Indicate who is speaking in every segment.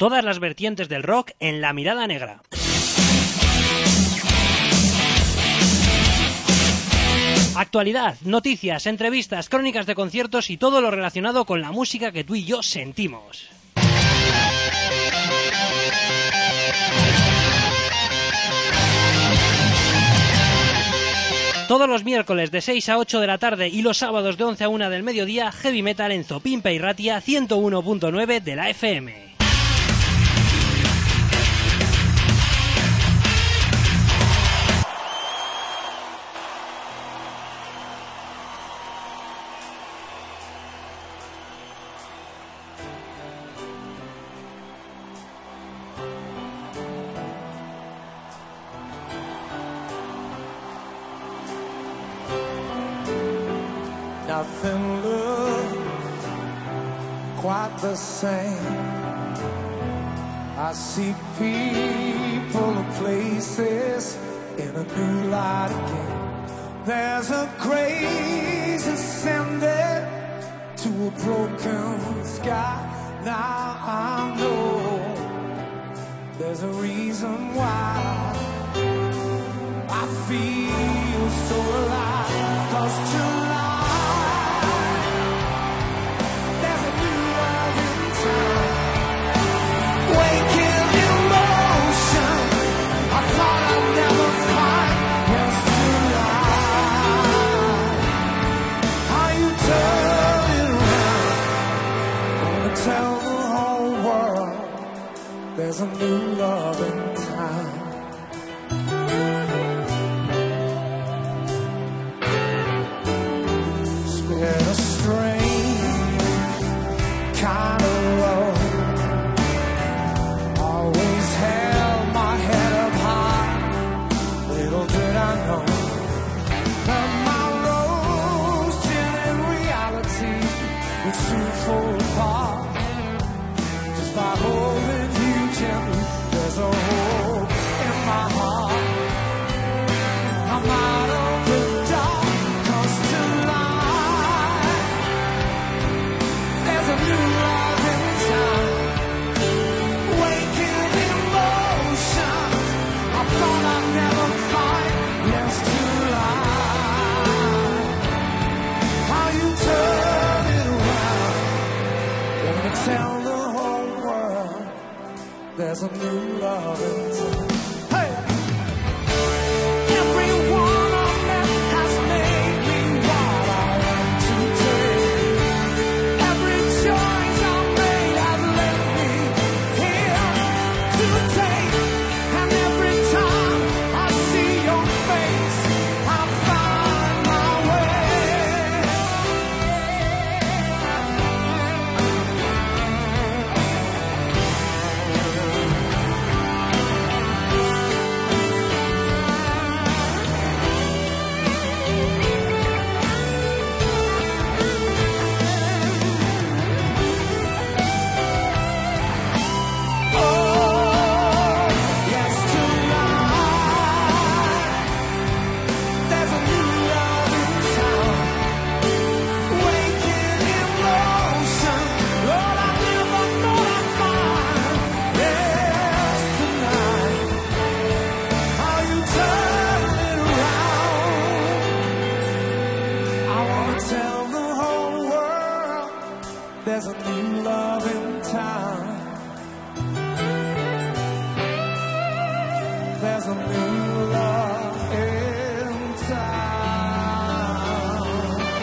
Speaker 1: Todas las vertientes del rock en La Mirada Negra. Actualidad, noticias, entrevistas, crónicas de conciertos y todo lo relacionado con la música que tú y yo sentimos. Todos los miércoles de 6 a 8 de la tarde y los sábados de 11 a 1 del mediodía, Heavy Metal en Zopimpa y Ratia 101.9 de la FM.
Speaker 2: Nothing looks quite the same. I see people and places in a new light again. There's a grace ascended to a broken sky. Now I know there's a reason why I feel so alive. 'Cause tonight there's a new love in time. It's been a strange kind of road. Always held my head up high. Little did I know that my rose in reality would soon fall apart. Just by holding there's a hope in my heart. I'm out of the dark, 'cause tonight there's a new love in time. Waking emotions I thought I'd never find. Yes, tonight how you turn it around. Gonna tell the whole world there's a new love in time. Hey! Everyone I met has made me what I am today. Every choice I made has led me here today. And every time I see your face, I find my way. There's a new love in town. There's a new love in town.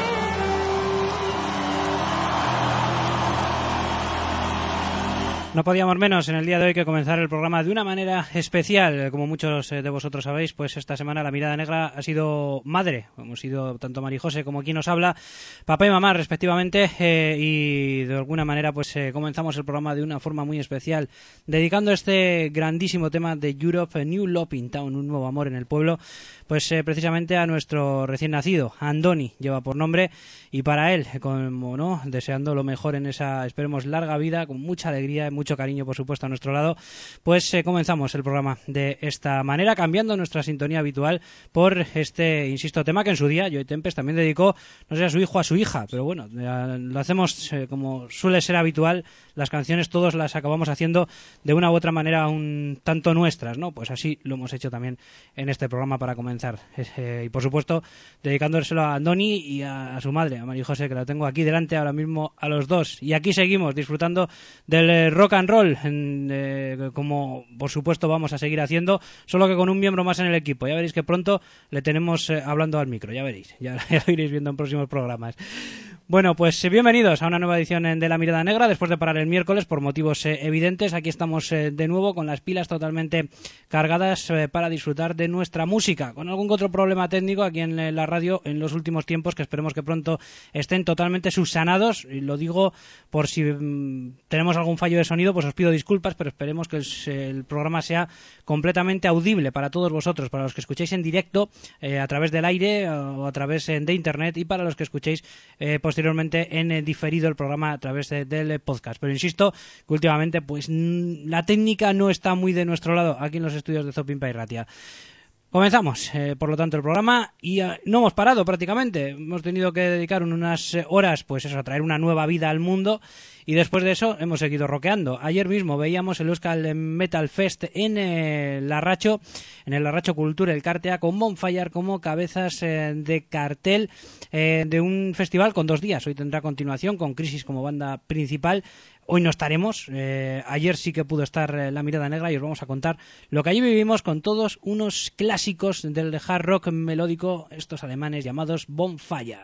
Speaker 1: No podíamos menos en el día de hoy que comenzar el programa de una manera especial. Como muchos de vosotros sabéis, pues esta semana La Mirada Negra ha sido madre. Hemos sido tanto Mari José como quien nos habla, papá y mamá respectivamente, y de alguna manera pues comenzamos el programa de una forma muy especial, dedicando este grandísimo tema de Europe, New Love in Town, un nuevo amor en el pueblo, pues precisamente a nuestro recién nacido, Andoni, lleva por nombre, y para él, como no, deseando lo mejor en esa, esperemos, larga vida, con mucha alegría y mucho cariño, por supuesto, a nuestro lado, pues comenzamos el programa de esta manera, cambiando nuestra sintonía habitual por este, insisto, tema que en su día Joey Tempest también dedicó, no sé, a su hijo o a su hija, pero bueno, lo hacemos como suele ser habitual, las canciones todos las acabamos haciendo de una u otra manera un tanto nuestras, ¿no? Pues así lo hemos hecho también en este programa para comenzar. Y por supuesto, dedicándoselo a Andoni y a su madre, a María José, que la tengo aquí delante ahora mismo a los dos. Y aquí seguimos disfrutando del rock and roll, como por supuesto vamos a seguir haciendo, solo que con un miembro más en el equipo. Ya veréis que pronto le tenemos hablando al micro, ya veréis, ya lo iréis viendo en próximos programas. Bueno, pues bienvenidos a una nueva edición de La Mirada Negra, después de parar el miércoles por motivos evidentes. Aquí estamos de nuevo con las pilas totalmente cargadas para disfrutar de nuestra música, con algún otro problema técnico aquí en la radio en los últimos tiempos, que esperemos que pronto estén totalmente subsanados, y lo digo por si tenemos algún fallo de sonido, pues os pido disculpas, pero esperemos que el programa sea completamente audible para todos vosotros, para los que escuchéis en directo a través del aire o a través de internet, y para los que escuchéis posteriormente en diferido el programa a través del podcast. Pero insisto que últimamente pues la técnica no está muy de nuestro lado aquí en los estudios de Zopimpa y Ratia. Comenzamos, por lo tanto, el programa y no hemos parado prácticamente. Hemos tenido que dedicar unas horas, pues eso, a traer una nueva vida al mundo, y después de eso hemos seguido rockeando. Ayer mismo veíamos el Euskal Metal Fest en el Larracho Cultura El Cartea, con Bonfire como cabezas de cartel de un festival con 2 días. Hoy tendrá continuación con Crisis como banda principal. Hoy no estaremos, ayer sí que pudo estar La Mirada Negra, y os vamos a contar lo que allí vivimos con todos unos clásicos del hard rock melódico, estos alemanes llamados Bonfire.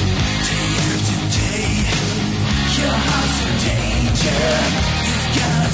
Speaker 2: Your heart's in danger. You've got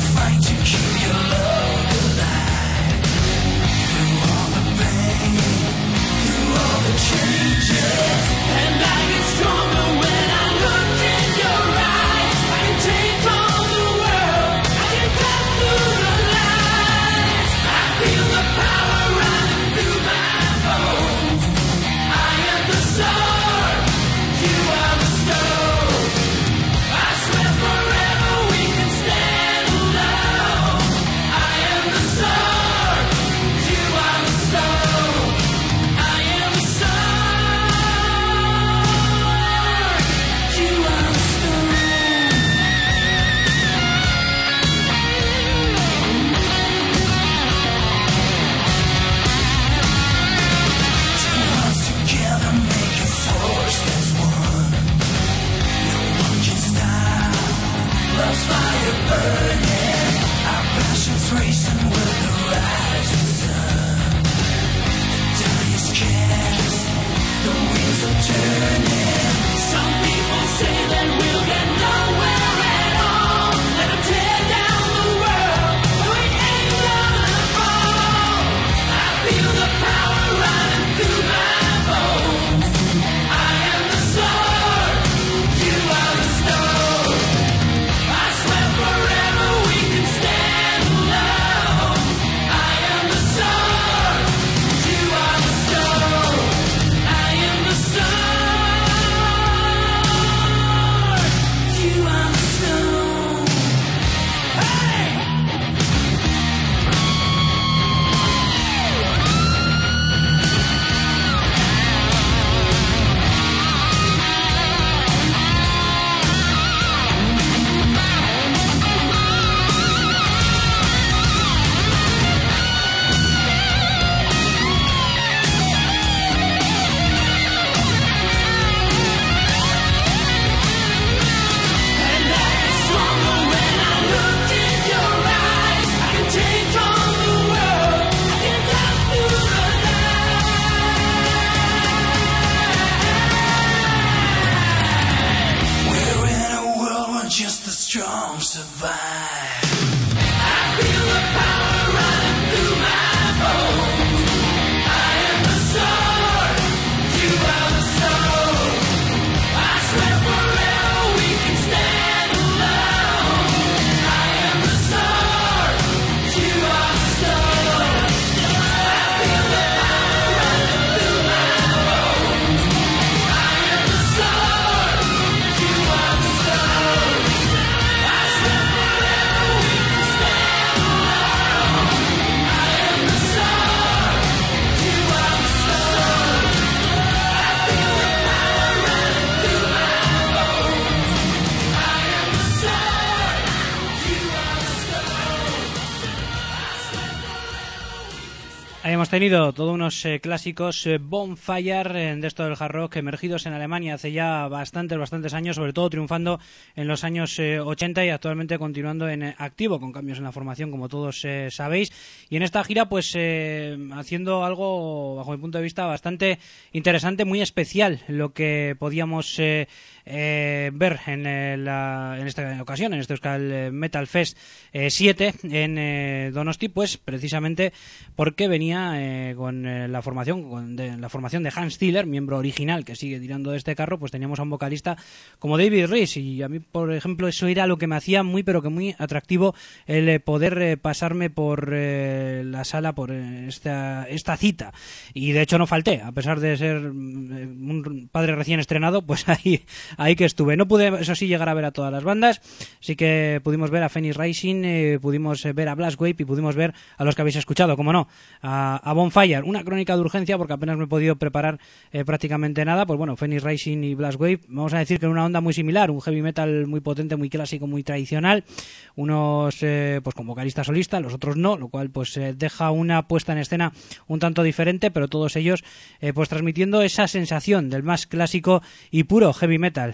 Speaker 1: tenido todos unos clásicos Bonfire de esto del hard rock emergidos en Alemania hace ya bastantes años, sobre todo triunfando en los años 80 y actualmente continuando en activo con cambios en la formación, como todos sabéis, y en esta gira pues haciendo algo bajo mi punto de vista bastante interesante, muy especial, lo que podíamos ver en esta ocasión, en este Euskal Metal Fest 7 en Donosti, pues precisamente porque venía con la formación de Hans Ziller, miembro original que sigue tirando de este carro. Pues teníamos a un vocalista como David Rees, y a mí, por ejemplo, eso era lo que me hacía muy atractivo, el poder pasarme por la sala por esta cita, y de hecho no falté, a pesar de ser un padre recién estrenado, pues ahí que estuve. No pude, eso sí, llegar a ver a todas las bandas, sí que pudimos ver a Phoenix Rising, pudimos ver a Blast Wave y pudimos ver a los que habéis escuchado, como no, a Bonfire. Una crónica de urgencia porque apenas me he podido preparar prácticamente nada. Pues bueno, Phoenix Rising y Blast Wave, vamos a decir que en una onda muy similar, un heavy metal muy potente, muy clásico, muy tradicional, unos pues con vocalista solista, los otros no, lo cual pues deja una puesta en escena un tanto diferente, pero todos ellos pues transmitiendo esa sensación del más clásico y puro heavy metal.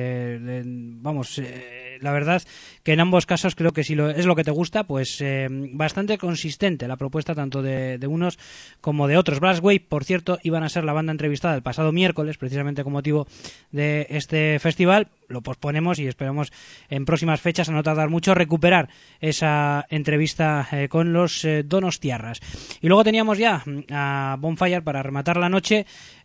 Speaker 1: La verdad que en ambos casos creo que si es lo que te gusta, pues bastante consistente la propuesta tanto de unos como de otros. Blast Wave, por cierto, iban a ser la banda entrevistada el pasado miércoles, precisamente con motivo de este festival. Lo posponemos y esperamos en próximas fechas, a no tardar mucho, recuperar esa entrevista con los donostiarras. Y luego teníamos ya a Bonfire para rematar la noche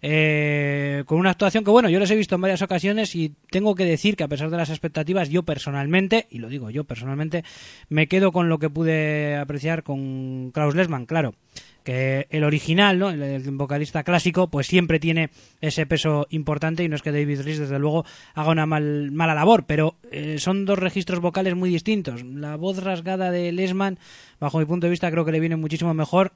Speaker 1: con una actuación que, bueno, yo les he visto en varias ocasiones y tengo que decir que a pesar de las expectativas, yo personalmente, y lo digo yo personalmente, me quedo con lo que pude apreciar con Klaus Lessmann. Claro, que el original, ¿no?, el vocalista clásico, pues siempre tiene ese peso importante, y no es que David Rees desde luego haga una mala labor, pero son dos registros vocales muy distintos. La voz rasgada de Lessmann, bajo mi punto de vista, creo que le viene muchísimo mejor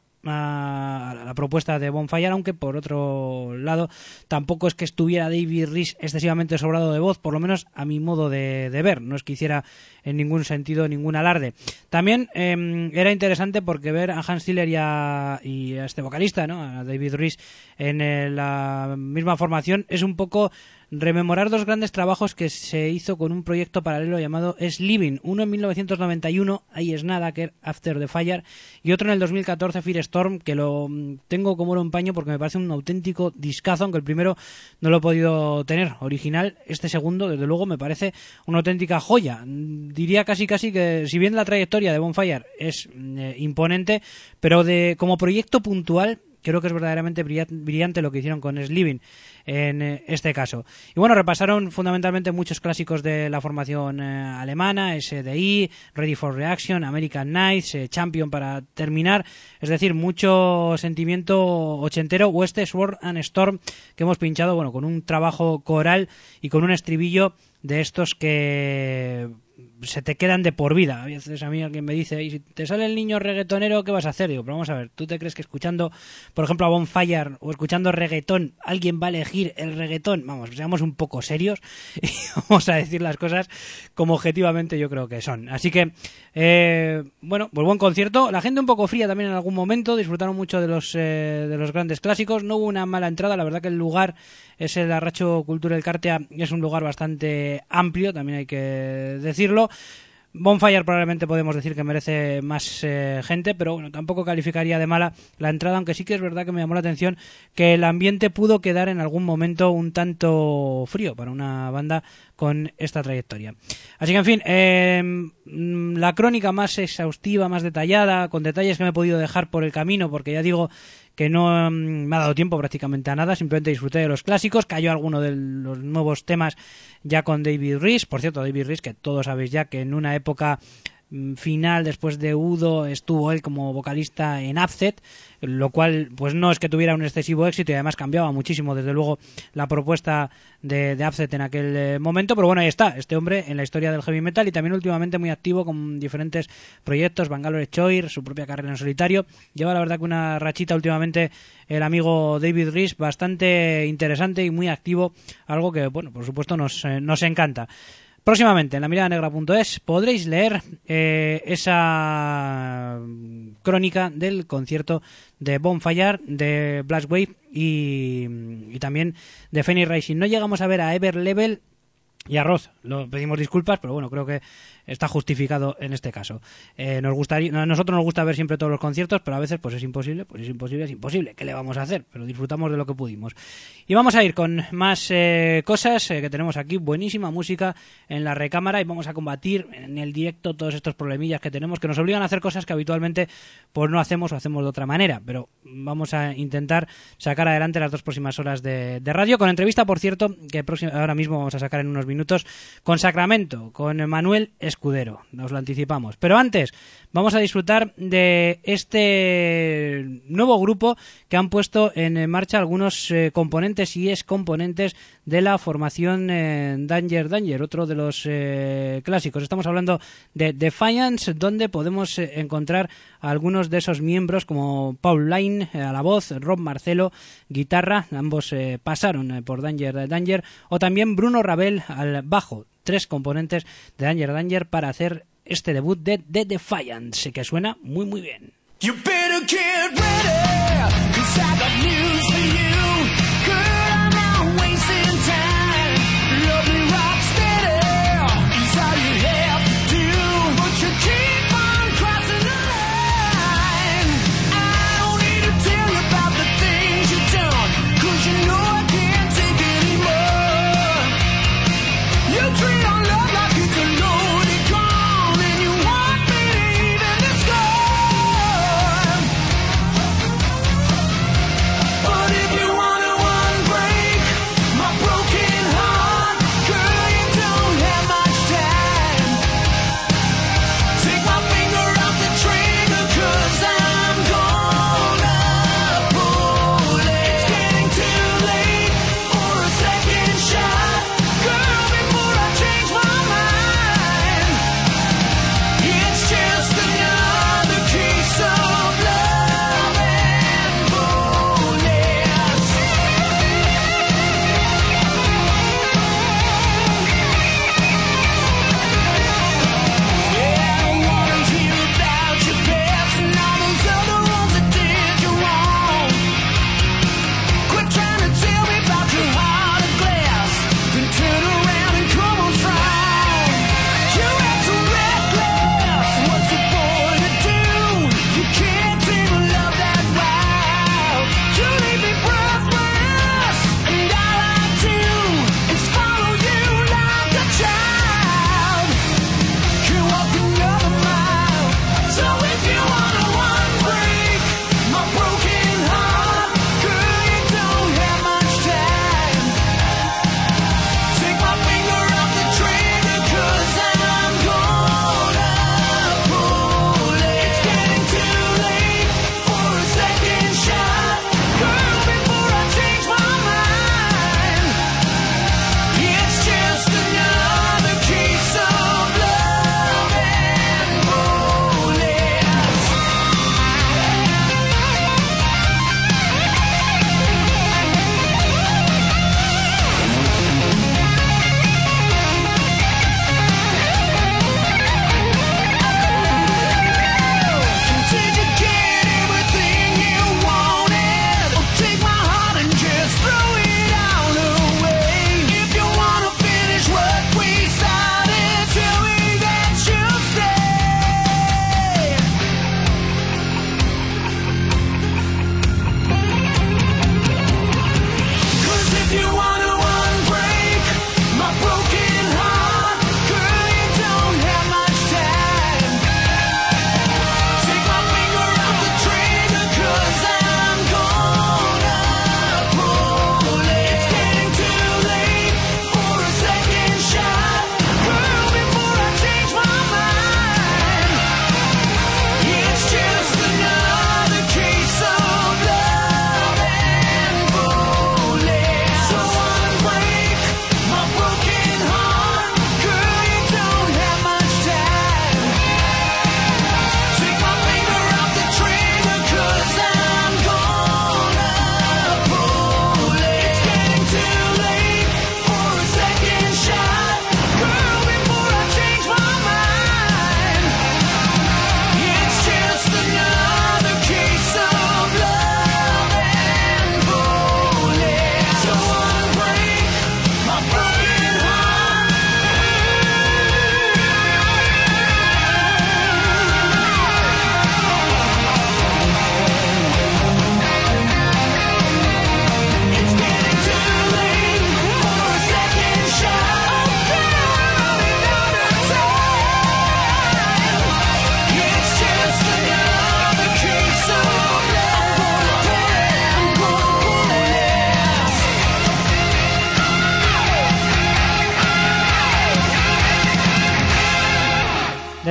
Speaker 1: a la propuesta de Bonfire, aunque por otro lado tampoco es que estuviera David Rees excesivamente sobrado de voz, por lo menos a mi modo de ver. No es que hiciera en ningún sentido ningún alarde. También era interesante porque ver a Hans Ziller y a este vocalista, ¿no?, a David Rees, en la misma formación, es un poco rememorar dos grandes trabajos que se hizo con un proyecto paralelo llamado Sliving. Uno en 1991, Ahí es nada, que After the Fire, y otro en el 2014, Firestorm, que lo tengo como oro en paño porque me parece un auténtico discazo, aunque el primero no lo he podido tener original. Este segundo, desde luego, me parece una auténtica joya. Diría casi que, si bien la trayectoria de Bonfire es imponente, pero como proyecto puntual, creo que es verdaderamente brillante lo que hicieron con Sliving en este caso. Y bueno, repasaron fundamentalmente muchos clásicos de la formación alemana, SDI, Ready for Reaction, American Nights, Champion para terminar. Es decir, mucho sentimiento ochentero, o este Sword and Storm que hemos pinchado, bueno, con un trabajo coral y con un estribillo de estos que se te quedan de por vida. A veces a mí alguien me dice, y si te sale el niño reggaetonero, ¿qué vas a hacer? Digo, pero vamos a ver, ¿tú te crees que escuchando, por ejemplo, a Bonfire o escuchando reggaetón, alguien va a elegir el reggaetón? Vamos, seamos un poco serios y vamos a decir las cosas como objetivamente yo creo que son. Así que, bueno, pues buen concierto. La gente un poco fría también en algún momento, disfrutaron mucho de los grandes clásicos. No hubo una mala entrada, la verdad que el lugar es el Arratxo Kultura Elkartea, es un lugar bastante amplio, también hay que decirlo. Bonfire probablemente podemos decir que merece más gente, pero bueno, tampoco calificaría de mala la entrada, aunque sí que es verdad que me llamó la atención que el ambiente pudo quedar en algún momento un tanto frío para una banda con esta trayectoria. Así que, en fin, la crónica más exhaustiva, más detallada, con detalles que me he podido dejar por el camino, porque ya digo que no me ha dado tiempo prácticamente a nada, simplemente disfruté de los clásicos, cayó alguno de los nuevos temas ya con David Rees. Por cierto, David Rees, que todos sabéis ya que en una época final, después de Udo, estuvo él como vocalista en Upset, lo cual pues no es que tuviera un excesivo éxito, y además cambiaba muchísimo desde luego la propuesta de Upset en aquel momento, pero bueno, ahí está este hombre en la historia del heavy metal, y también últimamente muy activo con diferentes proyectos, Bangalore Choir, su propia carrera en solitario. Lleva la verdad que una rachita últimamente el amigo David Rees bastante interesante y muy activo, algo que bueno, por supuesto nos encanta. Próximamente en lamiradanegra.es podréis leer esa crónica del concierto de Bonfire, de Blast Wave y también de Phoenix Rising. No llegamos a ver a Ever Level y a Roth, lo pedimos disculpas, pero bueno, creo que está justificado en este caso. A nosotros nos gusta ver siempre todos los conciertos, pero a veces pues es imposible. ¿Qué le vamos a hacer? Pero disfrutamos de lo que pudimos. Y vamos a ir con más cosas que tenemos aquí, buenísima música en la recámara, y vamos a combatir en el directo todos estos problemillas que tenemos, que nos obligan a hacer cosas que habitualmente pues no hacemos o hacemos de otra manera, pero vamos a intentar sacar adelante las 2 próximas horas de radio, con entrevista, por cierto, que ahora mismo vamos a sacar en unos minutos, con Sacramento, con Manuel Escudero, os lo anticipamos. Pero antes, vamos a disfrutar de este nuevo grupo que han puesto en marcha algunos componentes y excomponentes de la formación Danger, otro de los clásicos. Estamos hablando de Defiance, donde podemos encontrar a algunos de esos miembros como Paul Line a la voz, Rob Marcelo, guitarra, ambos pasaron por Danger, o también Bruno Ravel al bajo. 3 componentes de Danger para hacer este debut de The Defiance, que suena muy muy bien.
Speaker 2: You better get ready, 'cause I got news for you. Girl, I'm not wasting time. Love me rock steady, is all you have to do. But you keep on crossing the line. I don't need to tell you about the things you've done, 'cause you know I can't take it anymore. You treat our love like it's a loaded gun, and you want me to even the score. But if you want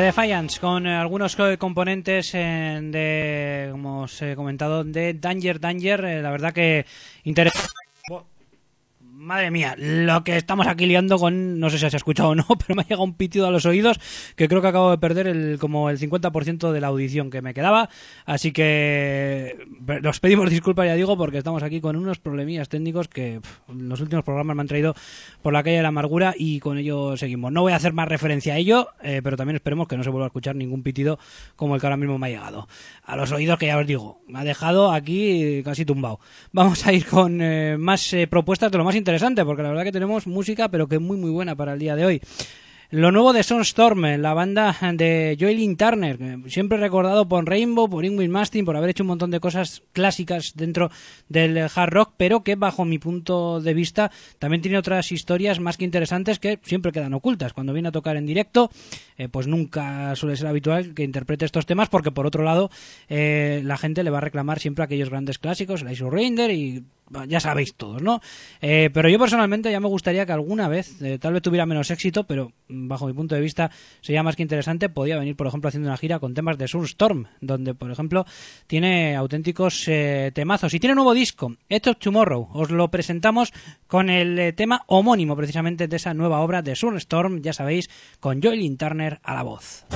Speaker 1: Defiance, con algunos componentes de, como os he comentado, de Danger. La verdad que interesante. Madre mía, lo que estamos aquí liando con... No sé si se ha escuchado o no, pero me ha llegado un pitido a los oídos que creo que acabo de perder como el 50% de la audición que me quedaba. Así que nos pedimos disculpas, ya digo, porque estamos aquí con unos problemillas técnicos que en los últimos programas me han traído por la calle de la amargura y con ello seguimos. No voy a hacer más referencia a ello, pero también esperemos que no se vuelva a escuchar ningún pitido como el que ahora mismo me ha llegado a los oídos, que ya os digo, me ha dejado aquí casi tumbado. Vamos a ir con más propuestas de lo más interesante, porque la verdad que tenemos música, pero que es muy muy buena para el día de hoy. Lo nuevo de Sunstorm, la banda de Joylin Turner, siempre recordado por Rainbow, por Ingrid Mastin, por haber hecho un montón de cosas clásicas dentro del hard rock, pero que bajo mi punto de vista también tiene otras historias más que interesantes que siempre quedan ocultas. Cuando viene a tocar en directo, pues nunca suele ser habitual que interprete estos temas, porque por otro lado la gente le va a reclamar siempre aquellos grandes clásicos, el Ice Surrender y... ya sabéis todos, ¿no? Pero yo personalmente ya me gustaría que alguna vez, tal vez tuviera menos éxito, pero bajo mi punto de vista sería más que interesante, podía venir, por ejemplo, haciendo una gira con temas de Sunstorm, donde, por ejemplo, tiene auténticos temazos. Y tiene un nuevo disco, Edge of Tomorrow. Os lo presentamos con el tema homónimo, precisamente, de esa nueva obra de Sunstorm, ya sabéis, con Joylin Turner a la voz.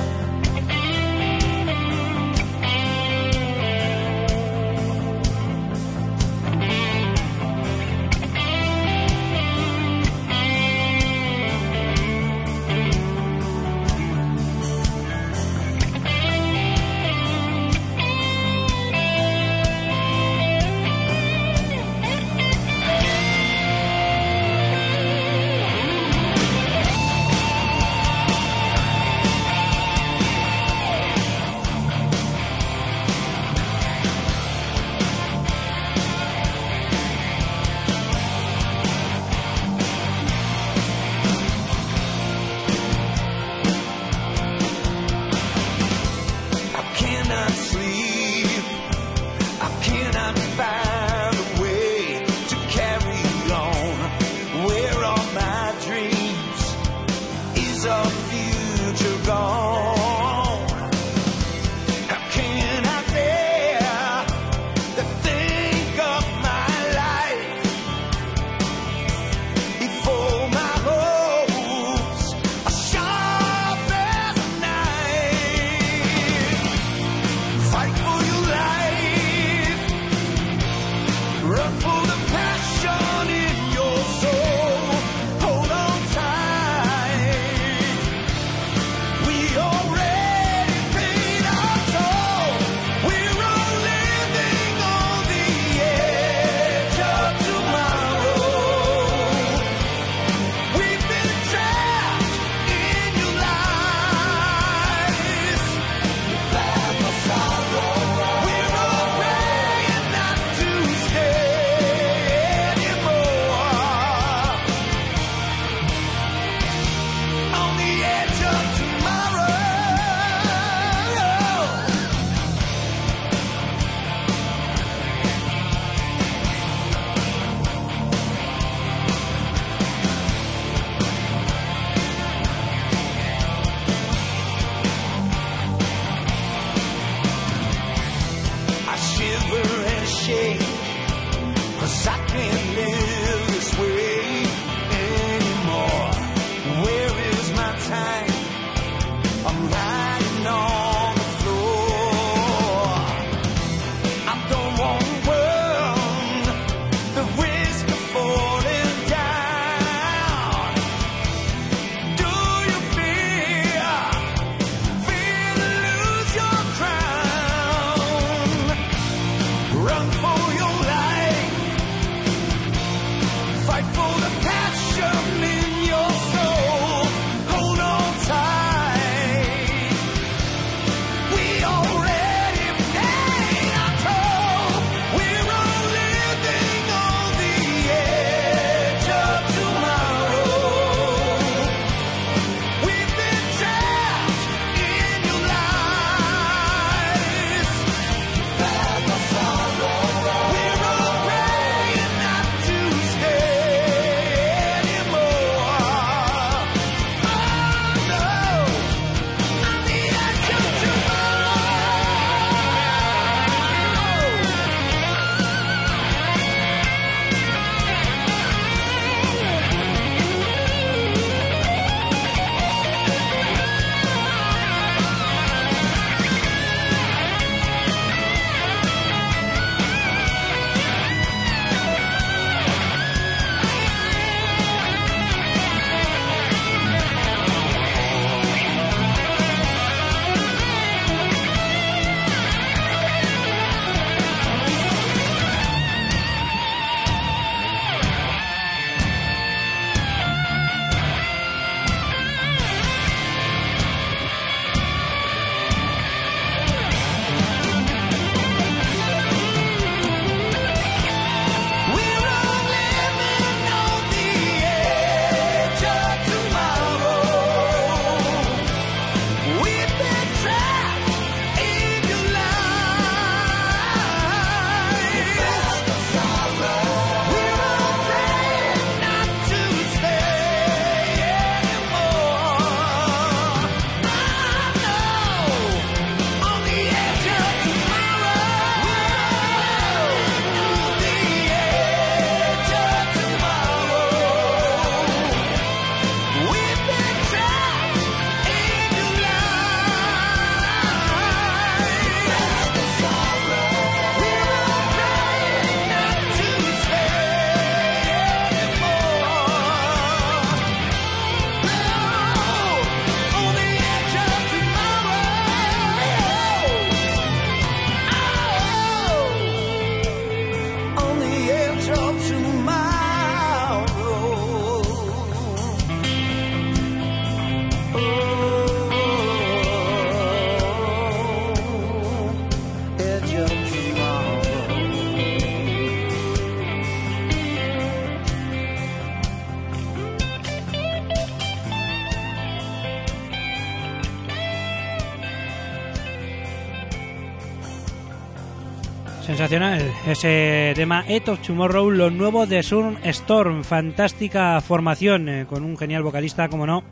Speaker 1: Sensacional ese tema Edge of Tomorrow, lo nuevo de Sunstorm, fantástica formación con un genial vocalista, como no,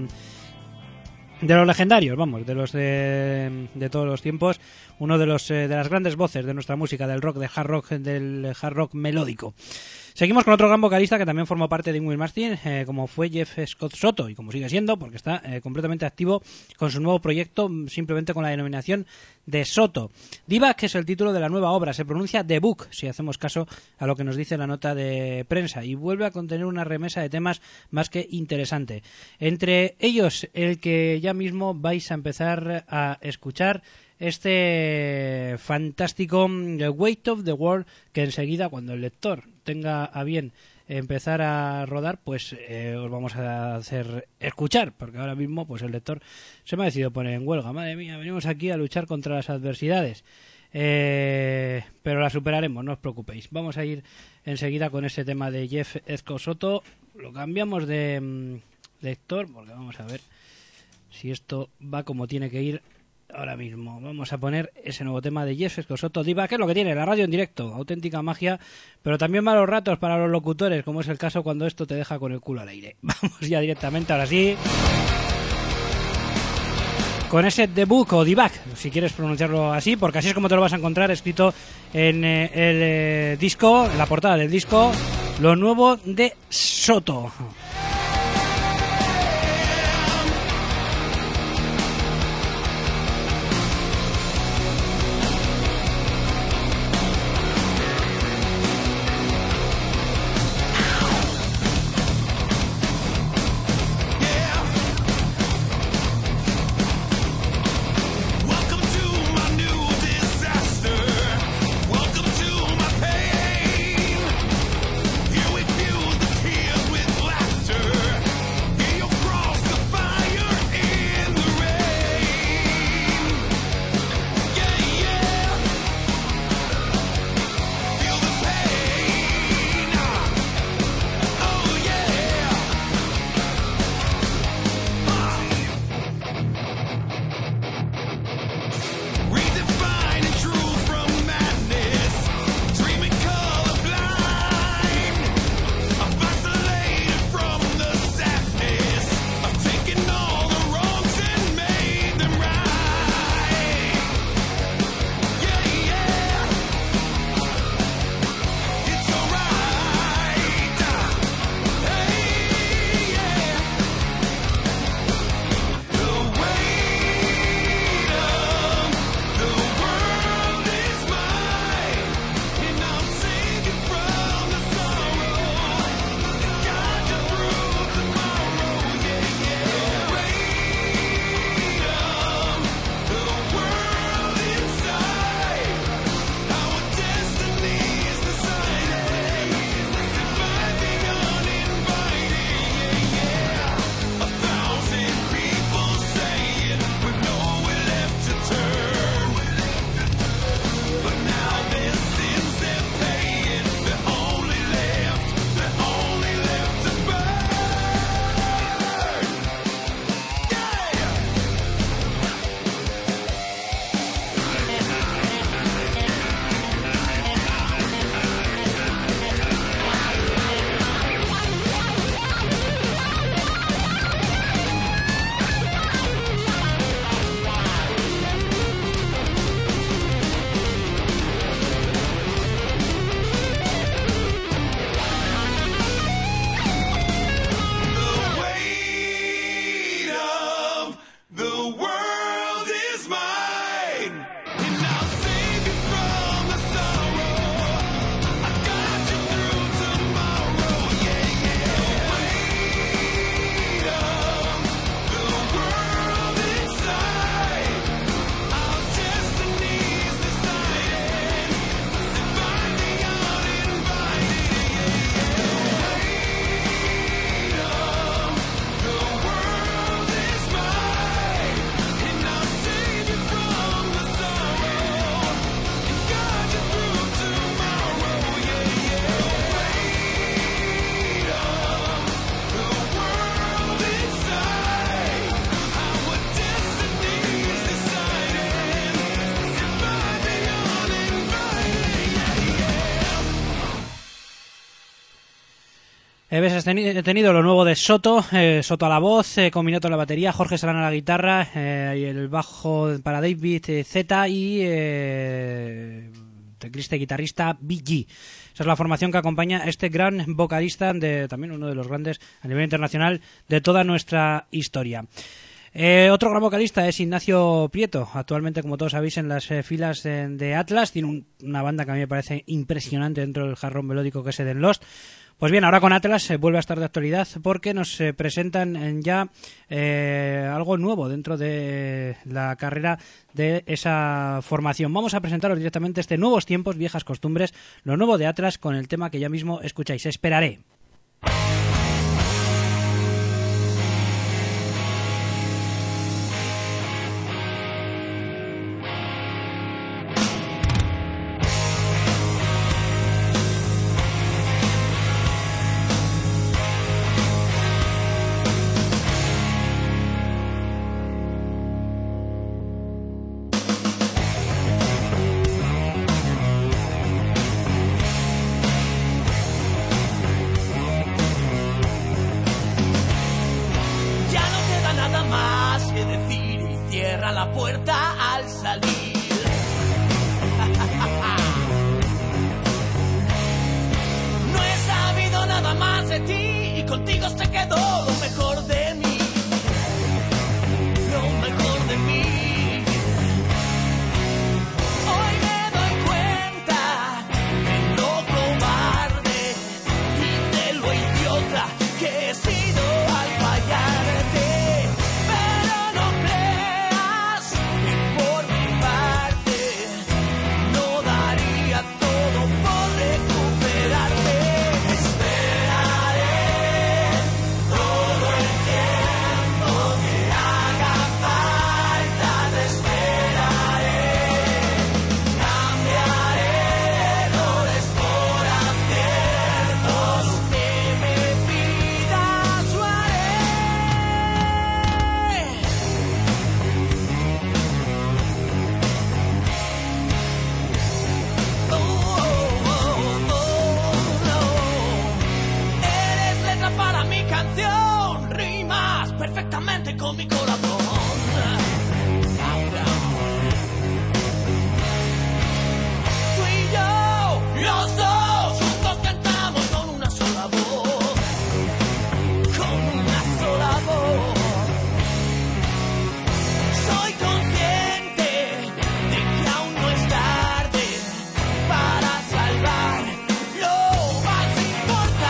Speaker 1: de los legendarios, vamos, de los de todos los tiempos, uno de los de las grandes voces de nuestra música, del rock, del hard rock melódico. Seguimos con otro gran vocalista que también formó parte de Ingrid Martin, como fue Jeff Scott Soto, y como sigue siendo, porque está completamente activo con su nuevo proyecto, simplemente con la denominación de Soto. Divac es el título de la nueva obra, se pronuncia The Book, si hacemos caso a lo que nos dice la nota de prensa, y vuelve a contener una remesa de temas más que interesante. Entre ellos, el que ya mismo vais a empezar a escuchar, este fantástico The Weight of the World, que enseguida, cuando el lector tenga a bien empezar a rodar, pues os vamos a hacer escuchar, porque ahora mismo pues el lector se me ha decidido poner en huelga. Madre mía, venimos aquí a luchar contra las adversidades, pero la superaremos, no os preocupéis. Vamos a ir enseguida con ese tema de Jeff Scott Soto. Lo cambiamos de lector, porque vamos a ver si esto va como tiene que ir. Ahora mismo vamos a poner ese nuevo tema de Jeff Scott Soto, Diva, que es lo que tiene la radio en directo, auténtica magia, pero también malos ratos para los locutores, como es el caso cuando esto te deja con el culo al aire. Vamos ya directamente, ahora sí, con ese The Book o Divac, si quieres pronunciarlo así, porque así es como te lo vas a encontrar escrito en el disco, en la portada del disco, lo nuevo de Soto.
Speaker 3: Here we feel the tears with laughter.
Speaker 1: Ves tenido lo nuevo de Soto, Soto a la voz, Cominato a la batería, Jorge Solana a la guitarra, y el bajo para David Z y teclista y guitarrista BG. Esa es la formación que acompaña a este gran vocalista, también uno de los grandes a nivel internacional de toda nuestra historia. Otro gran vocalista es Ignacio Prieto, actualmente, como todos sabéis, en las filas de Atlas. Tiene una banda que a mí me parece impresionante dentro del hard rock melódico, que es Eden Lost. Pues bien, ahora con Atlas vuelve a estar de actualidad porque nos presentan ya algo nuevo dentro de la carrera de esa formación. Vamos a presentaros directamente Nuevos Tiempos, Viejas Costumbres, lo nuevo de Atlas, con el tema que ya mismo escucháis, Esperaré.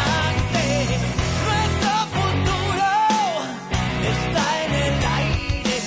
Speaker 2: Está en el aire.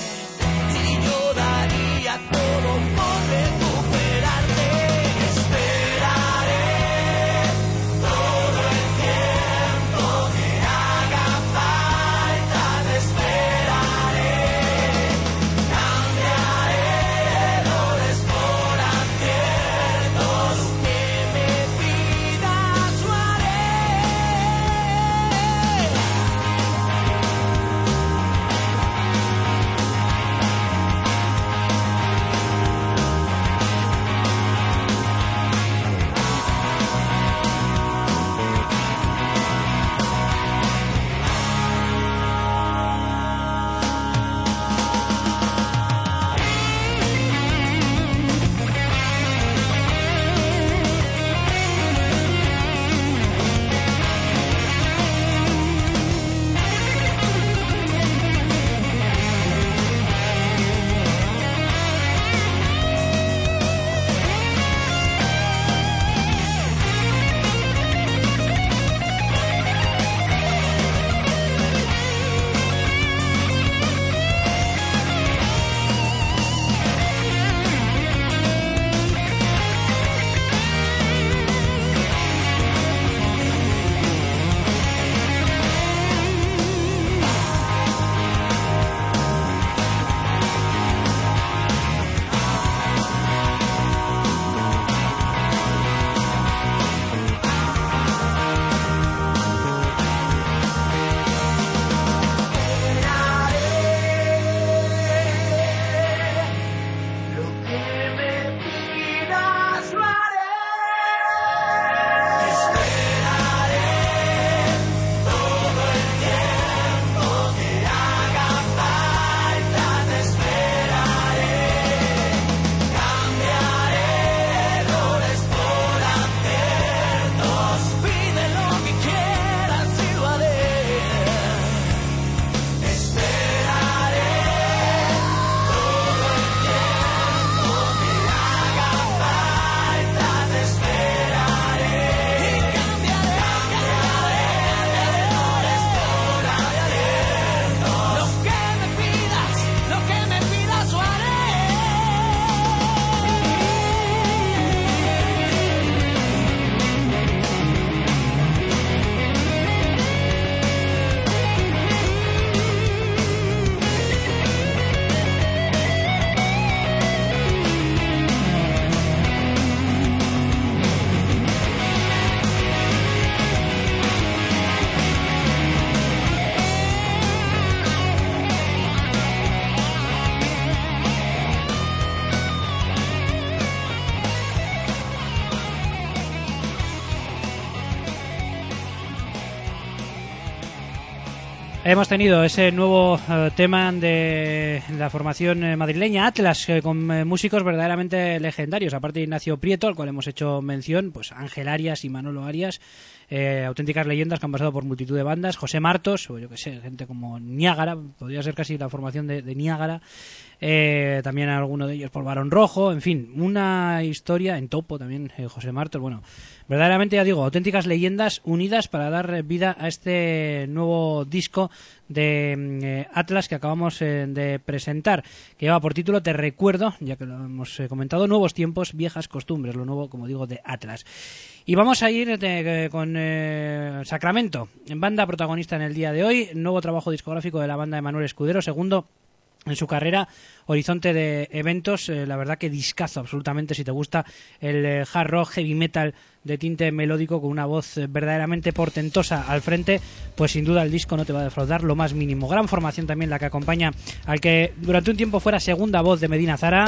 Speaker 1: Hemos tenido ese nuevo tema de la formación madrileña Atlas, con músicos verdaderamente legendarios, aparte de Ignacio Prieto, al cual hemos hecho mención, pues Ángel Arias y Manolo Arias, auténticas leyendas que han pasado por multitud de bandas, José Martos, o yo que sé, gente como Niágara, podría ser casi la formación de Niágara, también alguno de ellos por Barón Rojo, en fin, una historia en Topo también, José Martos, bueno, verdaderamente ya digo, auténticas leyendas unidas para dar vida a este nuevo disco de Atlas que acabamos de presentar, que lleva por título Te recuerdo, ya que lo hemos comentado, Nuevos tiempos, viejas costumbres, lo nuevo, como digo, de Atlas. Y vamos a ir con Sacramento, en banda protagonista en el día de hoy, nuevo trabajo discográfico de la banda de Manuel Escudero, segundo en su carrera, horizonte de eventos, la verdad que discazo absolutamente si te gusta el hard rock, heavy metal de tinte melódico con una voz verdaderamente portentosa al frente, pues sin duda el disco no te va a defraudar lo más mínimo. Gran formación también la que acompaña al que durante un tiempo fuera segunda voz de Medina Zara.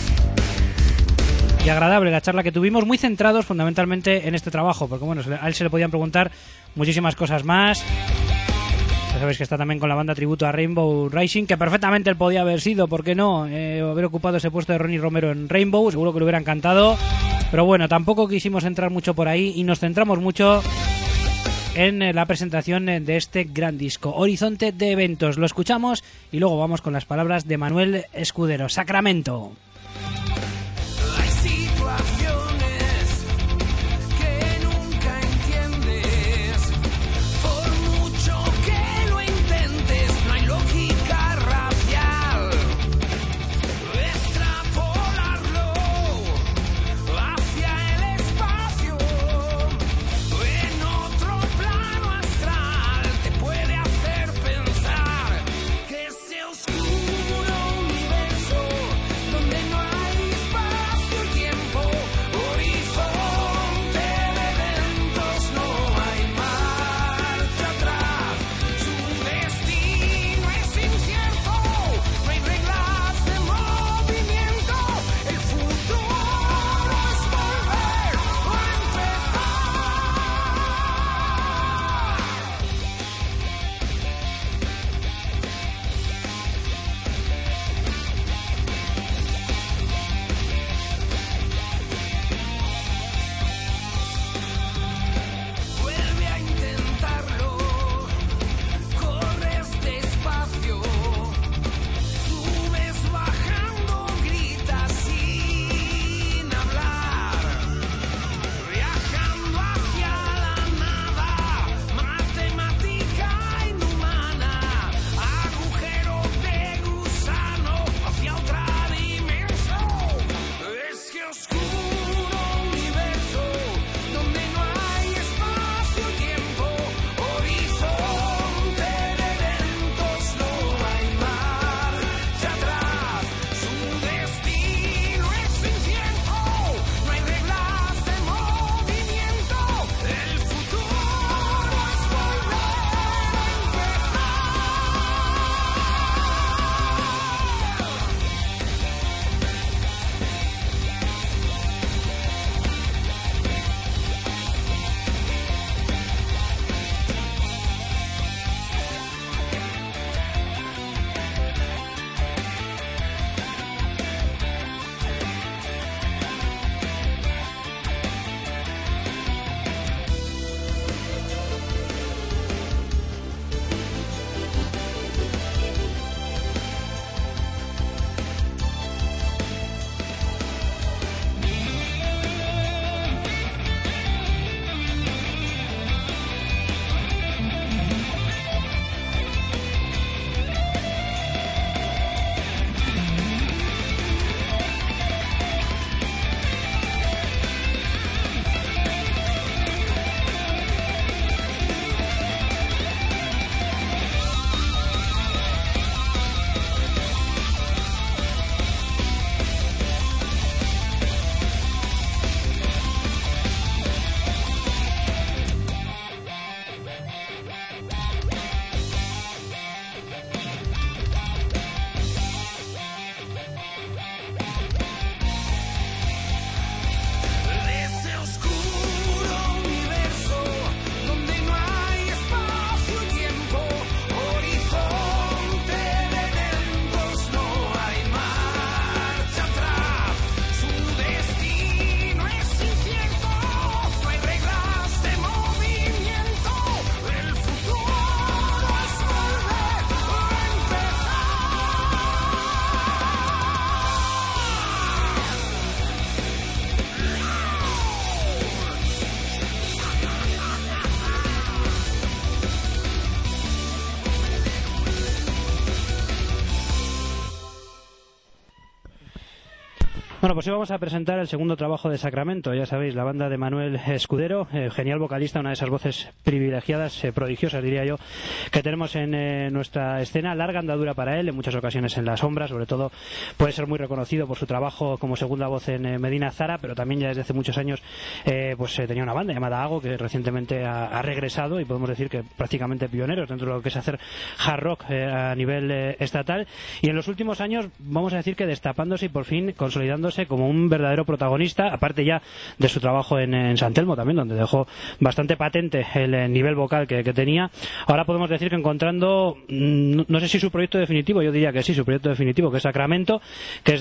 Speaker 1: Y agradable la charla que tuvimos, muy centrados fundamentalmente en este trabajo, porque bueno, a él se le podían preguntar muchísimas cosas más. Ya sabéis que está también con la banda tributo a Rainbow Rising, que perfectamente él podía haber sido, ¿por qué no? Haber ocupado ese puesto de Ronnie Romero en Rainbow, seguro que le hubiera encantado. Pero bueno, tampoco quisimos entrar mucho por ahí y nos centramos mucho en la presentación de este gran disco, Horizonte de Eventos. Lo escuchamos y luego vamos con las palabras de Manuel Escudero. Sacramento.
Speaker 2: Oscuro universo donde no hay
Speaker 1: Bueno, pues hoy vamos a presentar el segundo trabajo de Sacramento, ya sabéis, la banda de Manuel Escudero, genial vocalista, una de esas voces privilegiadas, prodigiosas diría yo, que tenemos en nuestra escena, larga andadura para él, en muchas ocasiones en la sombra, sobre todo puede ser muy reconocido por su trabajo como segunda voz en Medina Zara, pero también ya desde hace muchos años tenía una banda llamada Ago, que recientemente ha regresado y podemos decir que prácticamente pioneros dentro de lo que es hacer hard rock a nivel estatal, y en los últimos años vamos a decir que destapándose y por fin consolidándose como un verdadero protagonista, aparte ya de su trabajo en San Telmo también, donde dejó bastante patente el nivel vocal que tenía. Ahora podemos decir que encontrando, no sé si su proyecto definitivo, yo diría que sí, su proyecto definitivo, que es Sacramento, que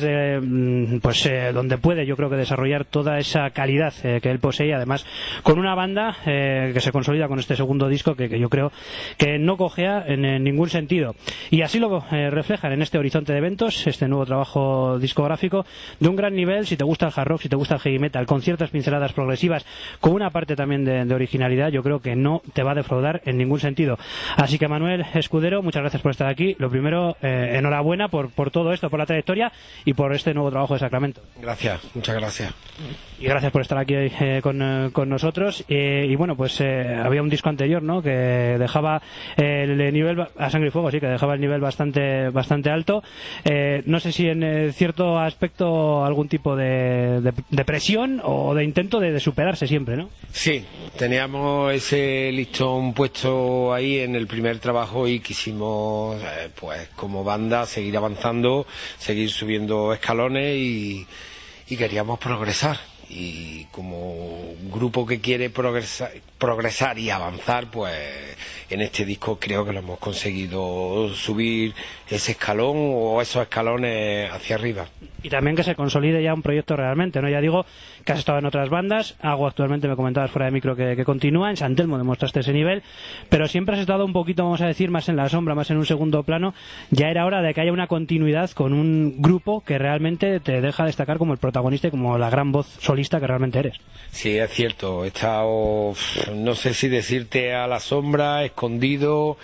Speaker 1: es donde puede, yo creo, que desarrollar toda esa calidad que él posee, y además con una banda que se consolida con este segundo disco que yo creo que no cojea en ningún sentido. Y así lo reflejan en este horizonte de eventos, este nuevo trabajo discográfico de un gran nivel, si te gusta el hard rock, si te gusta el heavy metal, con ciertas pinceladas progresivas, con una parte también de originalidad, yo creo que no te va a defraudar en ningún sentido. Así que Manuel Escudero, muchas gracias por estar aquí. Lo primero, enhorabuena por todo esto, por la trayectoria y por este nuevo trabajo de Sacramento.
Speaker 3: Gracias, muchas gracias.
Speaker 1: Y gracias por estar aquí con nosotros. Y bueno, pues había un disco anterior, ¿no?, que dejaba el nivel a sangre y fuego, sí, que dejaba el nivel bastante alto. No sé si en cierto aspecto algún tipo de presión o de intento de superarse siempre, ¿no?
Speaker 3: Sí, teníamos ese listón puesto ahí en el primer trabajo y quisimos, pues como banda, seguir avanzando, seguir subiendo escalones y queríamos progresar. Y como grupo que quiere progresar y avanzar, pues en este disco creo que lo hemos conseguido subir ese escalón o esos escalones hacia arriba.
Speaker 1: Y también que se consolide ya un proyecto realmente, ¿no? Ya digo que has estado en otras bandas, Ago actualmente me comentabas fuera de micro que continúa, en San Telmo demostraste ese nivel, pero siempre has estado un poquito, vamos a decir, más en la sombra, más en un segundo plano. Ya era hora de que haya una continuidad con un grupo que realmente te deja destacar como el protagonista y como la gran voz solista que realmente eres.
Speaker 3: Sí, es cierto, he estado, no sé si decirte a la sombra, escondido,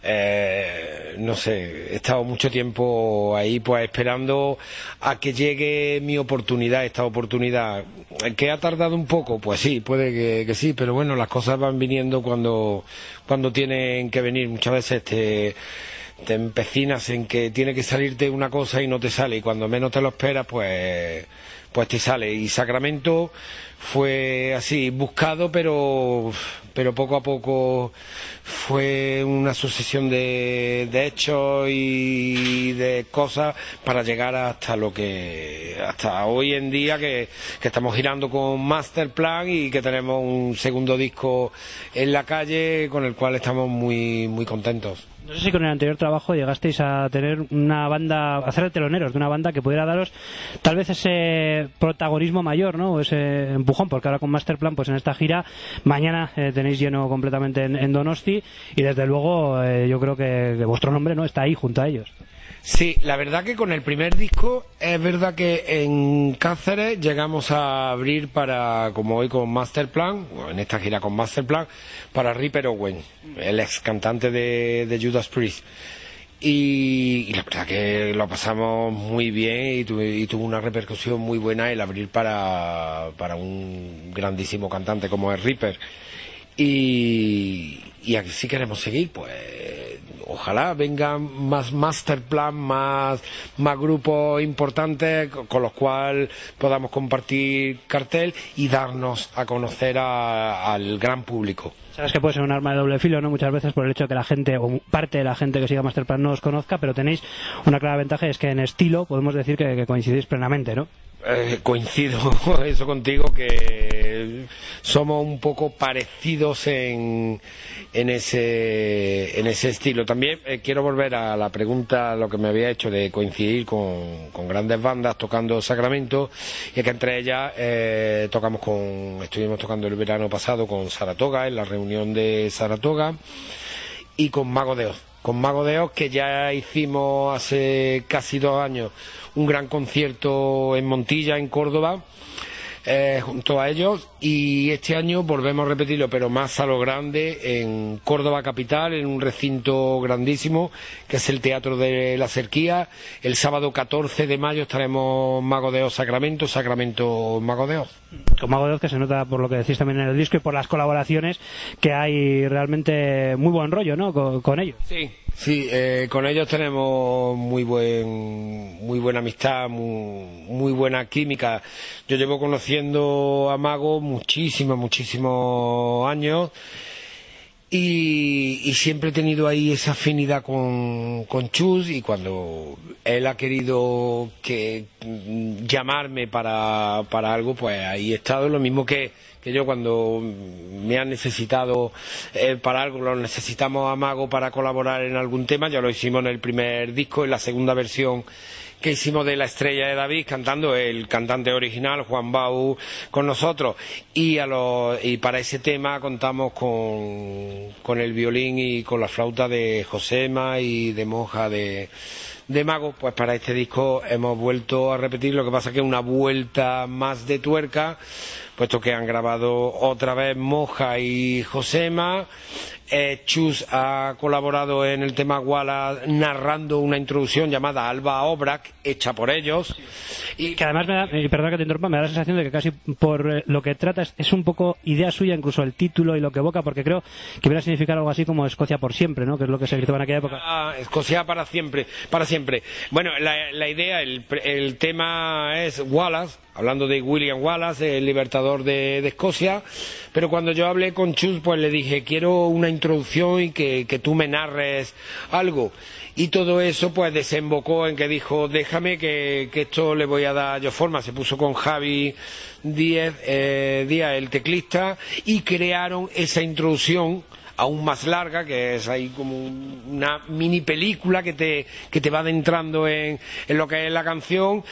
Speaker 3: no sé, he estado mucho tiempo ahí pues esperando a que llegue mi oportunidad, esta oportunidad. ¿Que ha tardado un poco? Pues sí, puede que sí, pero bueno, las cosas van viniendo cuando tienen que venir. Muchas veces te empecinas en que tiene que salirte una cosa y no te sale, y cuando menos te lo esperas, pues te sale. Y Sacramento fue así, buscado, pero poco a poco fue una sucesión de hechos y de cosas para llegar hasta hoy en día que estamos girando con Masterplan y que tenemos un segundo disco en la calle con el cual estamos muy muy contentos.
Speaker 1: No sé si con el anterior trabajo llegasteis a tener una banda, a hacer de teloneros de una banda que pudiera daros tal vez ese protagonismo mayor, ¿no?, o ese empujón, porque ahora con Masterplan, pues en esta gira mañana tenéis lleno completamente en Donosti, y desde luego yo creo que vuestro nombre, ¿no?, está ahí junto a ellos.
Speaker 3: Sí, la verdad que con el primer disco es verdad que en Cáceres llegamos a abrir como hoy con Masterplan, en esta gira con Masterplan, para Ripper Owen, el ex cantante de Judas Priest. Y la verdad que lo pasamos muy bien y tuvo una repercusión muy buena el abrir para un grandísimo cantante como es Ripper. Y así queremos seguir, pues ojalá vengan más Masterplan, más grupos importantes con los cuales podamos compartir cartel y darnos a conocer al gran público.
Speaker 1: Sabes que puede ser un arma de doble filo, ¿no?, muchas veces por el hecho de que la gente, o parte de la gente que siga Masterplan no os conozca, pero tenéis una clara ventaja, y es que en estilo podemos decir que coincidís plenamente, ¿no?
Speaker 3: Coincido eso contigo, que somos un poco parecidos en ese estilo. También quiero volver a la pregunta, lo que me había hecho de coincidir con grandes bandas tocando Sacramento, y es que entre ellas estuvimos tocando el verano pasado con Saratoga, en la reunión de Saratoga, y con Mago de Oz. Con Mago de Oz, que ya hicimos hace casi 2 años un gran concierto en Montilla, en Córdoba, junto a ellos, y este año volvemos a repetirlo, pero más a lo grande, en Córdoba capital, en un recinto grandísimo que es el Teatro de la Cerquía. El sábado 14 de mayo estaremos Mago de Oz Sacramento Mago de Oz.
Speaker 1: Con Mago de Oz, que se nota por lo que decís también en el disco y por las colaboraciones, que hay realmente muy buen rollo, ¿no? Con ellos.
Speaker 3: Sí, con ellos tenemos muy buena amistad, muy buena química. Yo llevo conociendo a Mago muchísimos años, y siempre he tenido ahí esa afinidad con Chus, y cuando él ha querido llamarme para algo, pues ahí he estado. Lo mismo que yo, cuando me han necesitado para algo, lo necesitamos a Mago para colaborar en algún tema. Ya lo hicimos en el primer disco, en la segunda versión que hicimos de La Estrella de David, cantando el cantante original, Juan Bau, con nosotros, y para ese tema contamos con el violín y con la flauta de Josema y de Moja de Mago. Pues para este disco hemos vuelto a repetir, lo que pasa que una vuelta más de tuerca, puesto que han grabado otra vez Moja y Josema. Chus ha colaborado en el tema Wallace narrando una introducción llamada Alba Obrak, hecha por ellos.
Speaker 1: Y que además, y perdón que te interrumpa, me da la sensación de que casi por lo que trata es un poco idea suya, incluso el título y lo que evoca, porque creo que viene a significar algo así como Escocia por siempre, ¿no? Que es lo que se gritaba en aquella época.
Speaker 3: Escocia para siempre. Bueno, la idea, el tema es Wallace, hablando de William Wallace, el libertador de Escocia, pero cuando yo hablé con Chus, pues le dije, quiero una introducción y que tú me narres algo. Y todo eso pues desembocó en que dijo, déjame que esto le voy a dar yo forma. Se puso con Javi Díaz, el teclista, y crearon esa introducción aún más larga, que es ahí como una mini película que te va adentrando en lo que es la canción.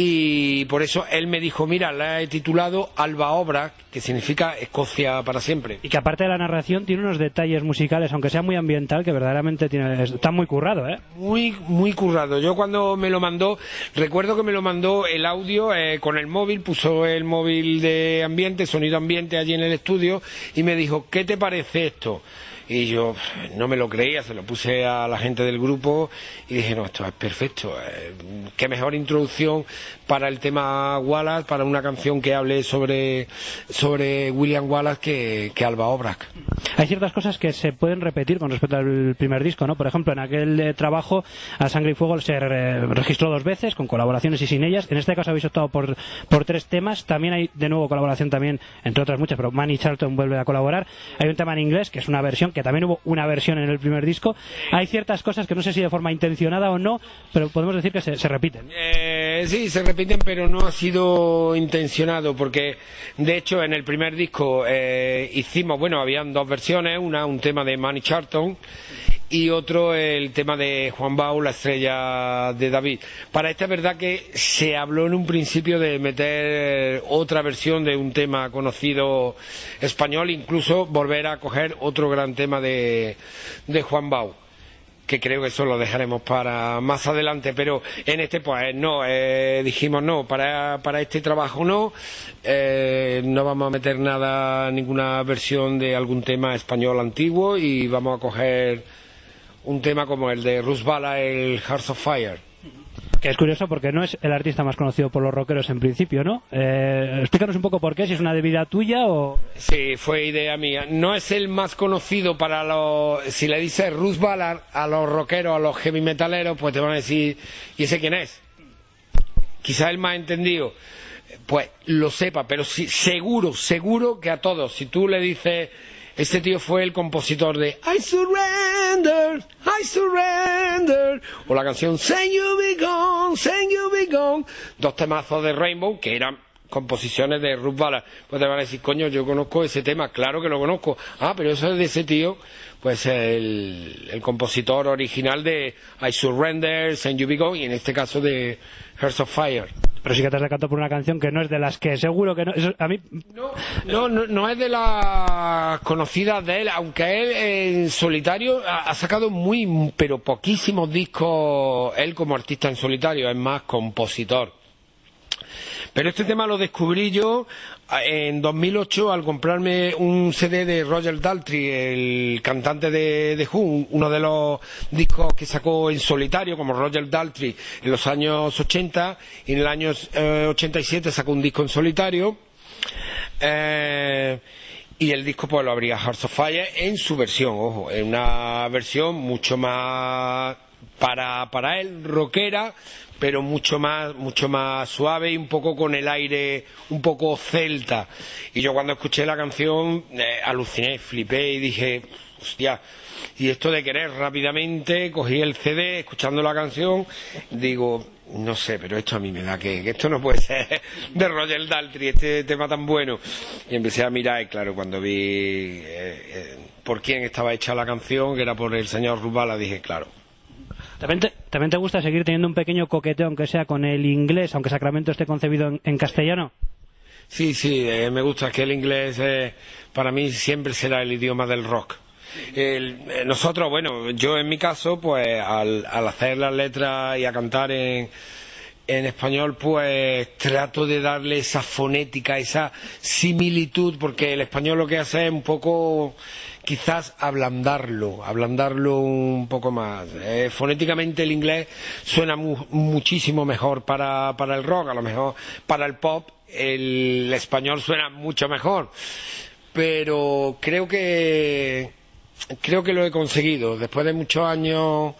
Speaker 3: Y por eso él me dijo, mira, la he titulado Alba Obra, que significa Escocia para siempre.
Speaker 1: Y que aparte de la narración tiene unos detalles musicales, aunque sea muy ambiental, que verdaderamente está muy currado, ¿eh?
Speaker 3: Muy currado. Yo cuando me lo mandó, recuerdo que me lo mandó el audio con el móvil, puso el móvil de ambiente, sonido ambiente allí en el estudio, y me dijo, ¿qué te parece esto? Y yo no me lo creía, se lo puse a la gente del grupo y dije, no, esto es perfecto, qué mejor introducción para el tema Wallace, para una canción que hable sobre William Wallace que Alba Obrak.
Speaker 1: Hay ciertas cosas que se pueden repetir con respecto al primer disco, ¿no? Por ejemplo, en aquel trabajo A Sangre y Fuego se registró 2 veces, con colaboraciones y sin ellas. En este caso habéis optado por 3 temas. También hay de nuevo colaboración también, entre otras muchas, pero Manny Charlton vuelve a colaborar. Hay un tema en inglés, que es una versión, que también hubo una versión en el primer disco. Hay ciertas cosas que no sé si de forma intencionada o no, pero podemos decir que se repiten.
Speaker 3: Sí, se repiten, pero no ha sido intencionado, porque de hecho en el primer disco hicimos, habían 2 versiones, un tema de Manny Charlton y otro el tema de Juan Bau, La Estrella de David. Para esta es verdad que se habló en un principio de meter otra versión de un tema conocido español, incluso volver a coger otro gran tema de Juan Bau, que creo que eso lo dejaremos para más adelante, pero en este pues no, dijimos no, para este trabajo no vamos a meter ninguna versión de algún tema español antiguo, y vamos a coger un tema como el de Russ Bala, el Hearts of Fire.
Speaker 1: Que es curioso porque no es el artista más conocido por los rockeros en principio, ¿no? Explícanos un poco por qué, si es una debilidad tuya o...
Speaker 3: Sí, fue idea mía. No es el más conocido para los... Si le dices Russ Ballard a los rockeros, a los heavy metaleros, pues te van a decir, ¿y ese quién es? Quizás el más entendido, pues lo sepa, pero sí, seguro que a todos, si tú le dices... Este tío fue el compositor de I Surrender, o la canción Say You Be Gone, 2 temazos de Rainbow que eran composiciones de Russ Ballard. Pues te van a decir, coño, yo conozco ese tema, claro que lo conozco. Pero eso es de ese tío, pues el compositor original de I Surrender, Say You Be Gone, y en este caso de Hearts of Fire.
Speaker 1: Pero sí que te has decantado por una canción que no es de las que seguro que no... Eso, a mí...
Speaker 3: No es de las conocidas de él, aunque él en solitario ha sacado pero poquísimos discos él como artista en solitario, es más compositor. Pero este tema lo descubrí yo en 2008 al comprarme un CD de Roger Daltrey, el cantante de Who, uno de los discos que sacó en solitario, como Roger Daltrey en los años 80, y en el año 87 sacó un disco en solitario. Y el disco pues lo abría Hearts of Fire en su versión, ojo, en una versión mucho más para él rockera, pero mucho más suave y un poco con el aire un poco celta. Y yo cuando escuché la canción aluciné, flipé y dije, hostia, y esto de querer rápidamente, cogí el CD escuchando la canción, digo, no sé, pero esto a mí me da que esto no puede ser de Roger Daltrey, este tema tan bueno. Y empecé a mirar y claro, cuando vi por quién estaba hecha la canción, que era por el señor Rubala, dije, claro.
Speaker 1: ¿También te gusta seguir teniendo un pequeño coqueteo, aunque sea con el inglés, aunque Sacramento esté concebido en castellano?
Speaker 3: Sí, me gusta, que el inglés para mí siempre será el idioma del rock. Nosotros, bueno, yo en mi caso, pues al hacer las letras y a cantar en español, pues trato de darle esa fonética, esa similitud, porque el español lo que hace es un poco, quizás ablandarlo un poco más. Fonéticamente el inglés suena muchísimo mejor para el rock, a lo mejor para el pop el español suena mucho mejor, pero creo que lo he conseguido después de muchos años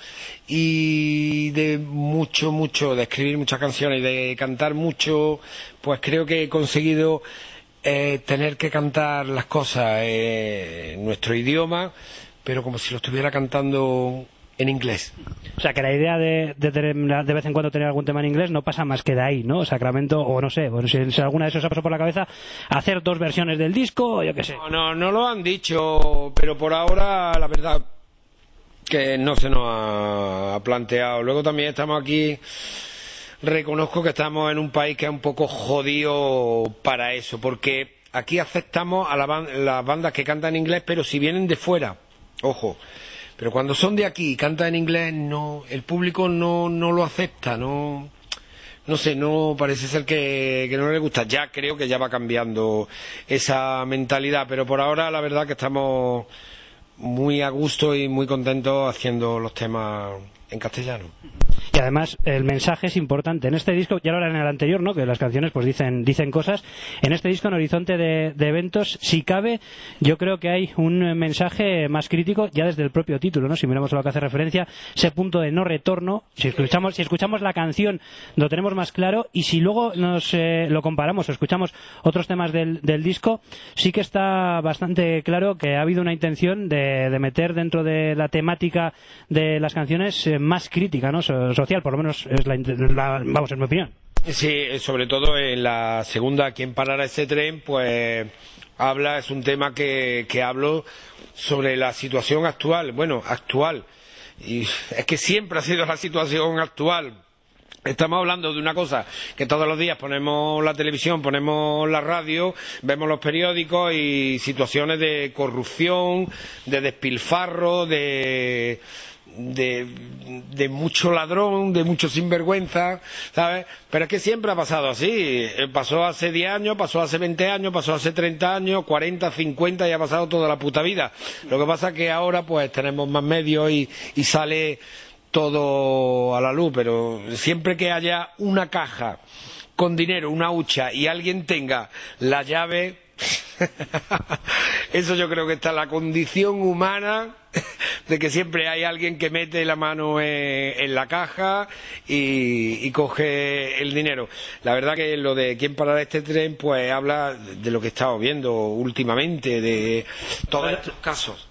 Speaker 3: y de mucho de escribir muchas canciones y de cantar mucho, pues creo que he conseguido tener que cantar las cosas en nuestro idioma, pero como si lo estuviera cantando en inglés.
Speaker 1: O sea, que la idea de vez en cuando tener algún tema en inglés no pasa más que de ahí, ¿no? Sacramento, o no sé, bueno, si alguna de esos ha pasado por la cabeza, hacer 2 versiones del disco, o yo qué sé.
Speaker 3: No lo han dicho, pero por ahora la verdad que no se nos ha planteado. Luego también estamos aquí, reconozco que estamos en un país que es un poco jodido para eso, porque aquí aceptamos a las bandas que cantan en inglés, pero si vienen de fuera, ojo. Pero cuando son de aquí y cantan en inglés, no, el público no lo acepta, no sé, no parece ser que no le gusta. Ya creo que ya va cambiando esa mentalidad, pero por ahora la verdad que estamos muy a gusto y muy contentos haciendo los temas en castellano.
Speaker 1: Y además el mensaje es importante en este disco, ya lo era en el anterior, ¿no? Que las canciones pues dicen cosas. En este disco, en Horizonte de Eventos, si cabe, yo creo que hay un mensaje más crítico ya desde el propio título, ¿no? Si miramos a lo que hace referencia, ese punto de no retorno. Si escuchamos la canción lo tenemos más claro, y si luego nos lo comparamos o escuchamos otros temas del disco, sí que está bastante claro que ha habido una intención de meter dentro de la temática de las canciones más crítica, ¿no? Social, por lo menos es vamos, en mi opinión.
Speaker 3: Sí, sobre todo en la segunda, ¿Quién parará ese tren? Pues es un tema que hablo sobre la situación actual. Bueno, actual, y es que siempre ha sido la situación actual. Estamos hablando de una cosa que todos los días ponemos la televisión, ponemos la radio, vemos los periódicos y situaciones de corrupción, de despilfarro, de mucho ladrón, de mucho sinvergüenza, ¿sabes? Pero es que siempre ha pasado así. Pasó hace 10 años, pasó hace 20 años, pasó hace 30 años, 40, 50 y ha pasado toda la puta vida. Lo que pasa es que ahora pues tenemos más medios y sale todo a la luz, pero siempre que haya una caja con dinero, una hucha, y alguien tenga la llave, eso yo creo que está en la condición humana, de que siempre hay alguien que mete la mano en la caja y coge el dinero. La verdad que lo de quién parará este tren, pues habla de lo que he estado viendo últimamente, de todos estos casos.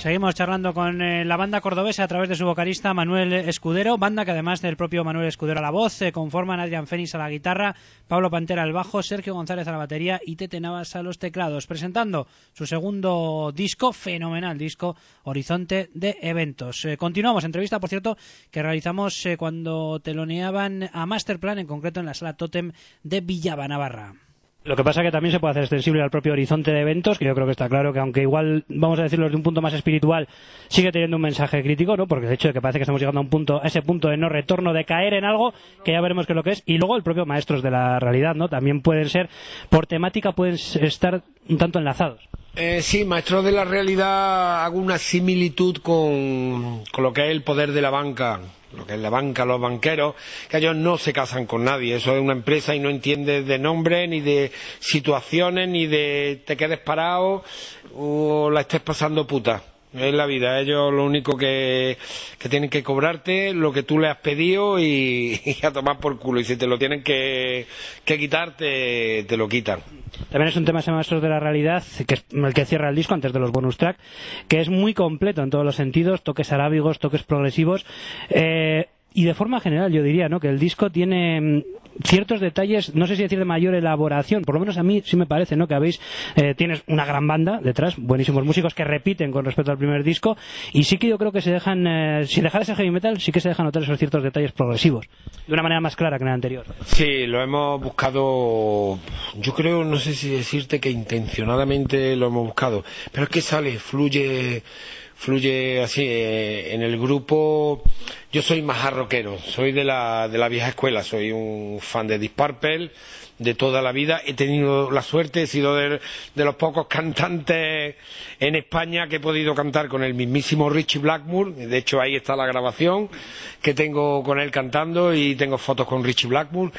Speaker 1: Seguimos charlando con la banda cordobesa a través de su vocalista Manuel Escudero, banda que además del propio Manuel Escudero a la voz, conforman Adrián Fénix a la guitarra, Pablo Pantera al bajo, Sergio González a la batería y Tete Navas a los teclados, presentando su segundo disco, fenomenal disco, Horizonte de Eventos. Continuamos, entrevista, por cierto, que realizamos cuando teloneaban a Masterplan, en concreto en la Sala Tótem de Villaba, Navarra. Lo que pasa es que también se puede hacer extensible al propio Horizonte de Eventos, que yo creo que está claro que, aunque igual, vamos a decirlo desde un punto más espiritual, sigue teniendo un mensaje crítico, ¿no? Porque el hecho de que parece que estamos llegando a ese punto de no retorno, de caer en algo, que ya veremos qué es lo que es, y luego el propio Maestros de la Realidad, ¿no? También pueden ser, por temática, pueden estar un tanto enlazados.
Speaker 3: Sí, Maestros de la Realidad, hago una similitud con lo que es el poder de la banca, lo que es la banca, los banqueros, que ellos no se casan con nadie, eso es una empresa y no entiendes de nombre, ni de situaciones, ni de te quedes parado o la estés pasando puta. Es la vida, ellos lo único que tienen que cobrarte lo que tú le has pedido y a tomar por culo, y si te lo tienen que quitar, te lo quitan.
Speaker 1: También es un tema ese Maestros de la Realidad, que es el que cierra el disco antes de los bonus track, que es muy completo en todos los sentidos, toques arábigos, toques progresivos, y de forma general yo diría, ¿no?, que el disco tiene ciertos detalles, no sé si decir de mayor elaboración, por lo menos a mí sí me parece, ¿no?, que tienes una gran banda detrás, buenísimos músicos que repiten con respecto al primer disco, y sí que yo creo que se dejan, sin dejar ese heavy metal, sí que se dejan notar esos ciertos detalles progresivos, de una manera más clara que en el anterior. Sí,
Speaker 3: lo hemos buscado, yo creo, no sé si decirte que intencionadamente lo hemos buscado, pero es que fluye así. En el grupo yo soy más rockero, soy de la vieja escuela, soy un fan de Deep Purple de toda la vida. He tenido la suerte, he sido de los pocos cantantes en España que he podido cantar con el mismísimo Richie Blackmore. De hecho, ahí está la grabación que tengo con él cantando, y tengo fotos con Richie Blackmore.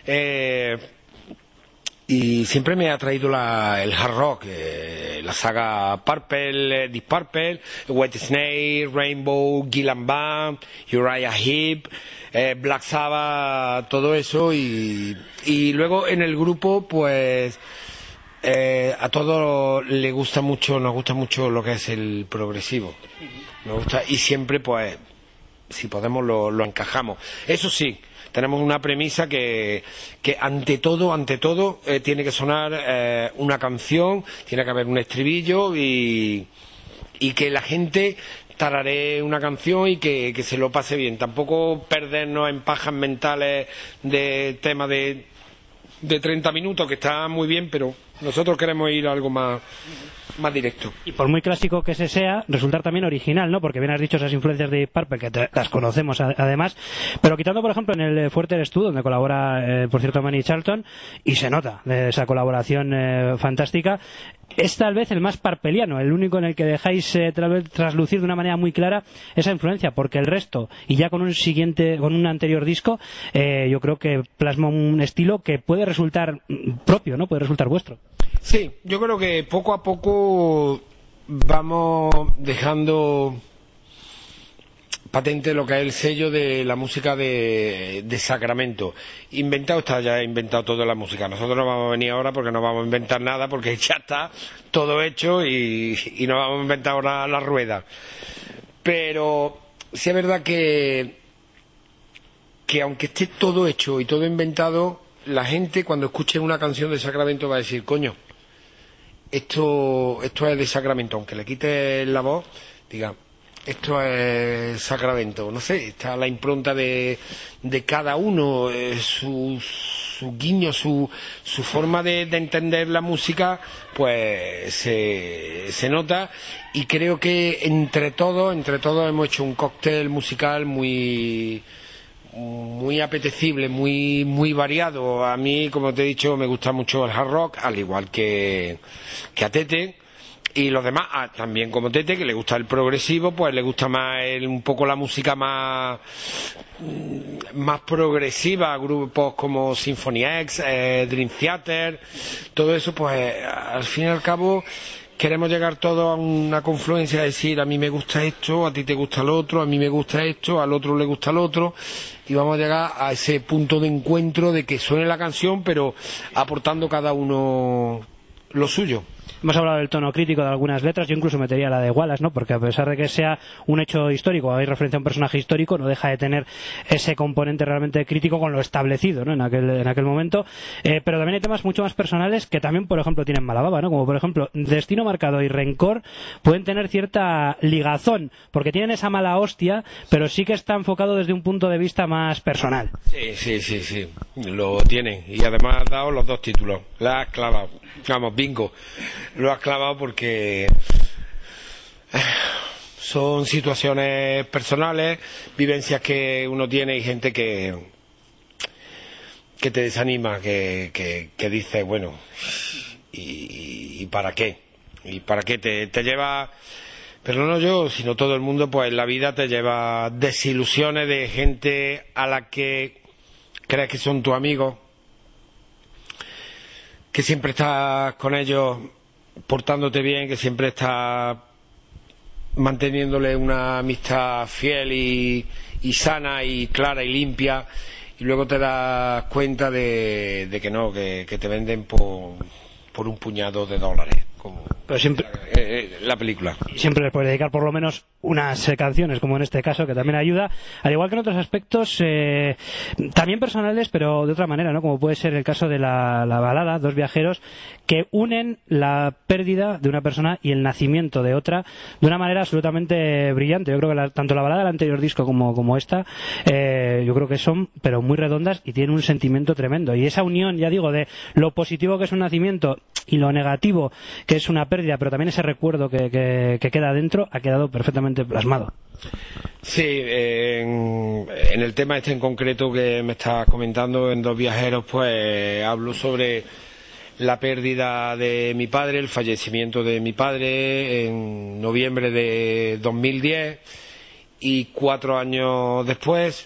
Speaker 3: Y siempre me ha atraído el hard rock, la saga Purple, Deep Purple, White Snake, Rainbow, Gillan Band, Uriah Heep, Black Sabbath, todo eso. Y luego en el grupo, pues a todos nos gusta mucho lo que es el progresivo. Nos gusta, y siempre, pues, si podemos lo encajamos. Eso sí, tenemos una premisa que ante todo tiene que sonar una canción, tiene que haber un estribillo y que la gente tararee una canción y que se lo pase bien. Tampoco perdernos en pajas mentales de temas de 30 minutos, que está muy bien, pero nosotros queremos ir a algo más directo.
Speaker 1: Y por muy clásico que ese sea, resultar también original, ¿no? Porque bien has dicho esas influencias de Purple, que las conocemos además, pero quitando, por ejemplo, en el Fuerte Eres Tú, donde colabora, por cierto, Manny Charlton, y se nota esa colaboración fantástica, es tal vez el más parpeliano, el único en el que dejáis traslucir de una manera muy clara esa influencia, porque el resto, y ya con un anterior disco, yo creo que plasma un estilo que puede resultar propio, ¿no? Puede resultar vuestro.
Speaker 3: Sí, yo creo que poco a poco vamos dejando patente lo que es el sello de la música de Sacramento. Está ya inventado toda la música. Nosotros no vamos a venir ahora porque no vamos a inventar nada, porque ya está todo hecho y no vamos a inventar ahora la rueda. Pero sí es verdad que aunque esté todo hecho y todo inventado, la gente cuando escuche una canción de Sacramento va a decir, coño, esto es de Sacramento, aunque le quite la voz, diga, esto es Sacramento. No sé, está la impronta de cada uno, su guiño, su forma de entender la música, pues se nota, y creo que entre todos hemos hecho un cóctel musical muy apetecible, muy variado. A mí, como te he dicho, me gusta mucho el hard rock, al igual que a Tete, y los demás también, como Tete, que le gusta el progresivo, pues le gusta más un poco la música más progresiva, grupos como Symphony X, Dream Theater, todo eso. Pues al fin y al cabo queremos llegar todos a una confluencia, de decir, a mí me gusta esto, a ti te gusta lo otro, a mí me gusta esto, al otro le gusta lo otro, y vamos a llegar a ese punto de encuentro de que suene la canción, pero aportando cada uno lo suyo.
Speaker 1: Hemos hablado del tono crítico de algunas letras, yo incluso metería la de Wallace, ¿no? Porque a pesar de que sea un hecho histórico, hay referencia a un personaje histórico, no deja de tener ese componente realmente crítico con lo establecido, ¿no? En aquel momento. Pero también hay temas mucho más personales que también, por ejemplo, tienen mala baba, ¿no? Como por ejemplo, Destino Marcado y Rencor pueden tener cierta ligazón, porque tienen esa mala hostia, pero sí que está enfocado desde un punto de vista más personal.
Speaker 3: Sí, lo tienen. Y además has dado los dos títulos. La has clavado. Vamos, bingo. Lo has clavado porque son situaciones personales, vivencias que uno tiene y gente que te desanima, que dice, bueno, ¿y para qué? ¿Y para qué te lleva? Pero no yo, sino todo el mundo, pues en la vida te lleva desilusiones de gente a la que crees que son tus amigos, que siempre estás con ellos portándote bien, que siempre estás manteniéndole una amistad fiel y sana y clara y limpia, y luego te das cuenta de que no, que te venden por un puñado de dólares, como
Speaker 1: Pero siempre,
Speaker 3: la película.
Speaker 1: siempre les puedes dedicar por lo menos unas canciones, como en este caso, que también ayuda, al igual que en otros aspectos también personales, pero de otra manera, ¿no? Como puede ser el caso de la balada Dos viajeros, que unen la pérdida de una persona y el nacimiento de otra de una manera absolutamente brillante. Yo creo que tanto la balada del anterior disco como esta, yo creo que son pero muy redondas y tienen un sentimiento tremendo, y esa unión, ya digo, de lo positivo que es un nacimiento y lo negativo que es una pérdida, pero también ese recuerdo que queda dentro, ha quedado perfectamente plasmado.
Speaker 3: Sí, en el tema este en concreto que me estás comentando, en Dos viajeros, pues hablo sobre la pérdida de mi padre, el fallecimiento de mi padre en noviembre de 2010, y 4 años después,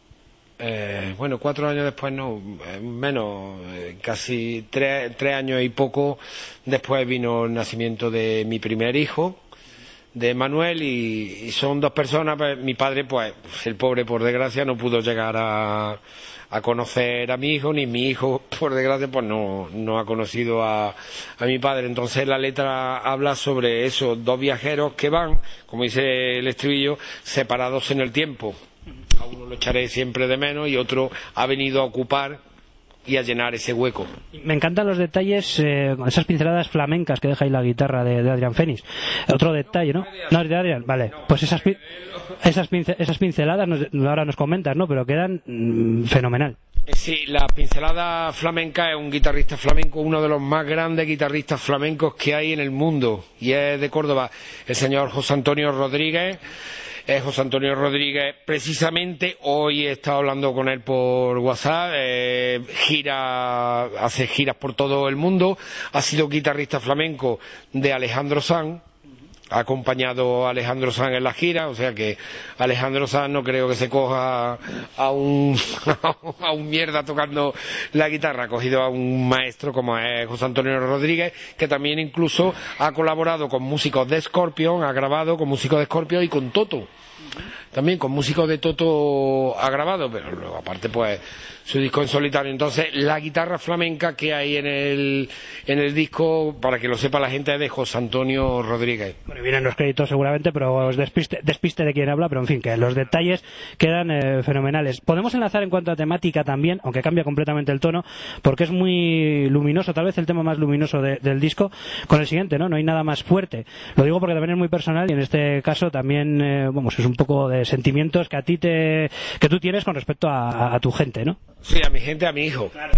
Speaker 3: 4 años después no, menos, casi 3 años y poco después vino el nacimiento de mi primer hijo, de Manuel, y son 2 personas. Pues, mi padre, pues el pobre, por desgracia, no pudo llegar a conocer a mi hijo, ni mi hijo, por desgracia, pues no ha conocido a mi padre. Entonces la letra habla sobre esos 2 viajeros que van, como dice el estribillo, separados en el tiempo. A uno lo echaré siempre de menos y otro ha venido a ocupar y a llenar ese hueco.
Speaker 1: Me encantan los detalles, con esas pinceladas flamencas que deja ahí la guitarra de Adrián Fénix. Otro detalle, ¿no? No, de Adrián, vale. Pues esas pinceladas, ahora nos comentas, ¿no? Pero quedan fenomenal.
Speaker 3: Sí, la pincelada flamenca es un guitarrista flamenco, uno de los más grandes guitarristas flamencos que hay en el mundo, y es de Córdoba, el señor José Antonio Rodríguez. José Antonio Rodríguez, precisamente hoy he estado hablando con él por WhatsApp, hace giras por todo el mundo, ha sido guitarrista flamenco de Alejandro Sanz, ha acompañado a Alejandro Sanz en la gira, o sea que Alejandro Sanz no creo que se coja a un mierda tocando la guitarra, ha cogido a un maestro como es José Antonio Rodríguez, que también incluso ha colaborado con músicos de Scorpion, ha grabado con músicos de Scorpion y con Toto. También con músicos de Toto ha grabado, pero luego aparte pues su disco en solitario. Entonces la guitarra flamenca que hay en el disco, para que lo sepa la gente, es de José Antonio Rodríguez.
Speaker 1: Bueno, vienen los créditos seguramente, pero os despiste de quién habla, pero en fin, que los detalles quedan fenomenales. Podemos enlazar en cuanto a temática también, aunque cambia completamente el tono, porque es muy luminoso, tal vez el tema más luminoso del disco, con el siguiente, ¿no? No hay nada más fuerte. Lo digo porque también es muy personal y en este caso también, es un poco de sentimientos que tú tienes con respecto a tu gente, ¿no?
Speaker 3: Sí, a mi gente, a mi hijo. Claro.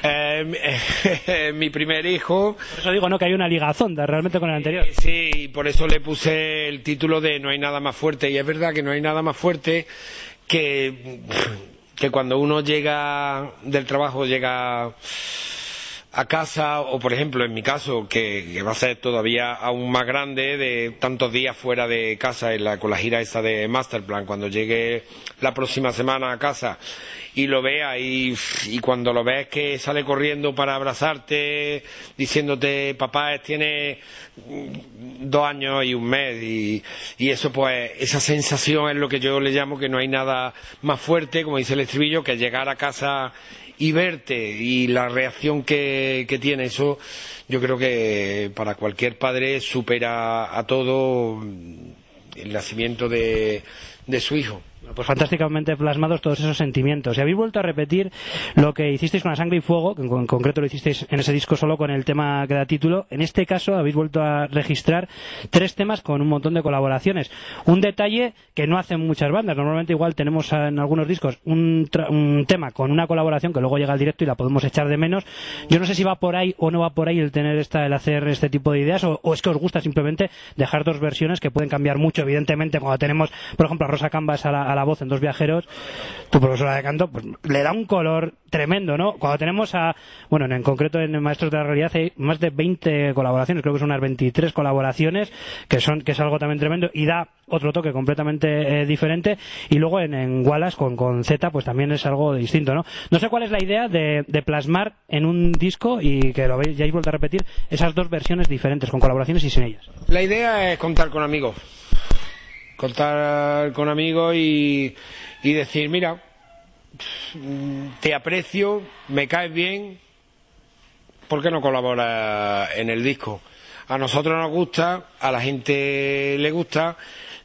Speaker 3: Mi primer hijo.
Speaker 1: Por eso digo, ¿no? Que hay una ligazón realmente con el anterior.
Speaker 3: Sí, por eso le puse el título de No hay nada más fuerte. Y es verdad que no hay nada más fuerte que cuando uno llega del trabajo, llega a casa, o por ejemplo en mi caso, que va a ser todavía aún más grande, de tantos días fuera de casa con la gira esa de Masterplan, cuando llegue la próxima semana a casa y lo vea, y cuando lo ves que sale corriendo para abrazarte diciéndote papá tiene 2 años y 1 mes, y eso, pues esa sensación es lo que yo le llamo que no hay nada más fuerte, como dice el estribillo, que llegar a casa y verte y la reacción que tiene eso, yo creo que para cualquier padre supera a todo el nacimiento de su hijo.
Speaker 1: Pues fantásticamente plasmados todos esos sentimientos. Y habéis vuelto a repetir lo que hicisteis con La Sangre y Fuego, que en concreto lo hicisteis en ese disco solo con el tema que da título. En este caso habéis vuelto a registrar 3 temas con un montón de colaboraciones. Un detalle que no hacen muchas bandas. Normalmente igual tenemos en algunos discos un tema con una colaboración que luego llega al directo y la podemos echar de menos. Yo no sé si va por ahí o no va por ahí el hacer este tipo de ideas, o es que os gusta simplemente dejar 2 versiones que pueden cambiar mucho. Evidentemente, cuando tenemos, por ejemplo, a Rosa Cambas a la voz en Dos Viajeros, tu profesora de canto, pues le da un color tremendo, ¿no? Cuando tenemos en concreto en Maestros de la Realidad hay más de 20 colaboraciones, creo que son unas 23 colaboraciones, que es algo también tremendo y da otro toque completamente diferente. Y luego en Wallace con Z, pues también es algo distinto, ¿no? No sé cuál es la idea de plasmar en un disco, y que lo veis, ya habéis vuelto a repetir, esas 2 versiones diferentes, con colaboraciones y sin ellas.
Speaker 3: La idea es contar con amigos y decir, mira, te aprecio, me caes bien, ¿por qué no colaboras en el disco? A nosotros nos gusta, a la gente le gusta,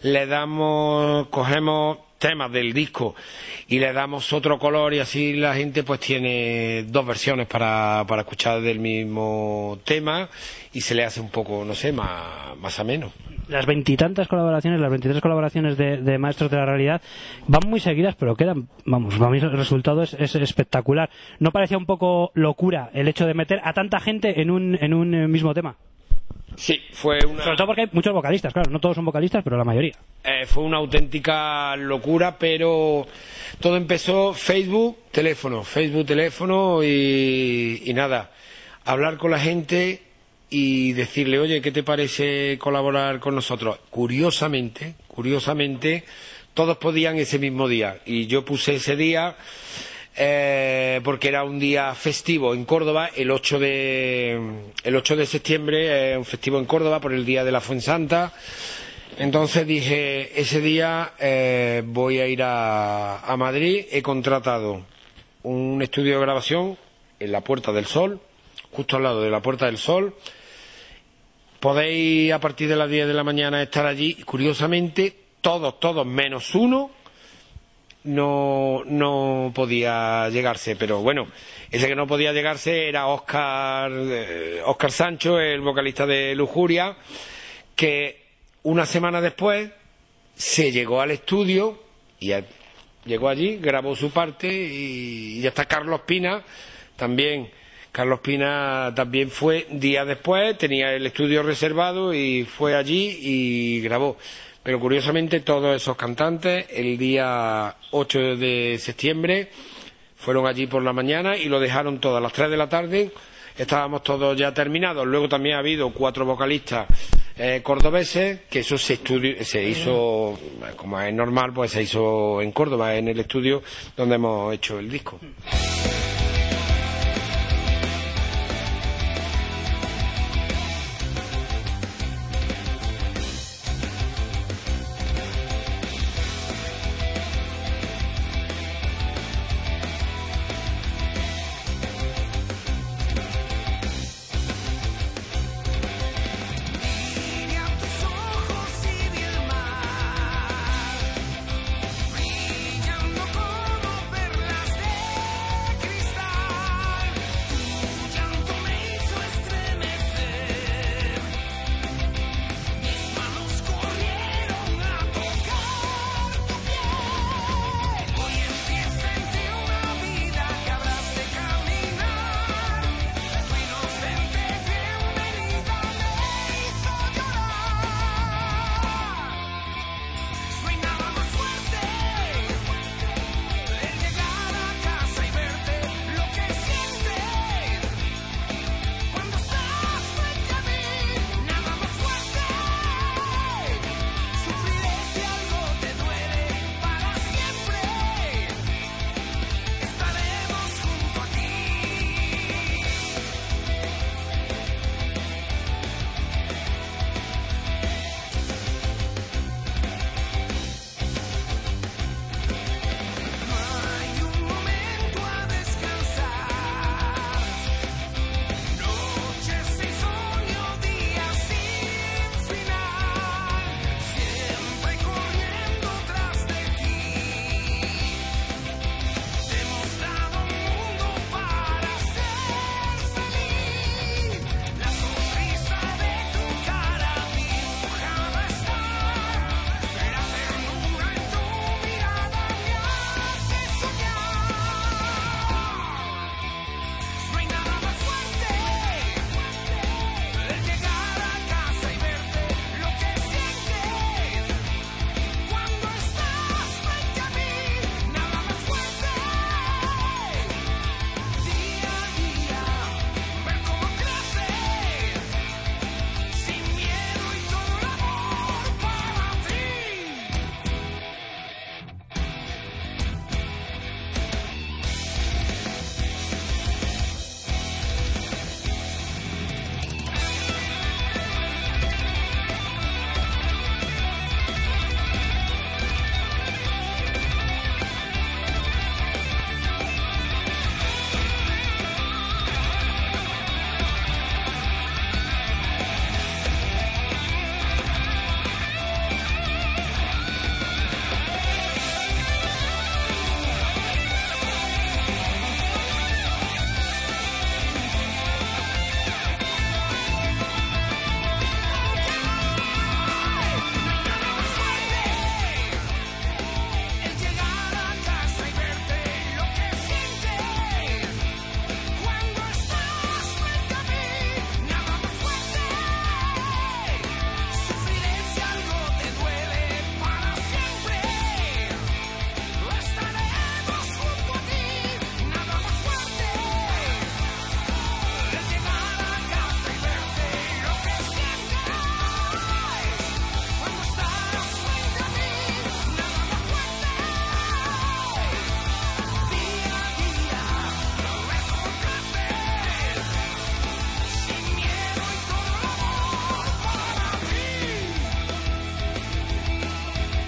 Speaker 3: cogemos temas del disco y le damos otro color, y así la gente pues tiene 2 versiones para escuchar del mismo tema, y se le hace un poco, no sé, más ameno.
Speaker 1: Las 20 y tantas colaboraciones, las 23 colaboraciones de Maestros de la Realidad van muy seguidas, pero quedan, para mí el resultado es espectacular. ¿No parecía un poco locura el hecho de meter a tanta gente en un mismo tema?
Speaker 3: Sí, fue una...
Speaker 1: Sobre todo porque hay muchos vocalistas, claro, no todos son vocalistas, pero la mayoría.
Speaker 3: Fue una auténtica locura, pero todo empezó Facebook, teléfono y nada, hablar con la gente y decirle, oye, ¿qué te parece colaborar con nosotros? Curiosamente, todos podían ese mismo día, y yo puse ese día porque era un día festivo en Córdoba, el 8 de septiembre, un festivo en Córdoba por el día de la Fuensanta. Entonces dije, ese día voy a ir a Madrid. He contratado un estudio de grabación en la Puerta del Sol, justo al lado de la Puerta del Sol. Podéis a partir de las 10 de la mañana estar allí. Curiosamente, todos menos uno no podía llegarse, pero bueno, ese que no podía llegarse era Óscar Sancho, el vocalista de Lujuria, que una semana después se llegó al estudio y llegó allí, grabó su parte, y ya está Carlos Pina también. Carlos Pina también fue días después, tenía el estudio reservado y fue allí y grabó. Pero curiosamente todos esos cantantes el día 8 de septiembre fueron allí por la mañana y lo dejaron todo a las 3 de la tarde. Estábamos todos ya terminados. Luego también ha habido 4 vocalistas cordobeses, que eso se hizo, como es normal, pues se hizo en Córdoba, en el estudio donde hemos hecho el disco.
Speaker 2: Brillando como perlas de cristal.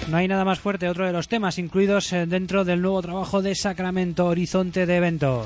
Speaker 1: No hay nada más fuerte, otro de los temas incluidos dentro del nuevo trabajo de Sacramento, Horizonte de Eventos.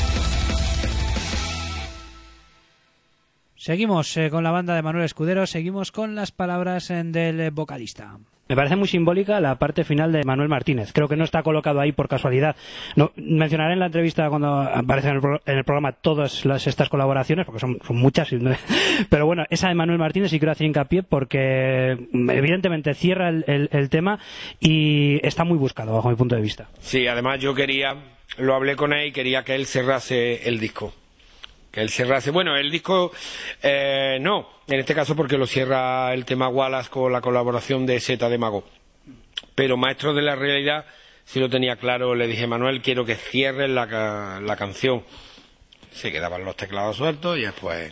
Speaker 1: Seguimos con la banda de Manuel Escudero, seguimos con las palabras del vocalista. Me parece muy simbólica la parte final de Manuel Martínez. Creo que no está colocado ahí por casualidad. No, mencionaré en la entrevista cuando aparecen en el programa todas estas colaboraciones, porque son muchas. Pero bueno, esa de Manuel Martínez sí quiero hacer hincapié porque evidentemente cierra el tema y está muy buscado bajo mi punto de vista.
Speaker 3: Sí, además yo lo hablé con él y quería que él cerrase el disco. Que él cerrase, bueno, el disco no, en este caso porque lo cierra el tema Wallace con la colaboración de Zeta de Mago, pero Maestro de la Realidad sí lo tenía claro. Le dije, Manuel, quiero que cierres la canción. Se quedaban los teclados sueltos y después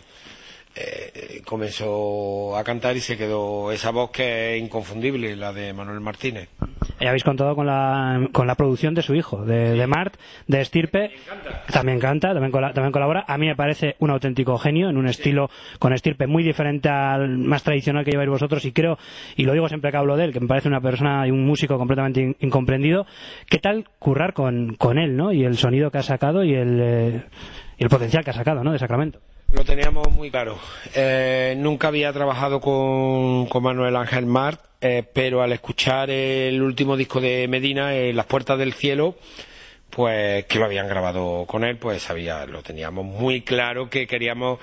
Speaker 3: comenzó a cantar y se quedó esa voz que es inconfundible, la de Manuel Martínez.
Speaker 1: Y habéis contado con la producción de su hijo, de Mart, de Estirpe. También canta, también colabora. A mí me parece un auténtico genio, en un estilo con Estirpe muy diferente al más tradicional que lleváis vosotros, y creo, y lo digo siempre que hablo de él, que me parece una persona y un músico completamente incomprendido. ¿Qué tal currar con él, ¿no? Y el sonido que ha sacado y el potencial que ha sacado, ¿no?, de Sacramento.
Speaker 3: Lo teníamos muy claro. Nunca había trabajado con Manuel Ángel Mart, pero al escuchar el último disco de Medina, Las Puertas del Cielo, pues que lo habían grabado con él, pues lo teníamos muy claro que queríamos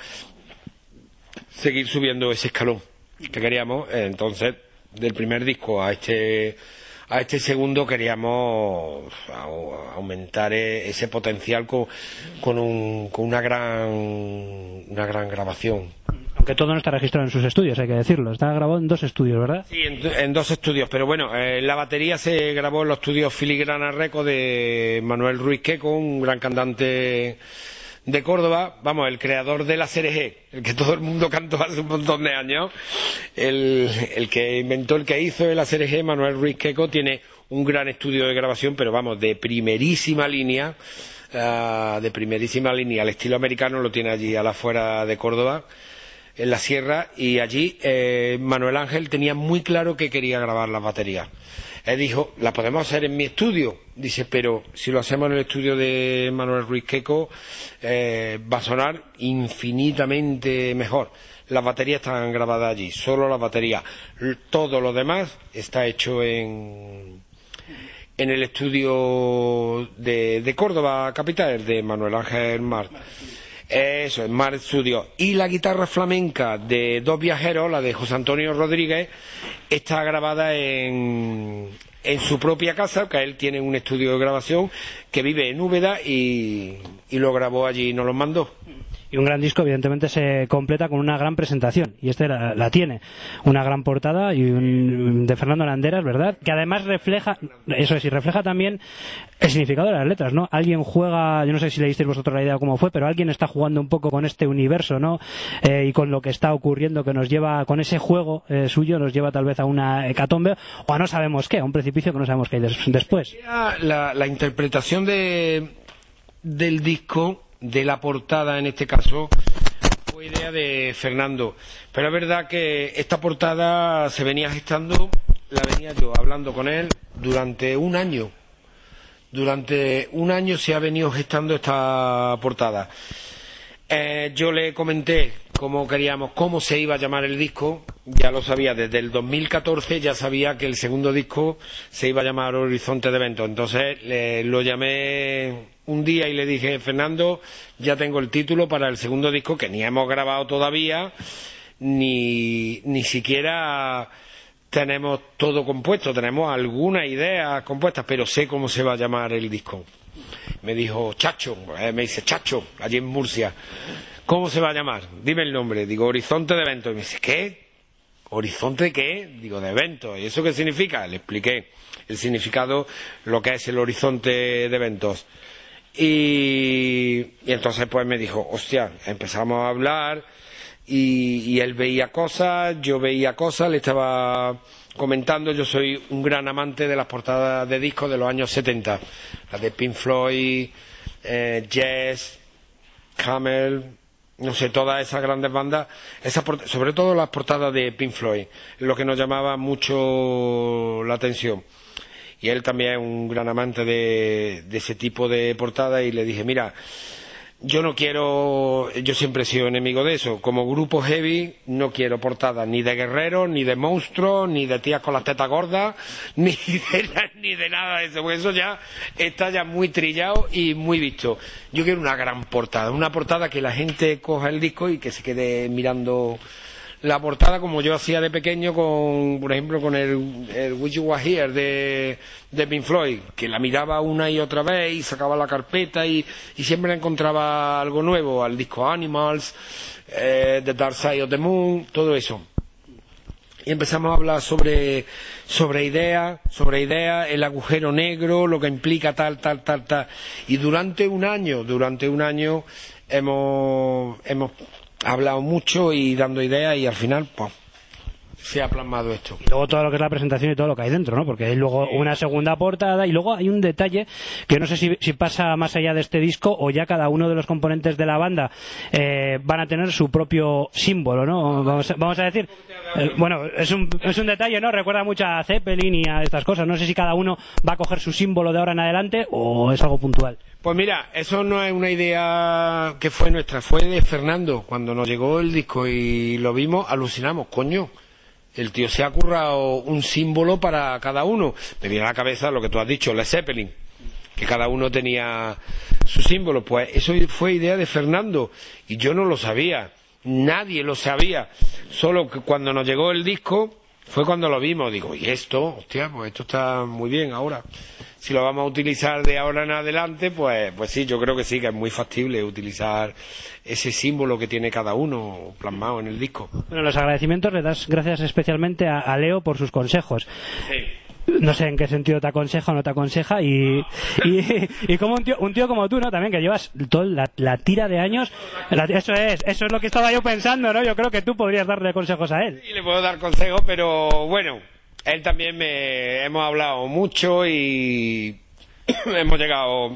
Speaker 3: seguir subiendo ese escalón que queríamos. Entonces, del primer disco a este segundo queríamos aumentar ese potencial con una gran grabación.
Speaker 1: Aunque todo no está registrado en sus estudios, hay que decirlo. Está grabado en 2 estudios, ¿verdad?
Speaker 3: Sí, en 2 estudios, pero bueno, la batería se grabó en los estudios Filigrana Records de Manuel Ruiz Queco, un gran cantante de Córdoba, vamos, el creador de la CRG, el que todo el mundo cantó hace un montón de años, el que inventó, el que hizo la CRG, Manuel Ruiz Queco, tiene un gran estudio de grabación, pero vamos, de primerísima línea, al estilo americano, lo tiene allí a la afuera de Córdoba, en la sierra, y allí Manuel Ángel tenía muy claro que quería grabar las baterías. Él dijo, la podemos hacer en mi estudio. Dice, pero si lo hacemos en el estudio de Manuel Ruiz Queco, va a sonar infinitamente mejor. Las baterías están grabadas allí, solo las baterías. Todo lo demás está hecho en el estudio de Córdoba capital, de Manuel Ángel Mart. Eso, en Mart Studio. Y la guitarra flamenca de Dos Viajeros, la de José Antonio Rodríguez, está grabada en su propia casa, que él tiene un estudio de grabación, que vive en Úbeda, y lo grabó allí y nos lo mandó.
Speaker 1: Y un gran disco, evidentemente, se completa con una gran presentación, y la tiene. Una gran portada de Fernando Landeras, ¿verdad? Que además refleja también el significado de las letras, ¿no? Alguien juega, yo no sé si leísteis vosotros la idea o cómo fue, pero alguien está jugando un poco con este universo, ¿no? Y con lo que está ocurriendo, que nos lleva, con ese juego suyo, nos lleva tal vez a una hecatombe, o a no sabemos qué, a un precipicio que no sabemos qué hay después.
Speaker 3: La interpretación del disco, de la portada en este caso, fue idea de Fernando, pero es verdad que esta portada se venía gestando, la venía yo hablando con él durante un año se ha venido gestando esta portada. Yo le comenté cómo se iba a llamar el disco, ya lo sabía desde el 2014, ya sabía que el segundo disco se iba a llamar Horizonte de Eventos. Entonces lo llamé un día y le dije, Fernando, ya tengo el título para el segundo disco, que ni hemos grabado todavía, ni siquiera tenemos todo compuesto, tenemos algunas ideas compuestas, pero sé cómo se va a llamar el disco. Me dijo, Chacho, me dice, Chacho, allí en Murcia, ¿cómo se va a llamar? Dime el nombre. Digo, Horizonte de Eventos. Y me dice, ¿qué? ¿Horizonte de qué? Digo, de eventos. ¿Y eso qué significa? Le expliqué el significado, lo que es el horizonte de eventos. Y entonces pues me dijo, hostia, empezamos a hablar y él veía cosas, yo veía cosas, le estaba comentando. Yo soy un gran amante de las portadas de discos de los años 70, las de Pink Floyd, Yes, Camel, no sé, todas esas grandes bandas, sobre todo las portadas de Pink Floyd, lo que nos llamaba mucho la atención. Y él también es un gran amante de ese tipo de portadas, y le dije, mira, yo siempre he sido enemigo de eso. Como grupo heavy no quiero portadas ni de guerreros, ni de monstruos, ni de tías con las tetas gordas, ni de nada de eso, porque eso ya está ya muy trillado y muy visto. Yo quiero una gran portada, una portada que la gente coja el disco y que se quede mirando la portada, como yo hacía de pequeño por ejemplo, con el Wish You Were Here de Pink Floyd, que la miraba una y otra vez y sacaba la carpeta y siempre encontraba algo nuevo, al disco Animals, The Dark Side of the Moon, todo eso. Y empezamos a hablar sobre ideas, el agujero negro, lo que implica tal. Y durante un año hemos hablado mucho y dando ideas, y al final pues se ha plasmado esto.
Speaker 1: Y luego todo lo que es la presentación y todo lo que hay dentro, ¿no? Porque hay luego una segunda portada, y luego hay un detalle que no sé si pasa más allá de este disco, o ya cada uno de los componentes de la banda van a tener su propio símbolo, ¿no? Vamos a decir, bueno, es un detalle, ¿no? Recuerda mucho a Zeppelin y a estas cosas. No sé si cada uno va a coger su símbolo de ahora en adelante o es algo puntual.
Speaker 3: Pues mira, eso no es una idea que fue nuestra, fue de Fernando. Cuando nos llegó el disco y lo vimos, alucinamos, coño. El tío se ha currado un símbolo para cada uno. Me viene a la cabeza lo que tú has dicho, Led Zeppelin, que cada uno tenía su símbolo. Pues eso fue idea de Fernando, y yo no lo sabía, nadie lo sabía. Solo que cuando nos llegó el disco fue cuando lo vimos. Digo, ¿y esto? Hostia, pues esto está muy bien ahora. Si lo vamos a utilizar de ahora en adelante, pues sí, yo creo que sí, que es muy factible utilizar ese símbolo que tiene cada uno plasmado en el disco.
Speaker 1: Bueno, los agradecimientos le das gracias especialmente a Leo por sus consejos.
Speaker 3: Sí.
Speaker 1: No sé en qué sentido te aconseja o no te aconseja, y como un tío como tú, ¿no? También, que llevas toda la tira de años. Eso es lo que estaba yo pensando, ¿no? Yo creo que tú podrías darle consejos a él.
Speaker 3: Sí, le puedo dar consejos, pero bueno, él también hemos hablado mucho y hemos llegado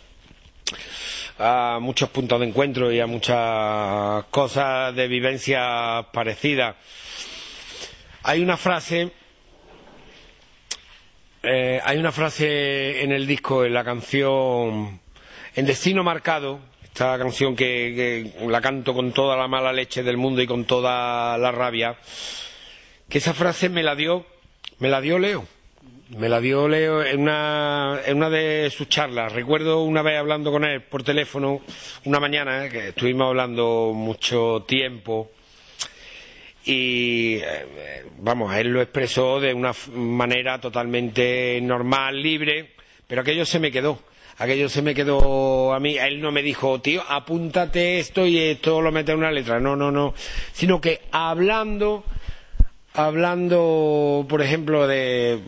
Speaker 3: a muchos puntos de encuentro y a muchas cosas de vivencias parecidas. Hay una frase en el disco, en la canción En Destino Marcado, esta canción que la canto con toda la mala leche del mundo y con toda la rabia, que esa frase me la dio Leo. Me la dio Leo en una de sus charlas. Recuerdo una vez hablando con él por teléfono, una mañana, que estuvimos hablando mucho tiempo, y vamos, él lo expresó de una manera totalmente normal, libre, pero aquello se me quedó a mí. Él no me dijo, tío, apúntate esto y esto lo mete en una letra, no, sino que hablando, por ejemplo, de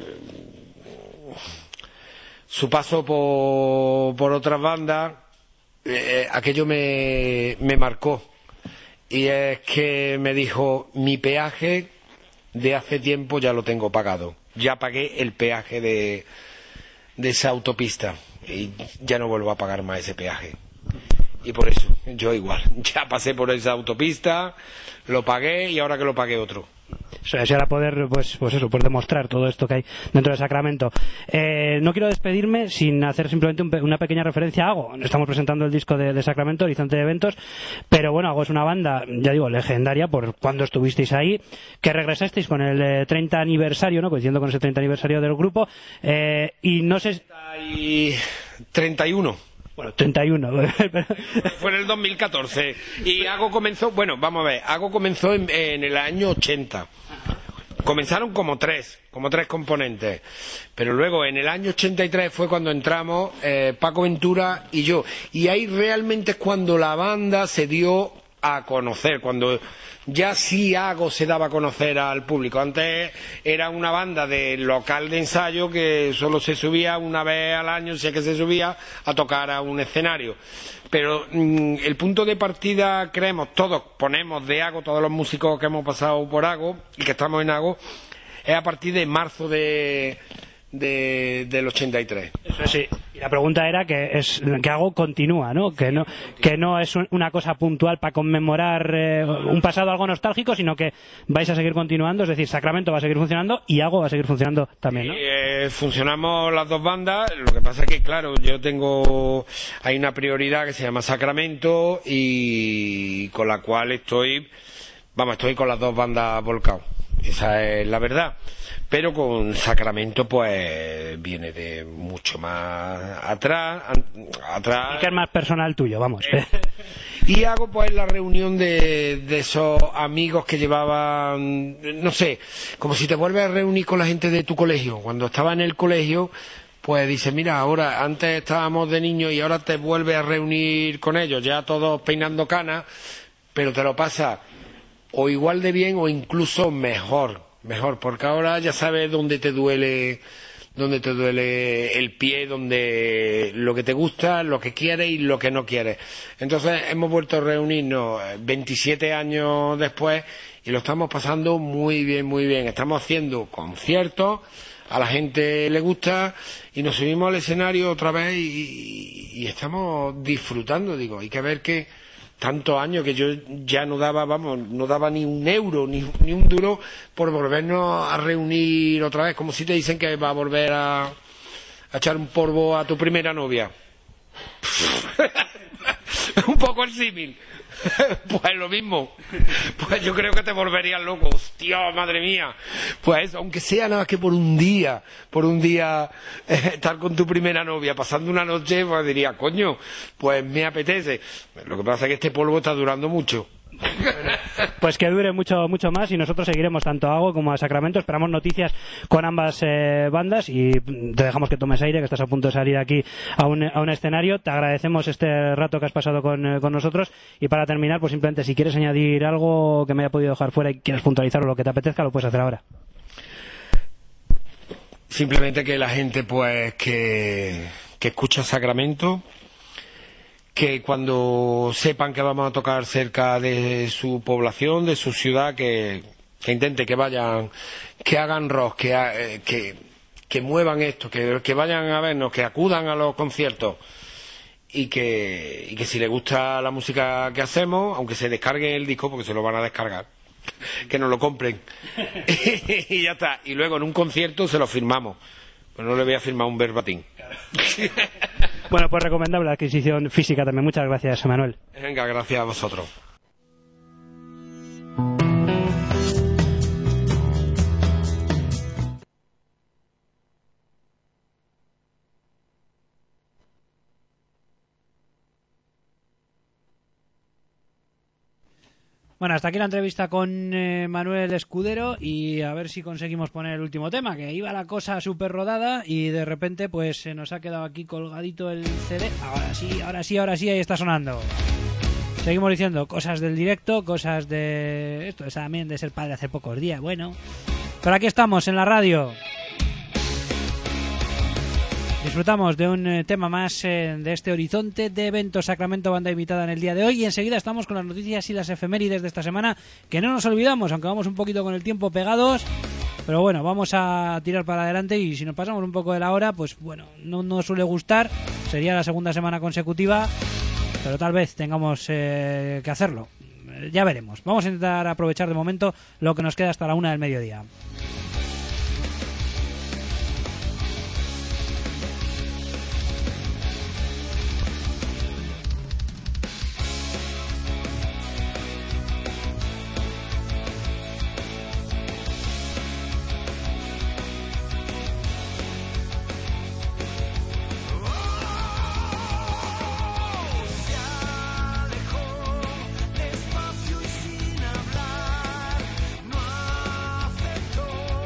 Speaker 3: su paso por otras bandas, aquello me marcó. Y es que me dijo, mi peaje de hace tiempo ya lo tengo pagado. Ya pagué el peaje de esa autopista y ya no vuelvo a pagar más ese peaje. Y por eso, yo igual, ya pasé por esa autopista, lo pagué y ahora que lo pague otro.
Speaker 1: Eso es, para poder pues demostrar todo esto que hay dentro de Sacramento. No quiero despedirme sin hacer simplemente una pequeña referencia a Ago. Estamos presentando el disco de Sacramento, Horizonte de Eventos, pero bueno, Ago es una banda, ya digo, legendaria por cuando estuvisteis ahí, que regresasteis con el 30 aniversario, ¿no? Coincidiendo con ese 30 aniversario del grupo, y no sé...
Speaker 3: 31.
Speaker 1: Bueno, 31.
Speaker 3: Fue en el 2014. Y Ago comenzó, bueno, vamos a ver, Ago comenzó en el año 80. Comenzaron como tres componentes. Pero luego, en el año 83 fue cuando entramos Paco Ventura y yo. Y ahí realmente es cuando la banda se dio a conocer, cuando ya sí Ago se daba a conocer al público. Antes era una banda de local de ensayo que solo se subía una vez al año, si es que se subía, a tocar a un escenario. Pero el punto de partida, creemos, todos ponemos de Ago, todos los músicos que hemos pasado por Ago y que estamos en Ago, es a partir de marzo del 83.
Speaker 1: Eso sí. Y la pregunta era que algo continúa, ¿no? Que no es una cosa puntual para conmemorar un pasado algo nostálgico, sino que vais a seguir continuando, es decir, Sacramento va a seguir funcionando y Ago va a seguir funcionando también, ¿no?
Speaker 3: Funcionamos las dos bandas, lo que pasa es que, claro, hay una prioridad que se llama Sacramento y con la cual estoy con las dos bandas volcados. Esa es la verdad. Pero con Sacramento pues viene de mucho más atrás.
Speaker 1: Y que es más personal tuyo, vamos.
Speaker 3: Y hago pues la reunión de esos amigos que llevaban, no sé, como si te vuelves a reunir con la gente de tu colegio. Cuando estaba en el colegio, pues dices, mira, ahora antes estábamos de niños y ahora te vuelves a reunir con ellos, ya todos peinando canas, pero te lo pasas o igual de bien o incluso mejor, porque ahora ya sabes dónde te duele el pie, donde lo que te gusta, lo que quieres y lo que no quieres. Entonces hemos vuelto a reunirnos 27 años después y lo estamos pasando muy bien, muy bien. Estamos haciendo conciertos, a la gente le gusta y nos subimos al escenario otra vez y estamos disfrutando. Digo, hay que ver que tantos años que yo ya no daba ni un euro, ni un duro por volvernos a reunir otra vez, como si te dicen que va a volver a echar un polvo a tu primera novia. Un poco el símil. Pues lo mismo. Pues yo creo que te volverías loco. Hostia, madre mía. Pues aunque sea nada más que por un día estar con tu primera novia pasando una noche, pues diría, coño, pues me apetece. Lo que pasa es que este polvo está durando mucho.
Speaker 1: Pues que dure mucho más y nosotros seguiremos tanto a Ago como a Sacramento. Esperamos noticias con ambas bandas y te dejamos que tomes aire, que estás a punto de salir aquí a un escenario. Te agradecemos este rato que has pasado con nosotros y para terminar, pues simplemente si quieres añadir algo que me haya podido dejar fuera y quieres puntualizar o lo que te apetezca, lo puedes hacer ahora.
Speaker 3: Simplemente que la gente pues que escucha Sacramento, que cuando sepan que vamos a tocar cerca de su población, de su ciudad, que intente que vayan, que hagan rock, que muevan esto, que vayan a vernos, que acudan a los conciertos y que si les gusta la música que hacemos, aunque se descarguen el disco, porque se lo van a descargar, que nos lo compren y ya está. Y luego en un concierto se lo firmamos, pero no le voy a firmar un verbatim.
Speaker 1: Bueno, pues recomendable la adquisición física también. Muchas gracias, Manuel.
Speaker 3: Venga, gracias a vosotros.
Speaker 1: Bueno, hasta aquí la entrevista con Manuel Escudero y a ver si conseguimos poner el último tema, que iba la cosa súper rodada y de repente pues se nos ha quedado aquí colgadito el CD. Ahora sí, ahí está sonando. Seguimos diciendo cosas del directo, cosas de esto, es también de ser padre hace pocos días, bueno. Pero aquí estamos en la radio. Disfrutamos de un tema más de este horizonte de eventos Sacramento, banda invitada en el día de hoy, y enseguida estamos con las noticias y las efemérides de esta semana, que no nos olvidamos, aunque vamos un poquito con el tiempo pegados, pero bueno, vamos a tirar para adelante y si nos pasamos un poco de la hora, pues bueno, no nos suele gustar, sería la segunda semana consecutiva, pero tal vez tengamos que hacerlo, ya veremos. Vamos a intentar aprovechar de momento lo que nos queda hasta la 1 del mediodía.
Speaker 2: Despacio y sin hablar, no afectó.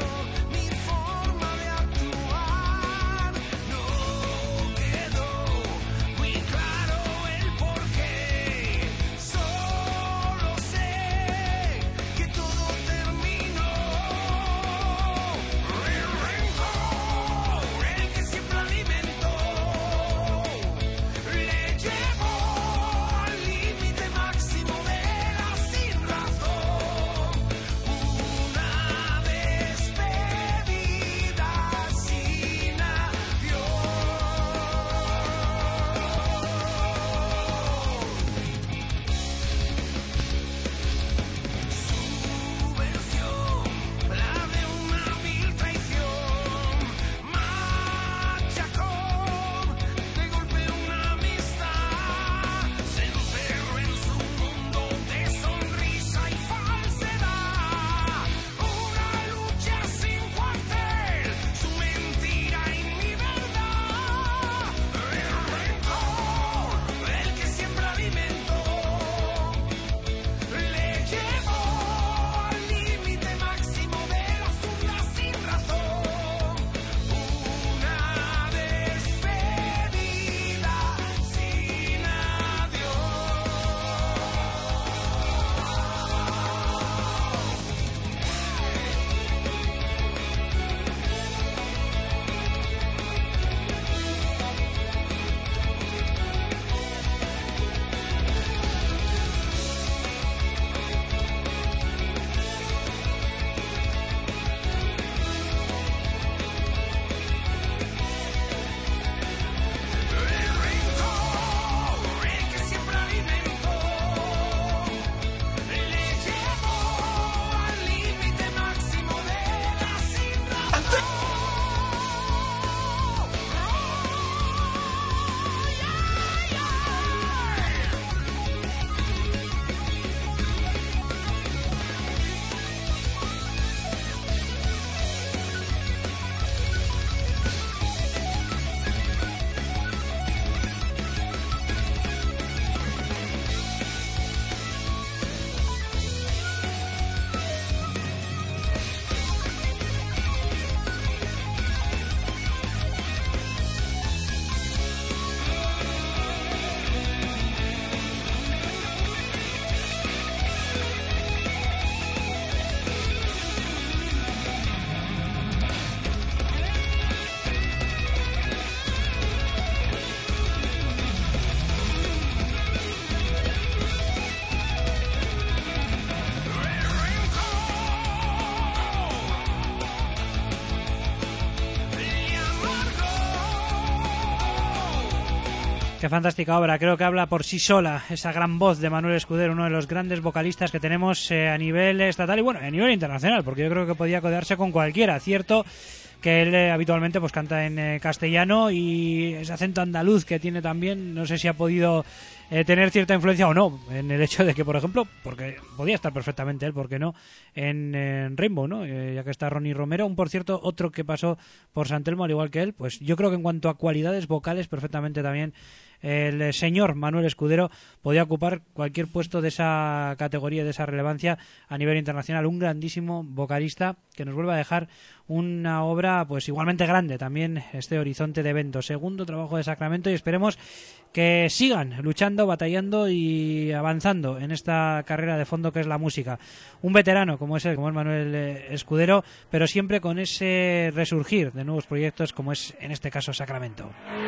Speaker 1: Qué fantástica obra, creo que habla por sí sola esa gran voz de Manuel Escudero, uno de los grandes vocalistas que tenemos a nivel estatal y bueno, a nivel internacional, porque yo creo que podía codearse con cualquiera, cierto que él habitualmente pues canta en castellano y ese acento andaluz que tiene también, no sé si ha podido tener cierta influencia o no en el hecho de que, por ejemplo, porque podía estar perfectamente él, ¿por qué no? En Rainbow, ¿no? Ya que está Ronnie Romero, por cierto, otro que pasó por San Telmo al igual que él, pues yo creo que en cuanto a cualidades vocales, perfectamente también el señor Manuel Escudero podía ocupar cualquier puesto de esa categoría, de esa relevancia a nivel internacional. Un grandísimo vocalista que nos vuelve a dejar una obra pues igualmente grande también, este Horizonte de Eventos, segundo trabajo de Sacramento, y esperemos que sigan luchando, batallando y avanzando en esta carrera de fondo que es la música. Un veterano como es Manuel Escudero, pero siempre con ese resurgir de nuevos proyectos como es en este caso Sacramento.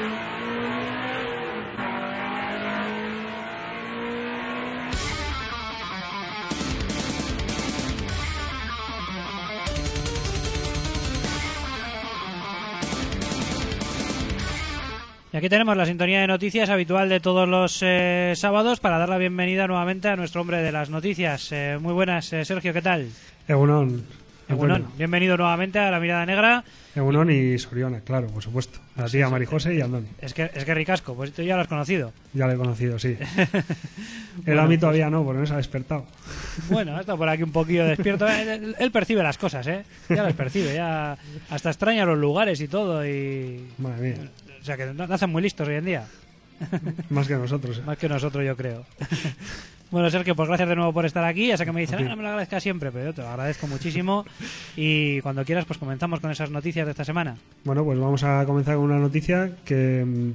Speaker 1: Y aquí tenemos la sintonía de noticias habitual de todos los sábados para dar la bienvenida nuevamente a nuestro hombre de las noticias. Muy buenas, Sergio, ¿qué tal?
Speaker 4: Egunon.
Speaker 1: Bienvenido nuevamente a La Mirada Negra.
Speaker 4: Egunon y Soriona, claro, por supuesto. A ti, a Marijose y a Andoni.
Speaker 1: Es que ricasco, pues tú ya lo has conocido.
Speaker 4: Ya lo he conocido, sí. Él a mí todavía no, porque no se ha despertado.
Speaker 1: Bueno, ha estado por aquí un poquillo despierto. Él percibe las cosas, ¿eh? Ya las percibe, ya hasta extraña los lugares y todo. Y
Speaker 4: Madre mía.
Speaker 1: O sea que nacen muy listos hoy en día.
Speaker 4: Más que nosotros.
Speaker 1: Más que nosotros, yo creo. Bueno, Sergio, pues gracias de nuevo por estar aquí. Ya sé que me dicen, no me lo agradezcas siempre, pero yo te lo agradezco muchísimo. Y cuando quieras, pues comenzamos con esas noticias de esta semana.
Speaker 4: Bueno, pues vamos a comenzar con una noticia que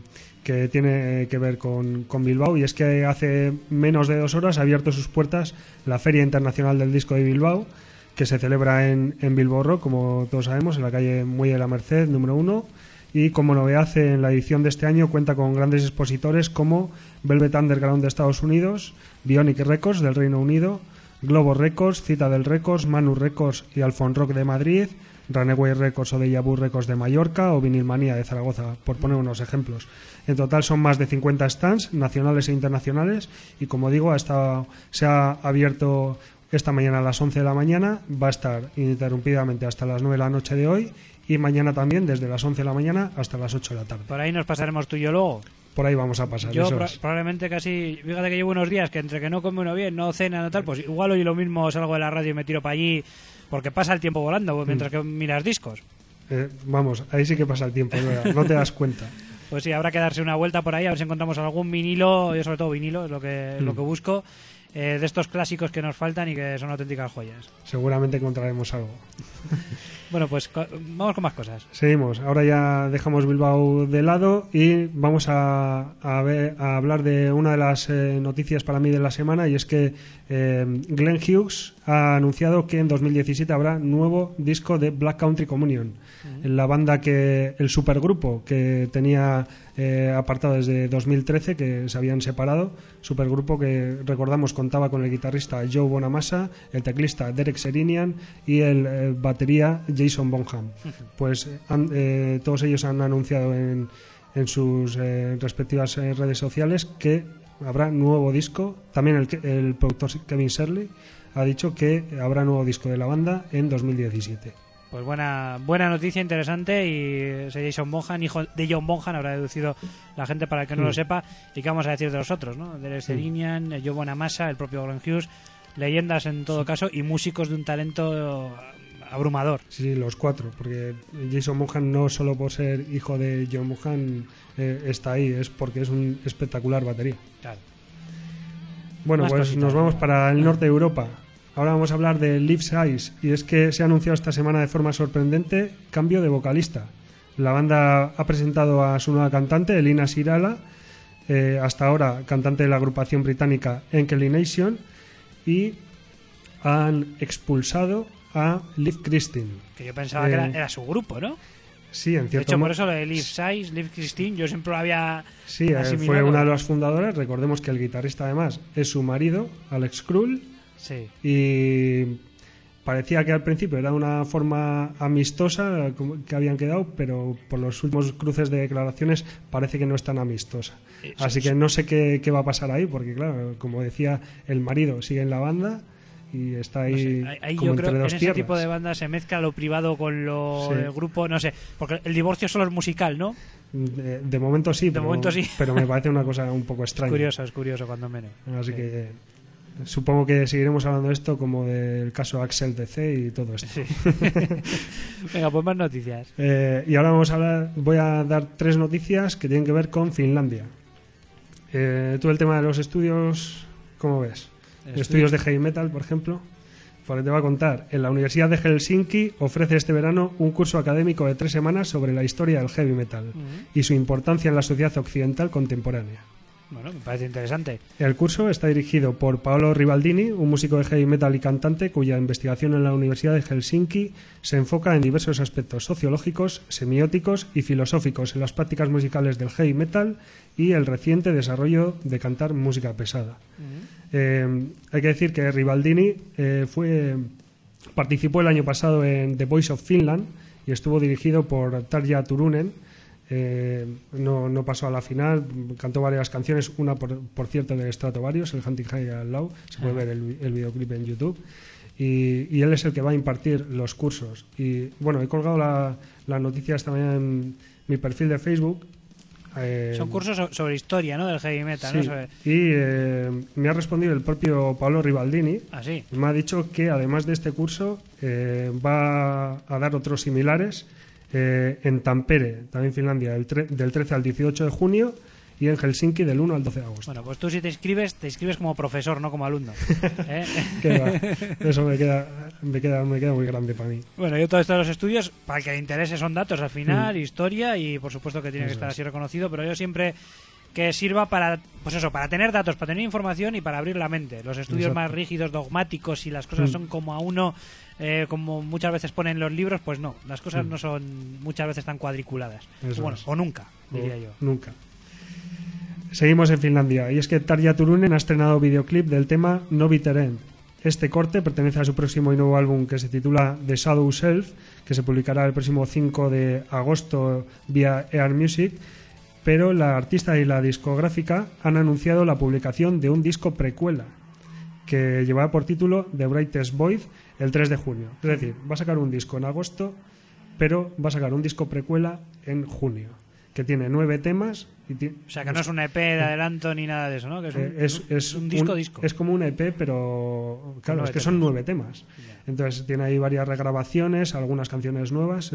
Speaker 4: tiene que ver con Bilbao, y es que hace menos de 2 horas ha abierto sus puertas la Feria Internacional del Disco de Bilbao, que se celebra en Bilbao Rock, como todos sabemos, en la calle Muelle de la Merced, número 1. Y como novedad en la edición de este año cuenta con grandes expositores como Velvet Underground de Estados Unidos, Bionic Records del Reino Unido, Globo Records, Citadel Records, Manu Records y Alfon Rock de Madrid, Runaway Records o Deja Vu Records de Mallorca o Vinilmanía de Zaragoza, por poner unos ejemplos. En total son más de 50 stands nacionales e internacionales y, como digo, se ha abierto esta mañana a las 11 de la mañana, va a estar ininterrumpidamente hasta las 9 de la noche de hoy y mañana también desde las 11 de la mañana hasta las 8 de la tarde.
Speaker 1: Por ahí nos pasaremos tú y yo luego.
Speaker 4: Por ahí vamos a pasar.
Speaker 1: Yo probablemente casi, fíjate que llevo unos días que entre que no come uno bien, no cena, no tal, pues igual hoy lo mismo salgo de la radio y me tiro para allí porque pasa el tiempo volando mientras que miras discos.
Speaker 4: Vamos, ahí sí que pasa el tiempo, no te das cuenta.
Speaker 1: Pues sí, habrá que darse una vuelta por ahí a ver si encontramos algún vinilo, yo sobre todo vinilo, es lo que busco, de estos clásicos que nos faltan y que son auténticas joyas.
Speaker 4: Seguramente encontraremos algo.
Speaker 1: Bueno, pues vamos con más cosas.
Speaker 4: Seguimos. Ahora ya dejamos Bilbao de lado y vamos a hablar de una de las noticias para mí de la semana, y es que Glenn Hughes ha anunciado que en 2017 habrá nuevo disco de Black Country Communion, la banda el supergrupo que tenía apartado desde 2013, que se habían separado, supergrupo que, recordamos, contaba con el guitarrista Joe Bonamassa, el teclista Derek Serinian y el batería Jason Bonham. Pues todos ellos han anunciado en sus respectivas redes sociales que habrá nuevo disco. También el productor Kevin Shirley ha dicho que habrá nuevo disco de la banda en 2017.
Speaker 1: Pues buena noticia, interesante. Y ese Jason Bonham, hijo de John Bonham, habrá deducido la gente para el que no lo sepa. ¿Y qué vamos a decir de los otros, no? Derek Serinian, Joe Bonamassa, el propio Glenn Hughes, leyendas en todo caso y músicos de un talento abrumador.
Speaker 4: Sí, los 4, porque Jason Bonham, no solo por ser hijo de John Bonham está ahí, es porque es un espectacular batería.
Speaker 1: Claro.
Speaker 4: Bueno,
Speaker 1: Más
Speaker 4: pues
Speaker 1: cositas,
Speaker 4: nos vamos para el norte de Europa. Ahora vamos a hablar de Live Size, y es que se ha anunciado esta semana de forma sorprendente cambio de vocalista. La banda ha presentado a su nueva cantante, Elina Sirala, hasta ahora cantante de la agrupación británica Enkelly Nation, y han expulsado a Liv Christine.
Speaker 1: Que yo pensaba que era su grupo, ¿no?
Speaker 4: Sí, en cierto
Speaker 1: de hecho, por eso lo de Liv Size, Liv Christine, yo siempre lo había asimilado.
Speaker 4: Fue una de las fundadoras. Recordemos que el guitarrista además es su marido, Alex Krull.
Speaker 1: Sí.
Speaker 4: Y parecía que al principio era una forma amistosa que habían quedado, pero por los últimos cruces de declaraciones parece que no es tan amistosa. Así que no sé qué va a pasar ahí, porque claro, como decía, el marido sigue en la banda y está ahí,
Speaker 1: no sé, ahí
Speaker 4: como
Speaker 1: yo creo
Speaker 4: entre
Speaker 1: que
Speaker 4: dos
Speaker 1: en ese
Speaker 4: tierras.
Speaker 1: tipo de bandas se mezcla lo privado con lo
Speaker 4: Sí.
Speaker 1: del grupo, no sé, porque el divorcio solo es musical, ¿no?
Speaker 4: De momento sí,
Speaker 1: momento sí.
Speaker 4: pero me parece una cosa un poco extraña.
Speaker 1: Es curioso cuando menos.
Speaker 4: Así
Speaker 1: Sí.
Speaker 4: que supongo que seguiremos hablando de esto como del caso Axel DC y todo esto.
Speaker 1: Sí. Venga, pues más noticias.
Speaker 4: Y ahora voy a dar 3 noticias que tienen que ver con Finlandia. Tú el tema de los estudios, ¿cómo ves? Estudios de heavy metal, por ejemplo. Porque te voy a contar, en la Universidad de Helsinki ofrece este verano un curso académico de 3 semanas sobre la historia del heavy metal y su importancia en la sociedad occidental contemporánea.
Speaker 1: Bueno, me parece interesante.
Speaker 4: El curso está dirigido por Paolo Ribaldini, un músico de heavy metal y cantante cuya investigación en la Universidad de Helsinki se enfoca en diversos aspectos sociológicos, semióticos y filosóficos en las prácticas musicales del heavy metal y el reciente desarrollo de cantar música pesada. Hay que decir que Ribaldini participó el año pasado en The Voice of Finland y estuvo dirigido por Tarja Turunen. No pasó a la final, cantó varias canciones, una por cierto de Stratovarius, el Hunting High and Low, se puede ver el videoclip en YouTube, y él es el que va a impartir los cursos. Y bueno, he colgado la noticia esta mañana en mi perfil de Facebook.
Speaker 1: Son cursos sobre historia, ¿no? Del heavy metal,
Speaker 4: Sí,
Speaker 1: ¿no? Sobre...
Speaker 4: y me ha respondido el propio Paolo Ribaldini.
Speaker 1: Ah, sí.
Speaker 4: Me ha dicho que además de este curso va a dar otros similares en Tampere, también Finlandia, del 13 al 18 de junio, y en Helsinki del 1 al 12 de agosto.
Speaker 1: Bueno, pues tú si te inscribes como profesor, no como alumno. ¿Eh?
Speaker 4: Qué va. Eso me queda muy grande para mí.
Speaker 1: Bueno, yo todo esto de los estudios, para el que le interese son datos al final, historia, y por supuesto que tiene que
Speaker 4: Eso
Speaker 1: estar
Speaker 4: es.
Speaker 1: así reconocido, pero yo siempre que sirva para, pues eso, para tener datos, para tener información y para abrir la mente. Los estudios
Speaker 4: Exacto.
Speaker 1: más rígidos, dogmáticos, y las cosas son como a uno, como muchas veces ponen los libros, pues no, las cosas no son muchas veces tan cuadriculadas.
Speaker 4: Eso
Speaker 1: Bueno,
Speaker 4: es.
Speaker 1: o nunca, diría yo.
Speaker 4: Nunca. Seguimos en Finlandia, y es que Tarja Turunen ha estrenado videoclip del tema No Bitter End. Este corte pertenece a su próximo y nuevo álbum que se titula The Shadow Self, que se publicará el próximo 5 de agosto vía Air Music, pero la artista y la discográfica han anunciado la publicación de un disco precuela que llevará por título The Brightest Void el 3 de junio. Es decir, va a sacar un disco en agosto, pero va a sacar un disco precuela en junio, que tiene 9 temas.
Speaker 1: O sea, que no es un EP de adelanto ni nada de eso, ¿no? Que es un disco.
Speaker 4: Es como un EP, pero claro,
Speaker 1: 9
Speaker 4: es que son
Speaker 1: temas.
Speaker 4: 9 temas. Entonces tiene ahí varias regrabaciones, algunas canciones nuevas.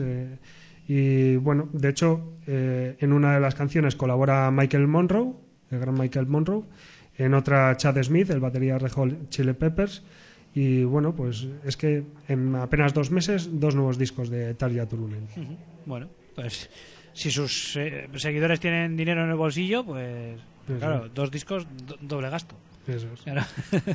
Speaker 4: Y bueno, de hecho, en una de las canciones colabora Michael Monroe, el gran Michael Monroe, en otra Chad Smith, el batería de Red Hot Chili Peppers. Y bueno, pues es que en apenas 2 meses, 2 nuevos discos de Tarja Turunen.
Speaker 1: Ujú. Bueno, pues si sus seguidores tienen dinero en el bolsillo, pues
Speaker 4: Eso
Speaker 1: claro, 2 discos, doble gasto.
Speaker 4: Eso es.
Speaker 1: Claro.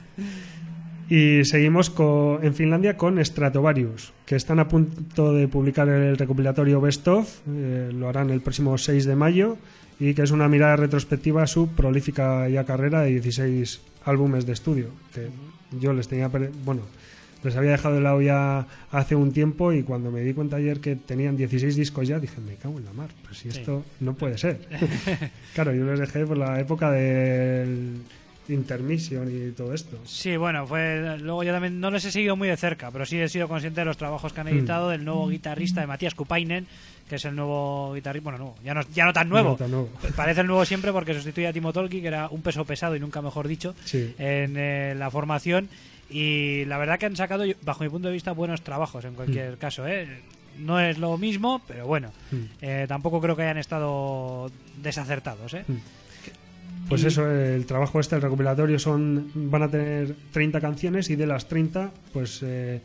Speaker 4: Y seguimos en Finlandia con Stratovarius, que están a punto de publicar el recopilatorio Best Of, lo harán el próximo 6 de mayo, y que es una mirada retrospectiva a su prolífica ya carrera de 16 álbumes de estudio, que yo les había dejado de lado ya hace un tiempo, y cuando me di cuenta ayer que tenían 16 discos ya, dije, me cago en la mar, pues si esto no puede ser. Claro, yo les dejé por la época del Intermission y todo esto.
Speaker 1: Sí, bueno, luego yo también no les he seguido muy de cerca, pero sí he sido consciente de los trabajos que han editado, del nuevo guitarrista de Matías Kupainen, que es el nuevo guitarrista, bueno, nuevo, ya no tan nuevo.
Speaker 4: No tan nuevo.
Speaker 1: Parece el nuevo siempre porque sustituye a Timo Tolkki, que era un peso pesado y nunca mejor dicho,
Speaker 4: Sí.
Speaker 1: en la formación, y la verdad que han sacado, bajo mi punto de vista, buenos trabajos en cualquier caso, No es lo mismo, pero bueno, tampoco creo que hayan estado desacertados,
Speaker 4: Pues eso, el trabajo el recopilatorio van a tener 30 canciones, y de las 30, pues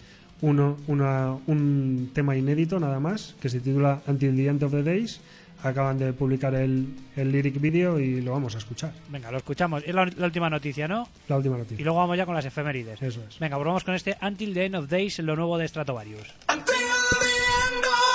Speaker 4: un tema inédito nada más, que se titula Until the End of the Days. Acaban de publicar el lyric video y lo vamos a escuchar.
Speaker 1: Venga, lo escuchamos. Es la última noticia, ¿no?
Speaker 4: La última
Speaker 1: Y
Speaker 4: noticia.
Speaker 1: luego vamos ya con las efemérides.
Speaker 4: Eso es.
Speaker 1: Venga, pues vamos con este Until the End of Days, lo nuevo de Stratovarius.
Speaker 2: Until the end of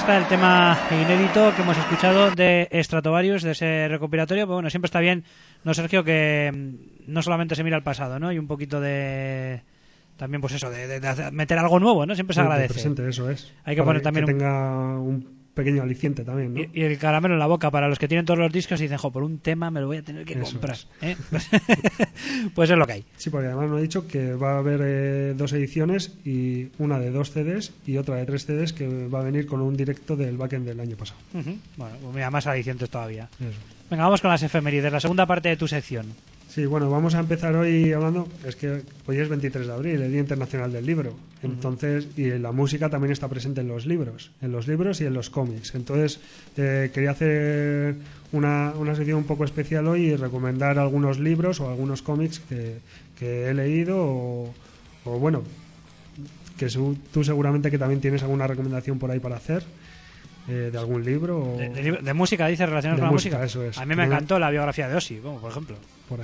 Speaker 1: está el tema inédito que hemos escuchado de Stratovarius, de ese recopilatorio. Pero bueno, siempre está bien, ¿no, Sergio? Que no solamente se mira al pasado, ¿no? Y un poquito de... También, pues eso, de meter algo nuevo, ¿no? Siempre se agradece.
Speaker 4: Presente, eso es.
Speaker 1: Hay que poner también
Speaker 4: que tenga un pequeño aliciente también, ¿no?
Speaker 1: Y el caramelo en la boca para los que tienen todos los discos y dicen, jo, por un tema me lo voy a tener que
Speaker 4: Eso
Speaker 1: comprar.
Speaker 4: es.
Speaker 1: ¿Eh? Pues es lo que hay.
Speaker 4: Sí, porque además nos ha dicho que va a haber 2 ediciones, y una de 2 CDs y otra de 3 CDs, que va a venir con un directo del Backend del año pasado.
Speaker 1: Bueno, pues mira, más alicientes todavía.
Speaker 4: Eso.
Speaker 1: Venga, vamos con las efemérides, la segunda parte de tu sección.
Speaker 4: Sí, bueno, vamos a empezar hoy hablando, es que hoy es 23 de abril, el Día Internacional del Libro. Entonces, y la música también está presente en los libros y en los cómics. Entonces, quería hacer una sección un poco especial hoy y recomendar algunos libros o algunos cómics que he leído o bueno, que tú seguramente que también tienes alguna recomendación por ahí para hacer. De algún libro o...
Speaker 1: de música, dices, relacionado con la música.
Speaker 4: Eso es.
Speaker 1: A mí me encantó la biografía de Ozzy, como por ejemplo.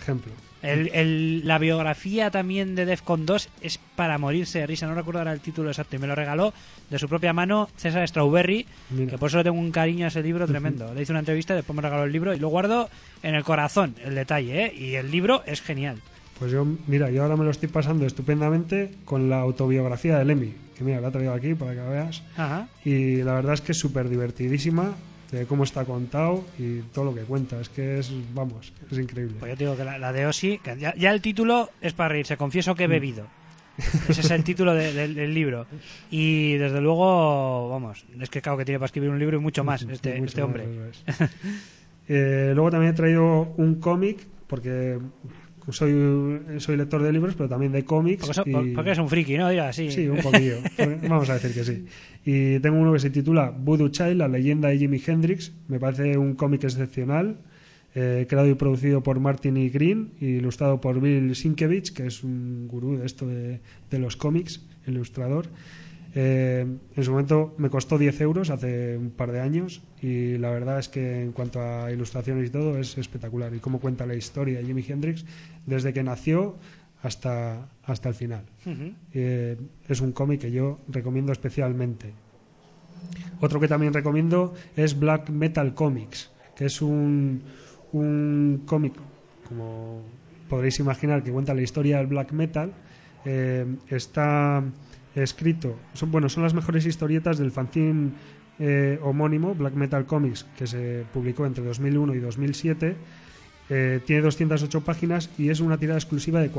Speaker 1: La biografía también de Defcon 2 es para morirse de risa. No recuerdo ahora el título exacto, y me lo regaló de su propia mano César Strawberry. Mira. Que por eso le tengo un cariño a ese libro tremendo. Le hice una entrevista, después me regaló el libro y lo guardo en el corazón, el detalle, ¿eh? Y el libro es genial.
Speaker 4: Pues yo ahora me lo estoy pasando estupendamente con la autobiografía de Lemmy, que mira, la he traído aquí para que la veas.
Speaker 1: Ajá.
Speaker 4: Y la verdad es que es súper divertidísima, de cómo está contado y todo lo que cuenta. Es que es increíble.
Speaker 1: Pues yo te digo que la de Ozzy, que ya el título es para reírse, confieso que he bebido. Ese es el título del libro. Y desde luego, vamos, es que claro que tiene para escribir un libro y mucho más este hombre.
Speaker 4: Luego también he traído un cómic, porque... Soy lector de libros, pero también de cómics.
Speaker 1: Porque eres un friki, ¿no? Dirás, sí.
Speaker 4: Sí, un poquillo. Vamos a decir que sí. Y tengo uno que se titula Voodoo Child, la leyenda de Jimi Hendrix. Me parece un cómic excepcional, creado y producido por Martin E. Green y ilustrado por Bill Sienkiewicz, que es un gurú de esto de los cómics, ilustrador. En su momento me costó 10 euros hace un par de años, y la verdad es que en cuanto a ilustraciones y todo es espectacular, y cómo cuenta la historia de Jimi Hendrix desde que nació hasta el final. Es un cómic que yo recomiendo especialmente. Otro que también recomiendo es Black Metal Comics, que es un cómic, como podréis imaginar, que cuenta la historia del black metal. Está escrito, son las mejores historietas del fanzine homónimo Black Metal Comics, que se publicó entre 2001 y 2007. Tiene 208 páginas y es una tirada exclusiva de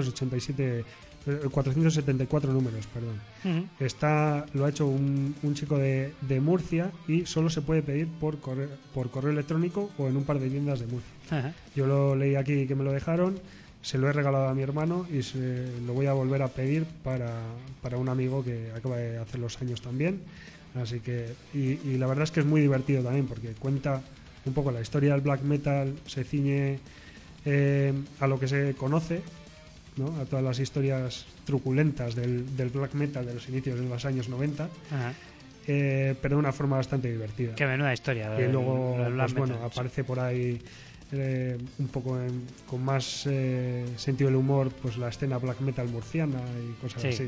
Speaker 4: 474 números, perdón. Lo ha hecho un chico de Murcia, y solo se puede pedir por correo electrónico o en un par de tiendas de Murcia. Yo lo leí aquí, que me lo dejaron, se lo he regalado a mi hermano y lo voy a volver a pedir para un amigo que acaba de hacer los años también. Así que y la verdad es que es muy divertido también, porque cuenta un poco la historia del black metal, se ciñe a lo que se conoce, ¿no? A todas las historias truculentas del black metal de los inicios de los años 90. Pero de una forma bastante divertida.
Speaker 1: Qué menuda historia.
Speaker 4: Y luego aparece por ahí un poco con más sentido del humor, pues la escena black metal murciana y cosas así.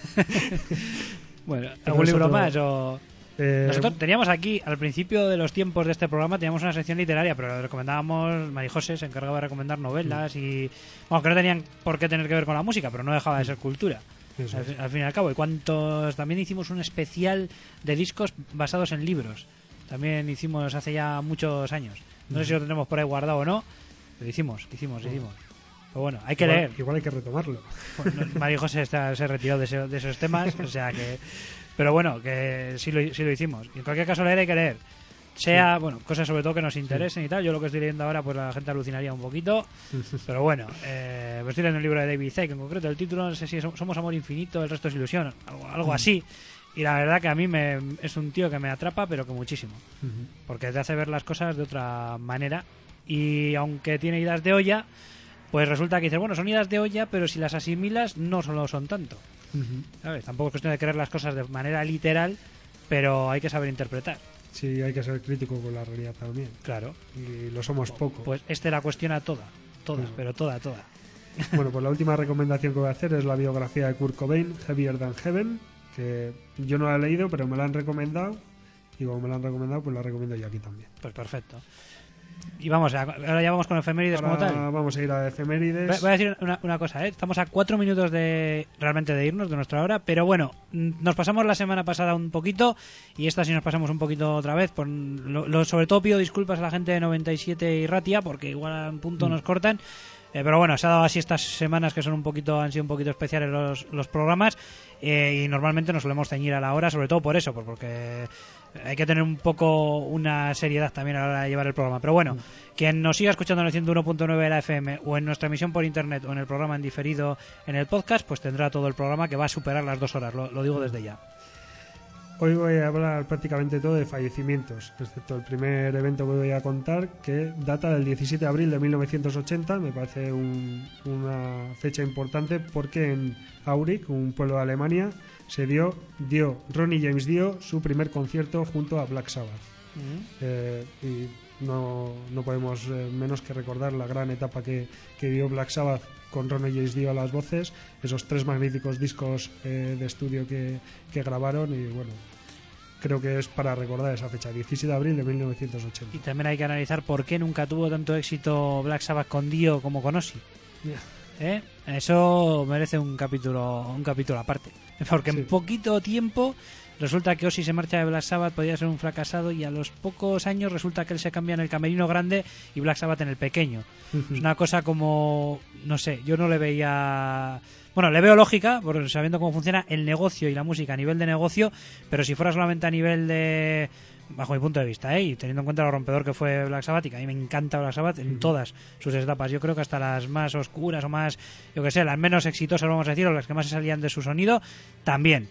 Speaker 1: Bueno, ¿algún libro más? Nosotros teníamos aquí, al principio de los tiempos de este programa, teníamos una sección literaria, pero lo recomendábamos. María José se encargaba de recomendar novelas y... Bueno, que no tenían por qué tener que ver con la música, pero no dejaba de ser cultura. Al fin y al cabo. Y también hicimos un especial de discos basados en libros. También hicimos hace ya muchos años. No sé si lo tenemos por ahí guardado o no, pero hicimos. Pero bueno, hay que leer.
Speaker 4: Igual hay que retomarlo.
Speaker 1: María José se retiró de esos temas, o sea que... Pero bueno, que sí lo hicimos. Y en cualquier caso, leer hay que leer. Cosas sobre todo que nos interesen y tal. Yo lo que estoy leyendo ahora, pues la gente alucinaría un poquito. Pero bueno, pues estoy leyendo un libro de David Icke, en concreto el título, no sé si Somos amor infinito, el resto es ilusión, algo así. Y la verdad que a mí es un tío que me atrapa, pero que muchísimo. Porque te hace ver las cosas de otra manera. Y aunque tiene idas de olla, pues resulta que dices, bueno, son idas de olla, pero si las asimilas no solo son tanto. ¿Sabes? Tampoco es cuestión de creer las cosas de manera literal, pero hay que saber interpretar.
Speaker 4: Sí, hay que ser crítico con la realidad también.
Speaker 1: Claro.
Speaker 4: Y lo somos poco.
Speaker 1: Pues la cuestiona toda, pero toda.
Speaker 4: Bueno, pues la última recomendación que voy a hacer es la biografía de Kurt Cobain, Heavier Than Heaven, que yo no la he leído, pero me la han recomendado y como me la han recomendado, pues la recomiendo yo aquí también.
Speaker 1: Pues perfecto. Y vamos, ahora ya vamos con efemérides
Speaker 4: Ahora
Speaker 1: como tal.
Speaker 4: vamos a ir a efemérides.
Speaker 1: Voy a decir una cosa, Estamos a 4 minutos realmente de irnos de nuestra hora, pero bueno, nos pasamos la semana pasada un poquito y esta sí nos pasamos un poquito otra vez. Sobre todo pido disculpas a la gente de 97 y Ratia porque igual a un punto nos cortan. Pero bueno, se ha dado así estas semanas que han sido un poquito especiales los programas y normalmente nos solemos ceñir a la hora, sobre todo por eso, porque hay que tener un poco una seriedad también a la hora de llevar el programa. Pero bueno, quien nos siga escuchando en el 101.9 de la FM o en nuestra emisión por internet o en el programa en diferido en el podcast, pues tendrá todo el programa que va a superar las 2 horas, lo digo desde ya.
Speaker 4: Hoy voy a hablar prácticamente todo de fallecimientos, excepto el primer evento que voy a contar, que data del 17 de abril de 1980. Me parece una fecha importante porque en Aurich, un pueblo de Alemania, Ronnie James dio su primer concierto junto a Black Sabbath. Y no podemos menos que recordar la gran etapa que dio Black Sabbath con Ronnie James Dio a las voces, esos 3 magníficos discos de estudio que grabaron, y bueno, creo que es para recordar esa fecha, 17 de abril de 1980.
Speaker 1: Y también hay que analizar por qué nunca tuvo tanto éxito Black Sabbath con Dio como con Ozzy. Eso merece un capítulo aparte, porque
Speaker 4: sí.
Speaker 1: En poquito tiempo resulta que Ozzy se marcha de Black Sabbath, podía ser un fracasado, y a los pocos años resulta que él se cambia en el camerino grande y Black Sabbath en el pequeño. Es una cosa como, no sé, yo no le veía... Bueno, le veo lógica, sabiendo cómo funciona el negocio y la música a nivel de negocio, pero si fuera solamente a nivel de... Bajo mi punto de vista, y teniendo en cuenta lo rompedor que fue Black Sabbath, y que a mí me encanta Black Sabbath en todas sus etapas, yo creo que hasta las más oscuras o más, yo que sé, las menos exitosas, vamos a decir, o las que más se salían de su sonido, también.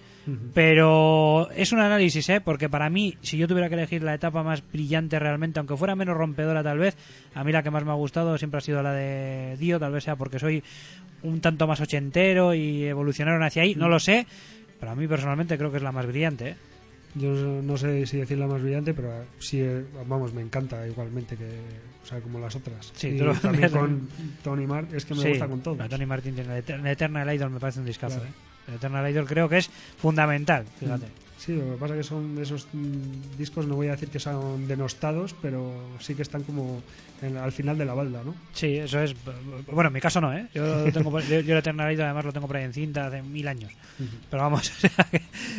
Speaker 1: Pero es un análisis, porque para mí, si yo tuviera que elegir la etapa más brillante realmente, aunque fuera menos rompedora tal vez, a mí la que más me ha gustado siempre ha sido la de Dio, tal vez sea porque soy un tanto más ochentero y evolucionaron hacia ahí, no lo sé, pero a mí personalmente creo que es la más brillante.
Speaker 4: Yo no sé si decir la más brillante, pero sí, vamos, me encanta igualmente, como las otras.
Speaker 1: Sí,
Speaker 4: y también con Tony Martin, es que me gusta con todo.
Speaker 1: Tony Martin tiene el Eternal Idol, me parece un discazo. Claro. El Eternal Idol creo que es fundamental, fíjate.
Speaker 4: Sí, lo que pasa es que son esos discos, no voy a decir que son denostados, pero sí que están como al final de la balda, ¿no?
Speaker 1: Sí, eso es. Bueno, en mi caso no, Yo el Eternal Idol además lo tengo por ahí en cinta hace 1000 años. Pero vamos, o sea,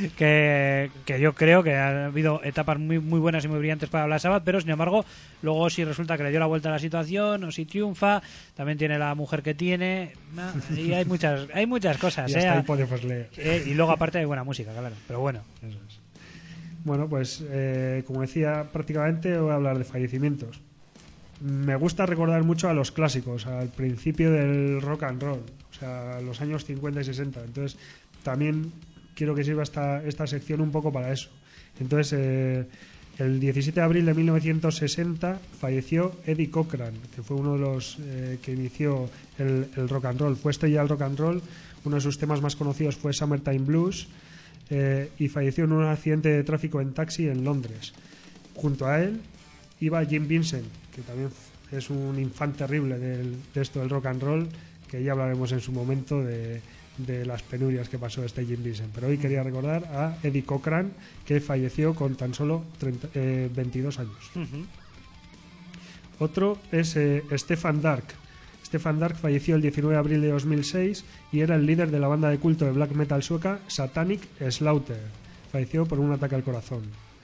Speaker 1: que yo creo que ha habido etapas muy, muy buenas y muy brillantes para Black Sabbath, pero sin embargo, luego si resulta que le dio la vuelta a la situación, o si triunfa, también tiene la mujer que tiene, y hay muchas cosas.
Speaker 4: Y hasta ahí podemos leer.
Speaker 1: Y luego aparte hay buena música, claro, pero bueno.
Speaker 4: Eso es. Bueno, pues como decía, prácticamente voy a hablar de fallecimientos. Me gusta recordar mucho a los clásicos, al principio del rock and roll, o sea, los años 50 y 60. Entonces, también quiero que sirva esta sección un poco para eso. Entonces, el 17 de abril de 1960 falleció Eddie Cochran, que fue uno de los que inició el rock and roll. Fue estrella del rock and roll. Uno de sus temas más conocidos fue Summertime Blues. Y falleció en un accidente de tráfico en taxi en Londres. Junto a él iba Jim Vincent, que también es un infante terrible de esto del rock and roll, que ya hablaremos en su momento de las penurias que pasó este Jim Vincent. Pero hoy quería recordar a Eddie Cochran, que falleció con tan solo 22 años. Otro es Stefan Dark. Stefan Dark falleció el 19 de abril de 2006 y era el líder de la banda de culto de black metal sueca Satanic Slaughter. Falleció por un ataque al corazón.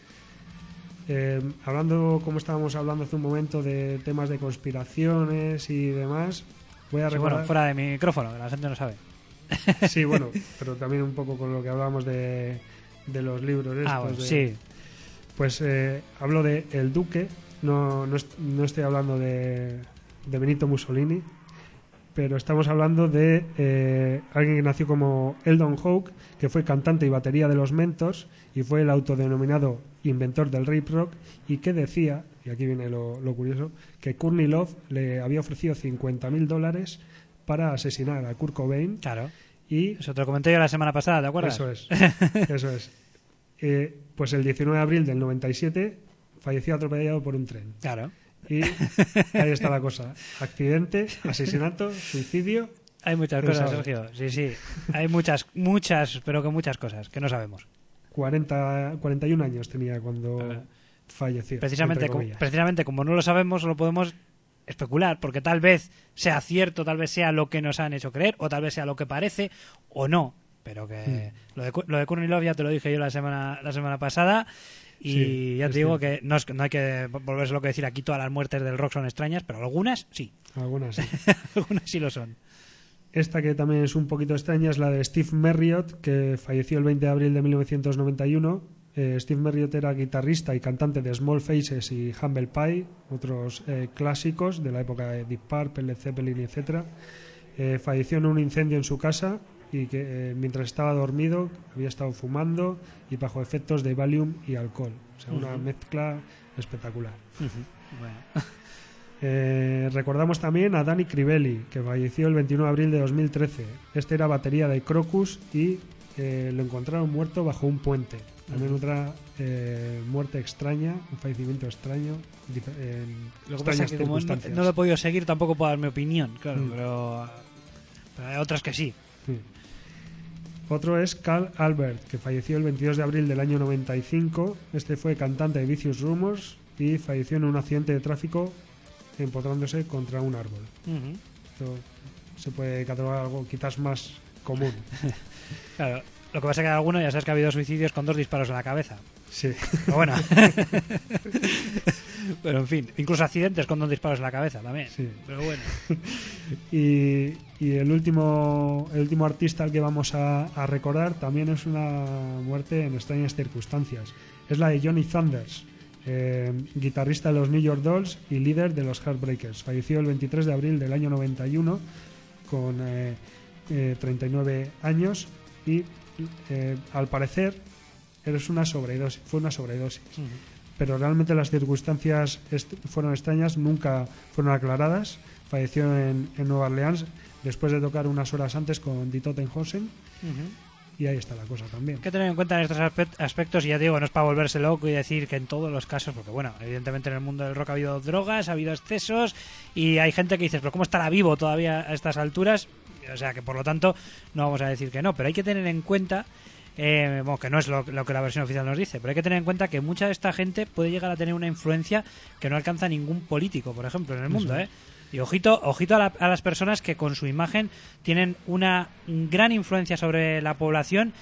Speaker 4: Hablando, como estábamos hablando hace un momento, de temas de conspiraciones y demás, voy a recordar...
Speaker 1: Bueno, fuera de micrófono, que la gente no sabe.
Speaker 4: Sí, bueno, pero también un poco con lo que hablábamos de los libros estos.
Speaker 1: Bueno, sí.
Speaker 4: Pues hablo de El Duque, no estoy hablando de Benito Mussolini, pero estamos hablando de alguien que nació como Eldon Hawke, que fue cantante y batería de los Mentors y fue el autodenominado inventor del rave rock, y que decía, y aquí viene lo curioso, que Courtney Love le había ofrecido $50,000 para asesinar a Kurt Cobain.
Speaker 1: Claro.
Speaker 4: Y
Speaker 1: eso te lo comenté yo la semana pasada, ¿te acuerdas?
Speaker 4: Eso es. Pues el 19 de abril del 97 falleció atropellado por un tren.
Speaker 1: Claro.
Speaker 4: Y ahí está la cosa. Accidente, asesinato, suicidio.
Speaker 1: Hay muchas cosas, Sergio. Sí. Hay muchas, pero que muchas cosas que no sabemos.
Speaker 4: 41 años tenía cuando falleció.
Speaker 1: Precisamente,
Speaker 4: entre comillas.
Speaker 1: precisamente como no lo sabemos, solo podemos especular, porque tal vez sea cierto, tal vez sea lo que nos han hecho creer, o tal vez sea lo que parece, o no. Pero que lo de Courtney Love ya te lo dije yo la semana pasada. Y
Speaker 4: Sí,
Speaker 1: ya
Speaker 4: es
Speaker 1: te digo
Speaker 4: cierto.
Speaker 1: que no hay que volverse lo que decir. Aquí todas las muertes del rock son extrañas, pero algunas sí.
Speaker 4: Algunas sí.
Speaker 1: Algunas sí lo son.
Speaker 4: Esta que también es un poquito extraña es la de Steve Marriott, que falleció el 20 de abril de 1991. Steve Marriott era guitarrista y cantante de Small Faces y Humble Pie, otros clásicos de la época de Deep Purple, Led Zeppelin, etc. Falleció en un incendio en su casa y que mientras estaba dormido había estado fumando y bajo efectos de Valium y alcohol. O sea, una mezcla espectacular.
Speaker 1: Bueno.
Speaker 4: Recordamos también a Danny Crivelli, que falleció el 21 de abril de 2013. Este era batería de Crocus y lo encontraron muerto bajo un puente. También otra muerte extraña, un fallecimiento extraño.
Speaker 1: Lo que pasa es que como no lo he podido seguir, tampoco puedo dar mi opinión, claro, pero hay otras que sí.
Speaker 4: Otro es Carl Albert, que falleció el 22 de abril del año 95. Este fue cantante de Vicious Rumors y falleció en un accidente de tráfico empotrándose contra un árbol. Esto se puede catalogar algo quizás más común.
Speaker 1: Claro, lo que pasa es que algunos ya sabes que ha habido suicidios con 2 disparos en la cabeza.
Speaker 4: Sí.
Speaker 1: Pero bueno. Pero en fin, incluso accidentes con 2 disparos en la cabeza también.
Speaker 4: Sí.
Speaker 1: Pero bueno.
Speaker 4: Y el último artista al que vamos a recordar también es una muerte en extrañas circunstancias. Es la de Johnny Thunders, guitarrista de los New York Dolls y líder de los Heartbreakers. Falleció el 23 de abril del año 91 con 39 años y al parecer fue una sobredosis. Pero realmente las circunstancias fueron extrañas, nunca fueron aclaradas. Falleció en Nueva Orleans después de tocar unas horas antes con Die Totenhausen. Y ahí está la cosa también.
Speaker 1: Hay que tener en cuenta en estos aspectos, y ya digo, no es para volverse loco y decir que en todos los casos, porque bueno, evidentemente en el mundo del rock ha habido drogas, ha habido excesos, y hay gente que dice, pero ¿cómo estará vivo todavía a estas alturas? O sea que por lo tanto no vamos a decir que no, pero hay que tener en cuenta, bueno, que no es lo que la versión oficial nos dice, pero hay que tener en cuenta que mucha de esta gente puede llegar a tener una influencia que no alcanza ningún político, por ejemplo, en el mundo, Y ojito a las personas que con su imagen tienen una gran influencia sobre la población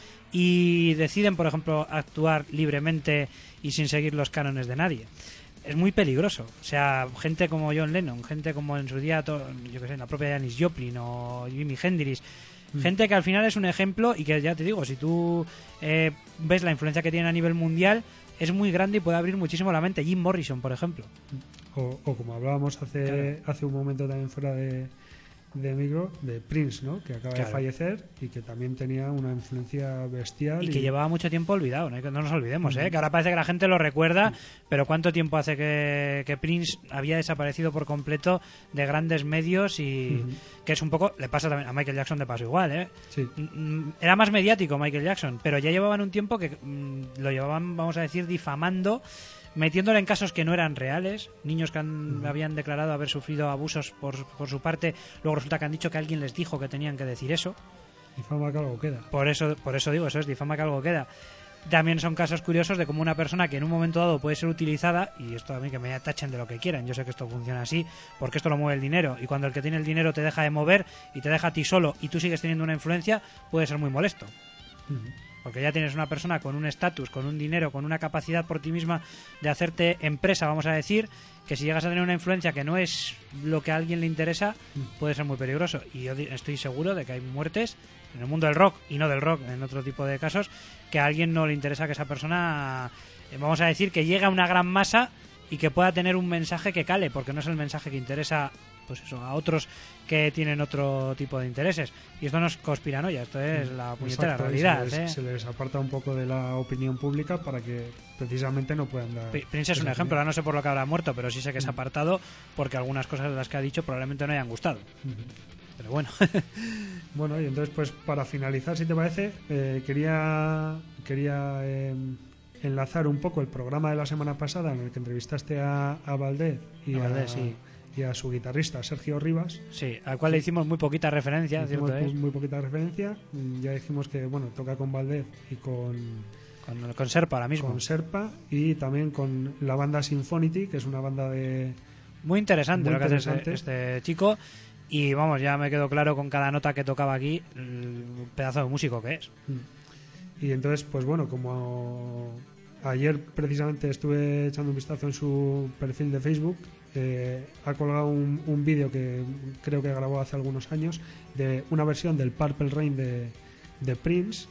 Speaker 1: y deciden, por ejemplo, actuar libremente y sin seguir los cánones de nadie. Es muy peligroso. O sea, gente como John Lennon, gente como en su día, yo que sé, la propia Janis Joplin o Jimi Hendrix, gente que al final es un ejemplo y que, ya te digo, si tú ves la influencia que tienen a nivel mundial, es muy grande y puede abrir muchísimo la mente. Jim Morrison, por ejemplo.
Speaker 4: O como hablábamos hace un momento también fuera de micro, de Prince, ¿no? Que acaba de fallecer y que también tenía una influencia bestial.
Speaker 1: Y que llevaba mucho tiempo olvidado, ¿no? No nos olvidemos, que ahora parece que la gente lo recuerda, pero ¿cuánto tiempo hace que Prince había desaparecido por completo de grandes medios? Y que es un poco, le pasa también a Michael Jackson, de paso igual,
Speaker 4: Sí.
Speaker 1: Era más mediático Michael Jackson, pero ya llevaban un tiempo que lo llevaban, vamos a decir, difamando, metiéndole en casos que no eran reales, niños que habían declarado haber sufrido abusos por su parte, luego resulta que han dicho que alguien les dijo que tenían que decir eso.
Speaker 4: Difama que algo queda.
Speaker 1: Por eso digo, eso es, difama que algo queda. También son casos curiosos de cómo una persona que en un momento dado puede ser utilizada, y esto a mí que me tachen de lo que quieran, yo sé que esto funciona así, porque esto lo mueve el dinero, y cuando el que tiene el dinero te deja de mover y te deja a ti solo y tú sigues teniendo una influencia, puede ser muy molesto. Porque ya tienes una persona con un estatus, con un dinero, con una capacidad por ti misma de hacerte empresa, vamos a decir, que si llegas a tener una influencia que no es lo que a alguien le interesa, puede ser muy peligroso. Y yo estoy seguro de que hay muertes en el mundo del rock, y no del rock, en otro tipo de casos, que a alguien no le interesa que esa persona, vamos a decir, que llegue a una gran masa y que pueda tener un mensaje que cale, porque no es el mensaje que interesa, pues eso, a otros que tienen otro tipo de intereses. Y esto no es conspiranoia, esto es la puñetera realidad.
Speaker 4: Se les aparta un poco de la opinión pública para que precisamente no puedan dar...
Speaker 1: Prince es un ejemplo, ahora no sé por lo que habrá muerto, pero sí sé que es apartado porque algunas cosas de las que ha dicho probablemente no hayan gustado. Pero bueno.
Speaker 4: Bueno, y entonces, pues para finalizar, si te parece, quería enlazar un poco el programa de la semana pasada en el que entrevistaste a Valdez y a su guitarrista Sergio Rivas.
Speaker 1: Sí, al cual le hicimos muy poquita referencia, ¿cierto?
Speaker 4: Muy poquita referencia. Ya dijimos que, bueno, toca con Valdez y con
Speaker 1: con Serpa ahora mismo.
Speaker 4: Con Serpa y también con la banda Symphonity, que es una banda de...
Speaker 1: Muy interesante
Speaker 4: Muy
Speaker 1: lo que hace
Speaker 4: interesante.
Speaker 1: este chico. Y vamos, ya me quedó claro con cada nota que tocaba aquí el pedazo de músico que es.
Speaker 4: Y entonces, pues bueno, como ayer precisamente estuve echando un vistazo en su perfil de Facebook, ha colgado un vídeo que creo que grabó hace algunos años de una versión del Purple Rain de Prince.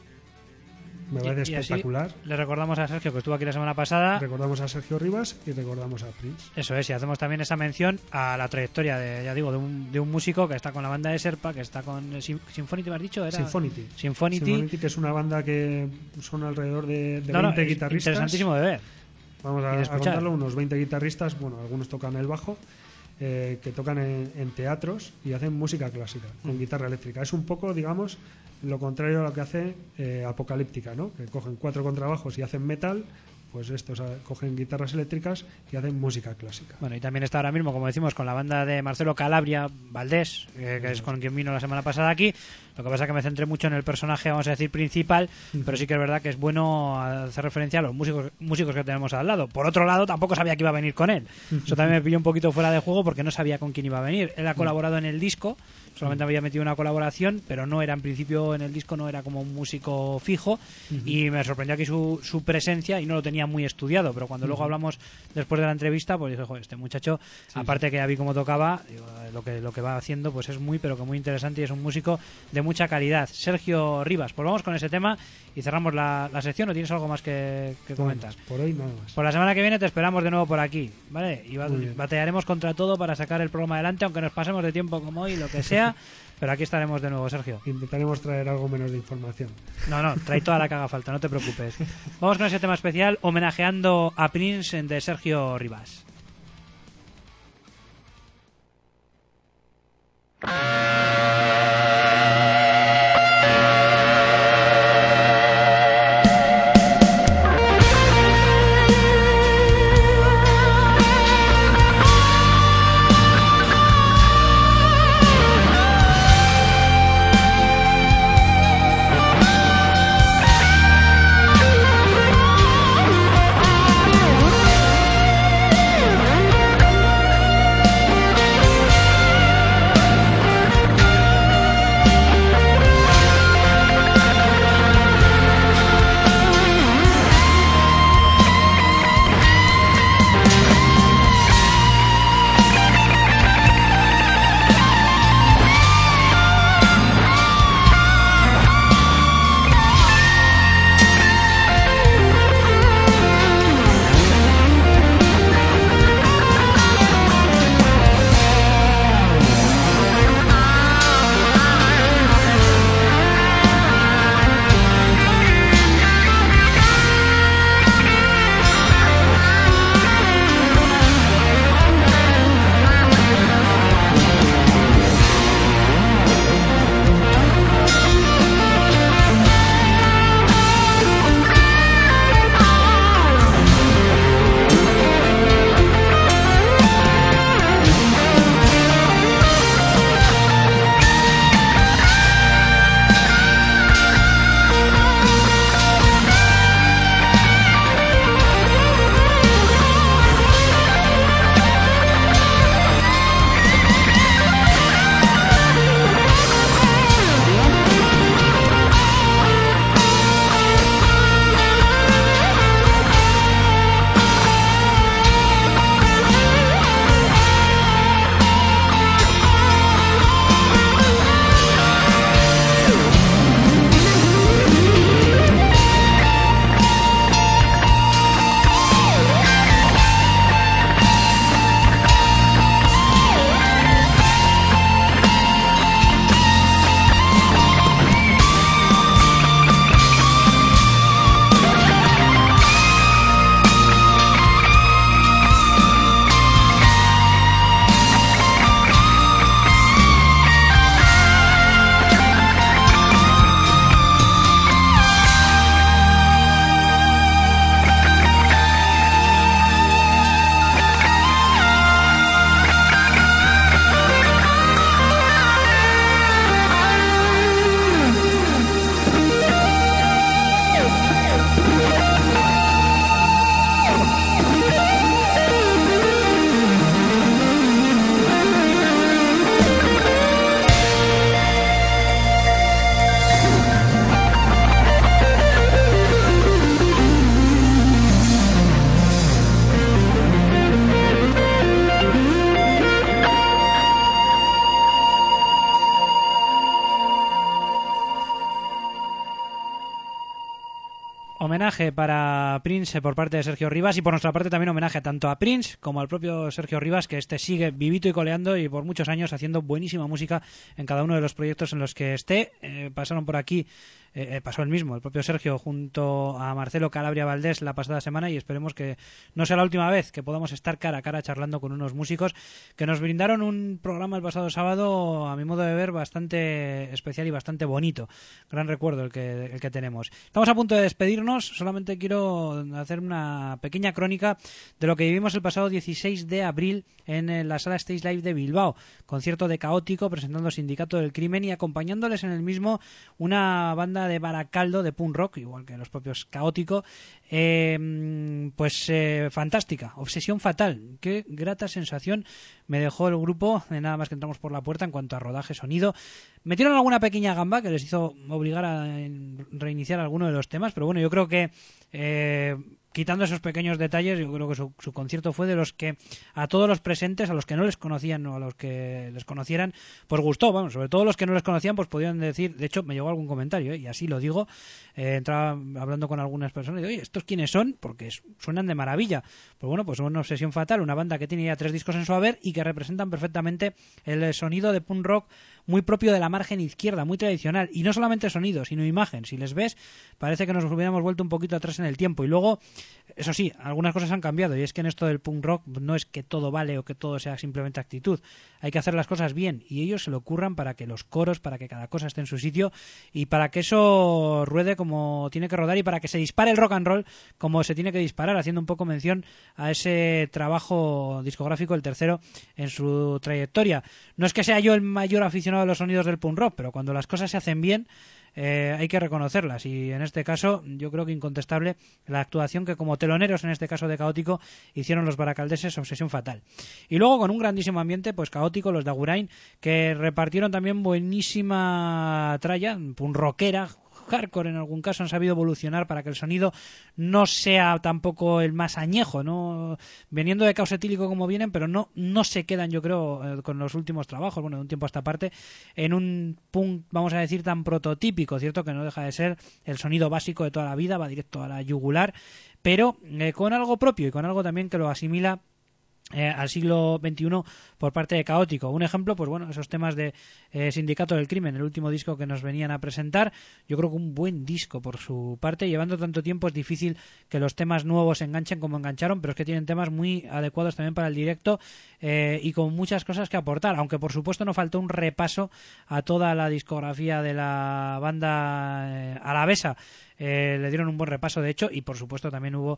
Speaker 4: Me parece
Speaker 1: Y así
Speaker 4: espectacular.
Speaker 1: le recordamos a Sergio que estuvo aquí la semana pasada.
Speaker 4: Recordamos a Sergio Rivas y recordamos a Prince.
Speaker 1: Eso es, y hacemos también esa mención a la trayectoria de un músico que está con la banda de Serpa, que está con Symphonity, ¿me has dicho? ¿Era?
Speaker 4: Symphonity.
Speaker 1: Symphonity,
Speaker 4: que es una banda que son alrededor de
Speaker 1: No,
Speaker 4: 20
Speaker 1: es
Speaker 4: guitarristas.
Speaker 1: interesantísimo de ver.
Speaker 4: Vamos
Speaker 1: y de
Speaker 4: a
Speaker 1: escuchar.
Speaker 4: contarlo, unos 20 guitarristas, bueno, algunos tocan el bajo, que tocan en teatros y hacen música clásica, con guitarra eléctrica. Es un poco, digamos, lo contrario a lo que hace Apocalíptica, ¿no? Que cogen 4 contrabajos y hacen metal, pues estos cogen guitarras eléctricas y hacen música clásica.
Speaker 1: Bueno, y también está ahora mismo, como decimos, con la banda de Marcelo Calabria Valdés, que es con quien vino la semana pasada aquí. Lo que pasa es que me centré mucho en el personaje, vamos a decir, principal, pero sí que es verdad que es bueno hacer referencia a los músicos que tenemos al lado. Por otro lado, tampoco sabía que iba a venir con él. Eso también me pilló un poquito fuera de juego porque no sabía con quién iba a venir. Él ha colaborado en el disco, solamente había metido una colaboración, pero no era en principio en el disco, no era como un músico fijo, y me sorprendió aquí su presencia y no lo tenía muy estudiado, pero cuando luego hablamos después de la entrevista, pues dije, joder, este muchacho, aparte que ya vi cómo tocaba, digo, lo que va haciendo pues es muy, pero que muy interesante y es un músico de mucha calidad. Sergio Rivas, pues vamos con ese tema y cerramos la sección. ¿O tienes algo más que comentar?
Speaker 4: Por hoy nada más.
Speaker 1: Por la semana que viene te esperamos de nuevo por aquí, ¿vale? Y
Speaker 4: Muy bien.
Speaker 1: batallaremos contra todo para sacar el programa adelante, aunque nos pasemos de tiempo como hoy, lo que sea, pero aquí estaremos de nuevo, Sergio.
Speaker 4: Intentaremos traer algo menos de información.
Speaker 1: No, trae toda la que haga falta, no te preocupes. Vamos con ese tema especial, homenajeando a Prince de Sergio Rivas.
Speaker 2: Thank
Speaker 1: homenaje para Prince por parte de Sergio Rivas, y por nuestra parte también homenaje tanto a Prince como al propio Sergio Rivas, que sigue vivito y coleando y por muchos años haciendo buenísima música en cada uno de los proyectos en los que esté. Pasaron por aquí, pasó el propio Sergio junto a Marcelo Calabria Valdés la pasada semana, y esperemos que no sea la última vez que podamos estar cara a cara charlando con unos músicos que nos brindaron un programa el pasado sábado, a mi modo de ver, bastante especial y bastante bonito. Gran recuerdo el que tenemos. Estamos a punto de despedirnos, solamente quiero hacer una pequeña crónica de lo que vivimos el pasado 16 de abril en la Sala Stage Live de Bilbao, concierto de Caótico presentando Sindicato del Crimen y acompañándoles en el mismo una banda de Baracaldo de punk rock, igual que los propios Caótico, fantástica, Obsesión Fatal. Qué grata sensación me dejó el grupo de nada más que entramos por la puerta en cuanto a rodaje, sonido. Metieron alguna pequeña gamba que les hizo obligar a reiniciar alguno de los temas, pero bueno, yo creo que quitando esos pequeños detalles, yo creo que su concierto fue de los que a todos los presentes, a los que no les conocían o a los que les conocieran, pues gustó. Bueno, sobre todo los que no les conocían, pues podían decir, de hecho me llegó algún comentario, y así lo digo, entraba hablando con algunas personas y digo, oye, ¿estos quiénes son? Porque suenan de maravilla. Pues bueno, pues son Obsesión Fatal, una banda que tiene ya 3 discos en su haber y que representan perfectamente el sonido de punk rock muy propio de la margen izquierda, muy tradicional, y no solamente sonido, sino imagen. Si les ves, parece que nos hubiéramos vuelto un poquito atrás en el tiempo. Y luego, eso sí, algunas cosas han cambiado, y es que en esto del punk rock no es que todo vale o que todo sea simplemente actitud. Hay que hacer las cosas bien, y ellos se lo curran para que los coros, para que cada cosa esté en su sitio, y para que eso ruede como tiene que rodar, y para que se dispare el rock and roll como se tiene que disparar, haciendo un poco mención a ese trabajo discográfico, el tercero en su trayectoria. No es que sea yo el mayor aficionado de los sonidos del punk rock, pero cuando las cosas se hacen bien, hay que reconocerlas, y en este caso yo creo que incontestable la actuación que como teloneros en este caso de Caótico hicieron los baracaldeses Obsesión Fatal. Y luego con un grandísimo ambiente, pues Caótico, los de Agurain, que repartieron también buenísima tralla, punk rockera, hardcore en algún caso, han sabido evolucionar para que el sonido no sea tampoco el más añejo, no viniendo de Caos Etílico como vienen, pero no se quedan, yo creo, con los últimos trabajos, bueno, de un tiempo a esta parte, en un punk, vamos a decir, tan prototípico, cierto que no deja de ser el sonido básico de toda la vida, va directo a la yugular, pero con algo propio y con algo también que lo asimila al siglo XXI por parte de Caótico. Un ejemplo, pues bueno, esos temas de Sindicato del Crimen, el último disco que nos venían a presentar. Yo creo que un buen disco por su parte. Llevando tanto tiempo es difícil que los temas nuevos enganchen como engancharon, pero es que tienen temas muy adecuados también para el directo y con muchas cosas que aportar, aunque por supuesto no faltó un repaso a toda la discografía de la banda alavesa. Le dieron un buen repaso, de hecho, y por supuesto también hubo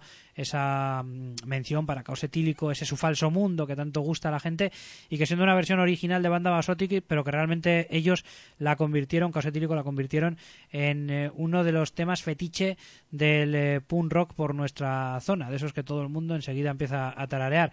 Speaker 1: esa mención para Caos Etílico, ese Su Falso Mundo que tanto gusta a la gente, y que siendo una versión original de Banda Basotic, pero que realmente ellos la convirtieron, Caos Etílico la convirtieron en uno de los temas fetiche del punk rock por nuestra zona, de esos que todo el mundo enseguida empieza a tararear.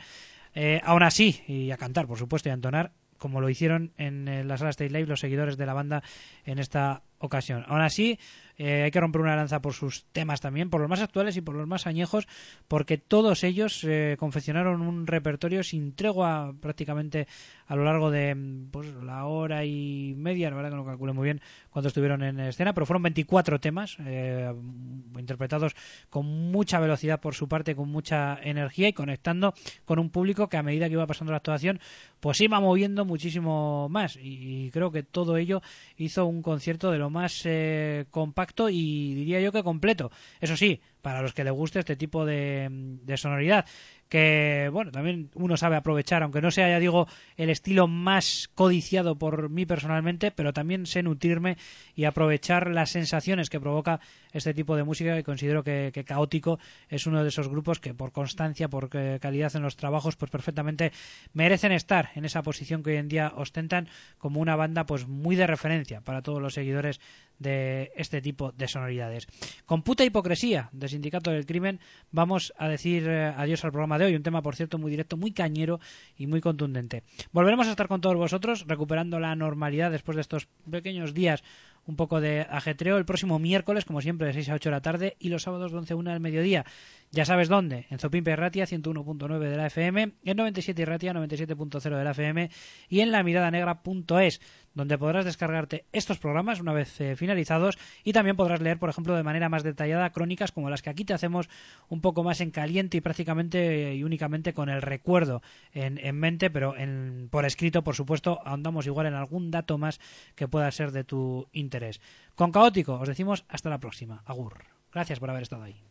Speaker 1: Aún así, y a cantar, por supuesto, y a entonar, como lo hicieron en la Sala Stage Live los seguidores de la banda en esta ocasión. Aún así, hay que romper una lanza por sus temas también, por los más actuales y por los más añejos, porque todos ellos confeccionaron un repertorio sin tregua prácticamente a lo largo de pues, la hora y media, la verdad que no calculé muy bien cuando estuvieron en escena, pero fueron 24 temas interpretados con mucha velocidad por su parte, con mucha energía y conectando con un público que a medida que iba pasando la actuación pues iba moviendo muchísimo más, y creo que todo ello hizo un concierto de lo más compacto y diría yo que completo. Eso sí, para los que les guste este tipo de sonoridad, que bueno, también uno sabe aprovechar, aunque no sea, ya digo, el estilo más codiciado por mí personalmente, pero también sé nutrirme y aprovechar las sensaciones que provoca este tipo de música, y considero que Caótico es uno de esos grupos que por constancia, por calidad en los trabajos, pues perfectamente merecen estar en esa posición que hoy en día ostentan como una banda pues muy de referencia para todos los seguidores de este tipo de sonoridades. Con Puta Hipocresía de Sindicato del Crimen vamos a decir adiós al programa de hoy, un tema por cierto muy directo, muy cañero y muy contundente. Volveremos a estar con todos vosotros recuperando la normalidad después de estos pequeños días un poco de ajetreo el próximo miércoles, como siempre, de 6 a 8 de la tarde, y los sábados de 11 a 1 del mediodía. Ya sabes dónde, en Zopimpe Ratia 101.9 de la FM, en 97 Ratia 97.0 de la FM y en lamiranegra.es. donde podrás descargarte estos programas una vez finalizados, y también podrás leer, por ejemplo, de manera más detallada crónicas como las que aquí te hacemos un poco más en caliente y prácticamente y únicamente con el recuerdo en mente, pero por escrito, por supuesto, ahondamos igual en algún dato más que pueda ser de tu interés. Con Caótico os decimos hasta la próxima. Agur. Gracias por haber estado ahí.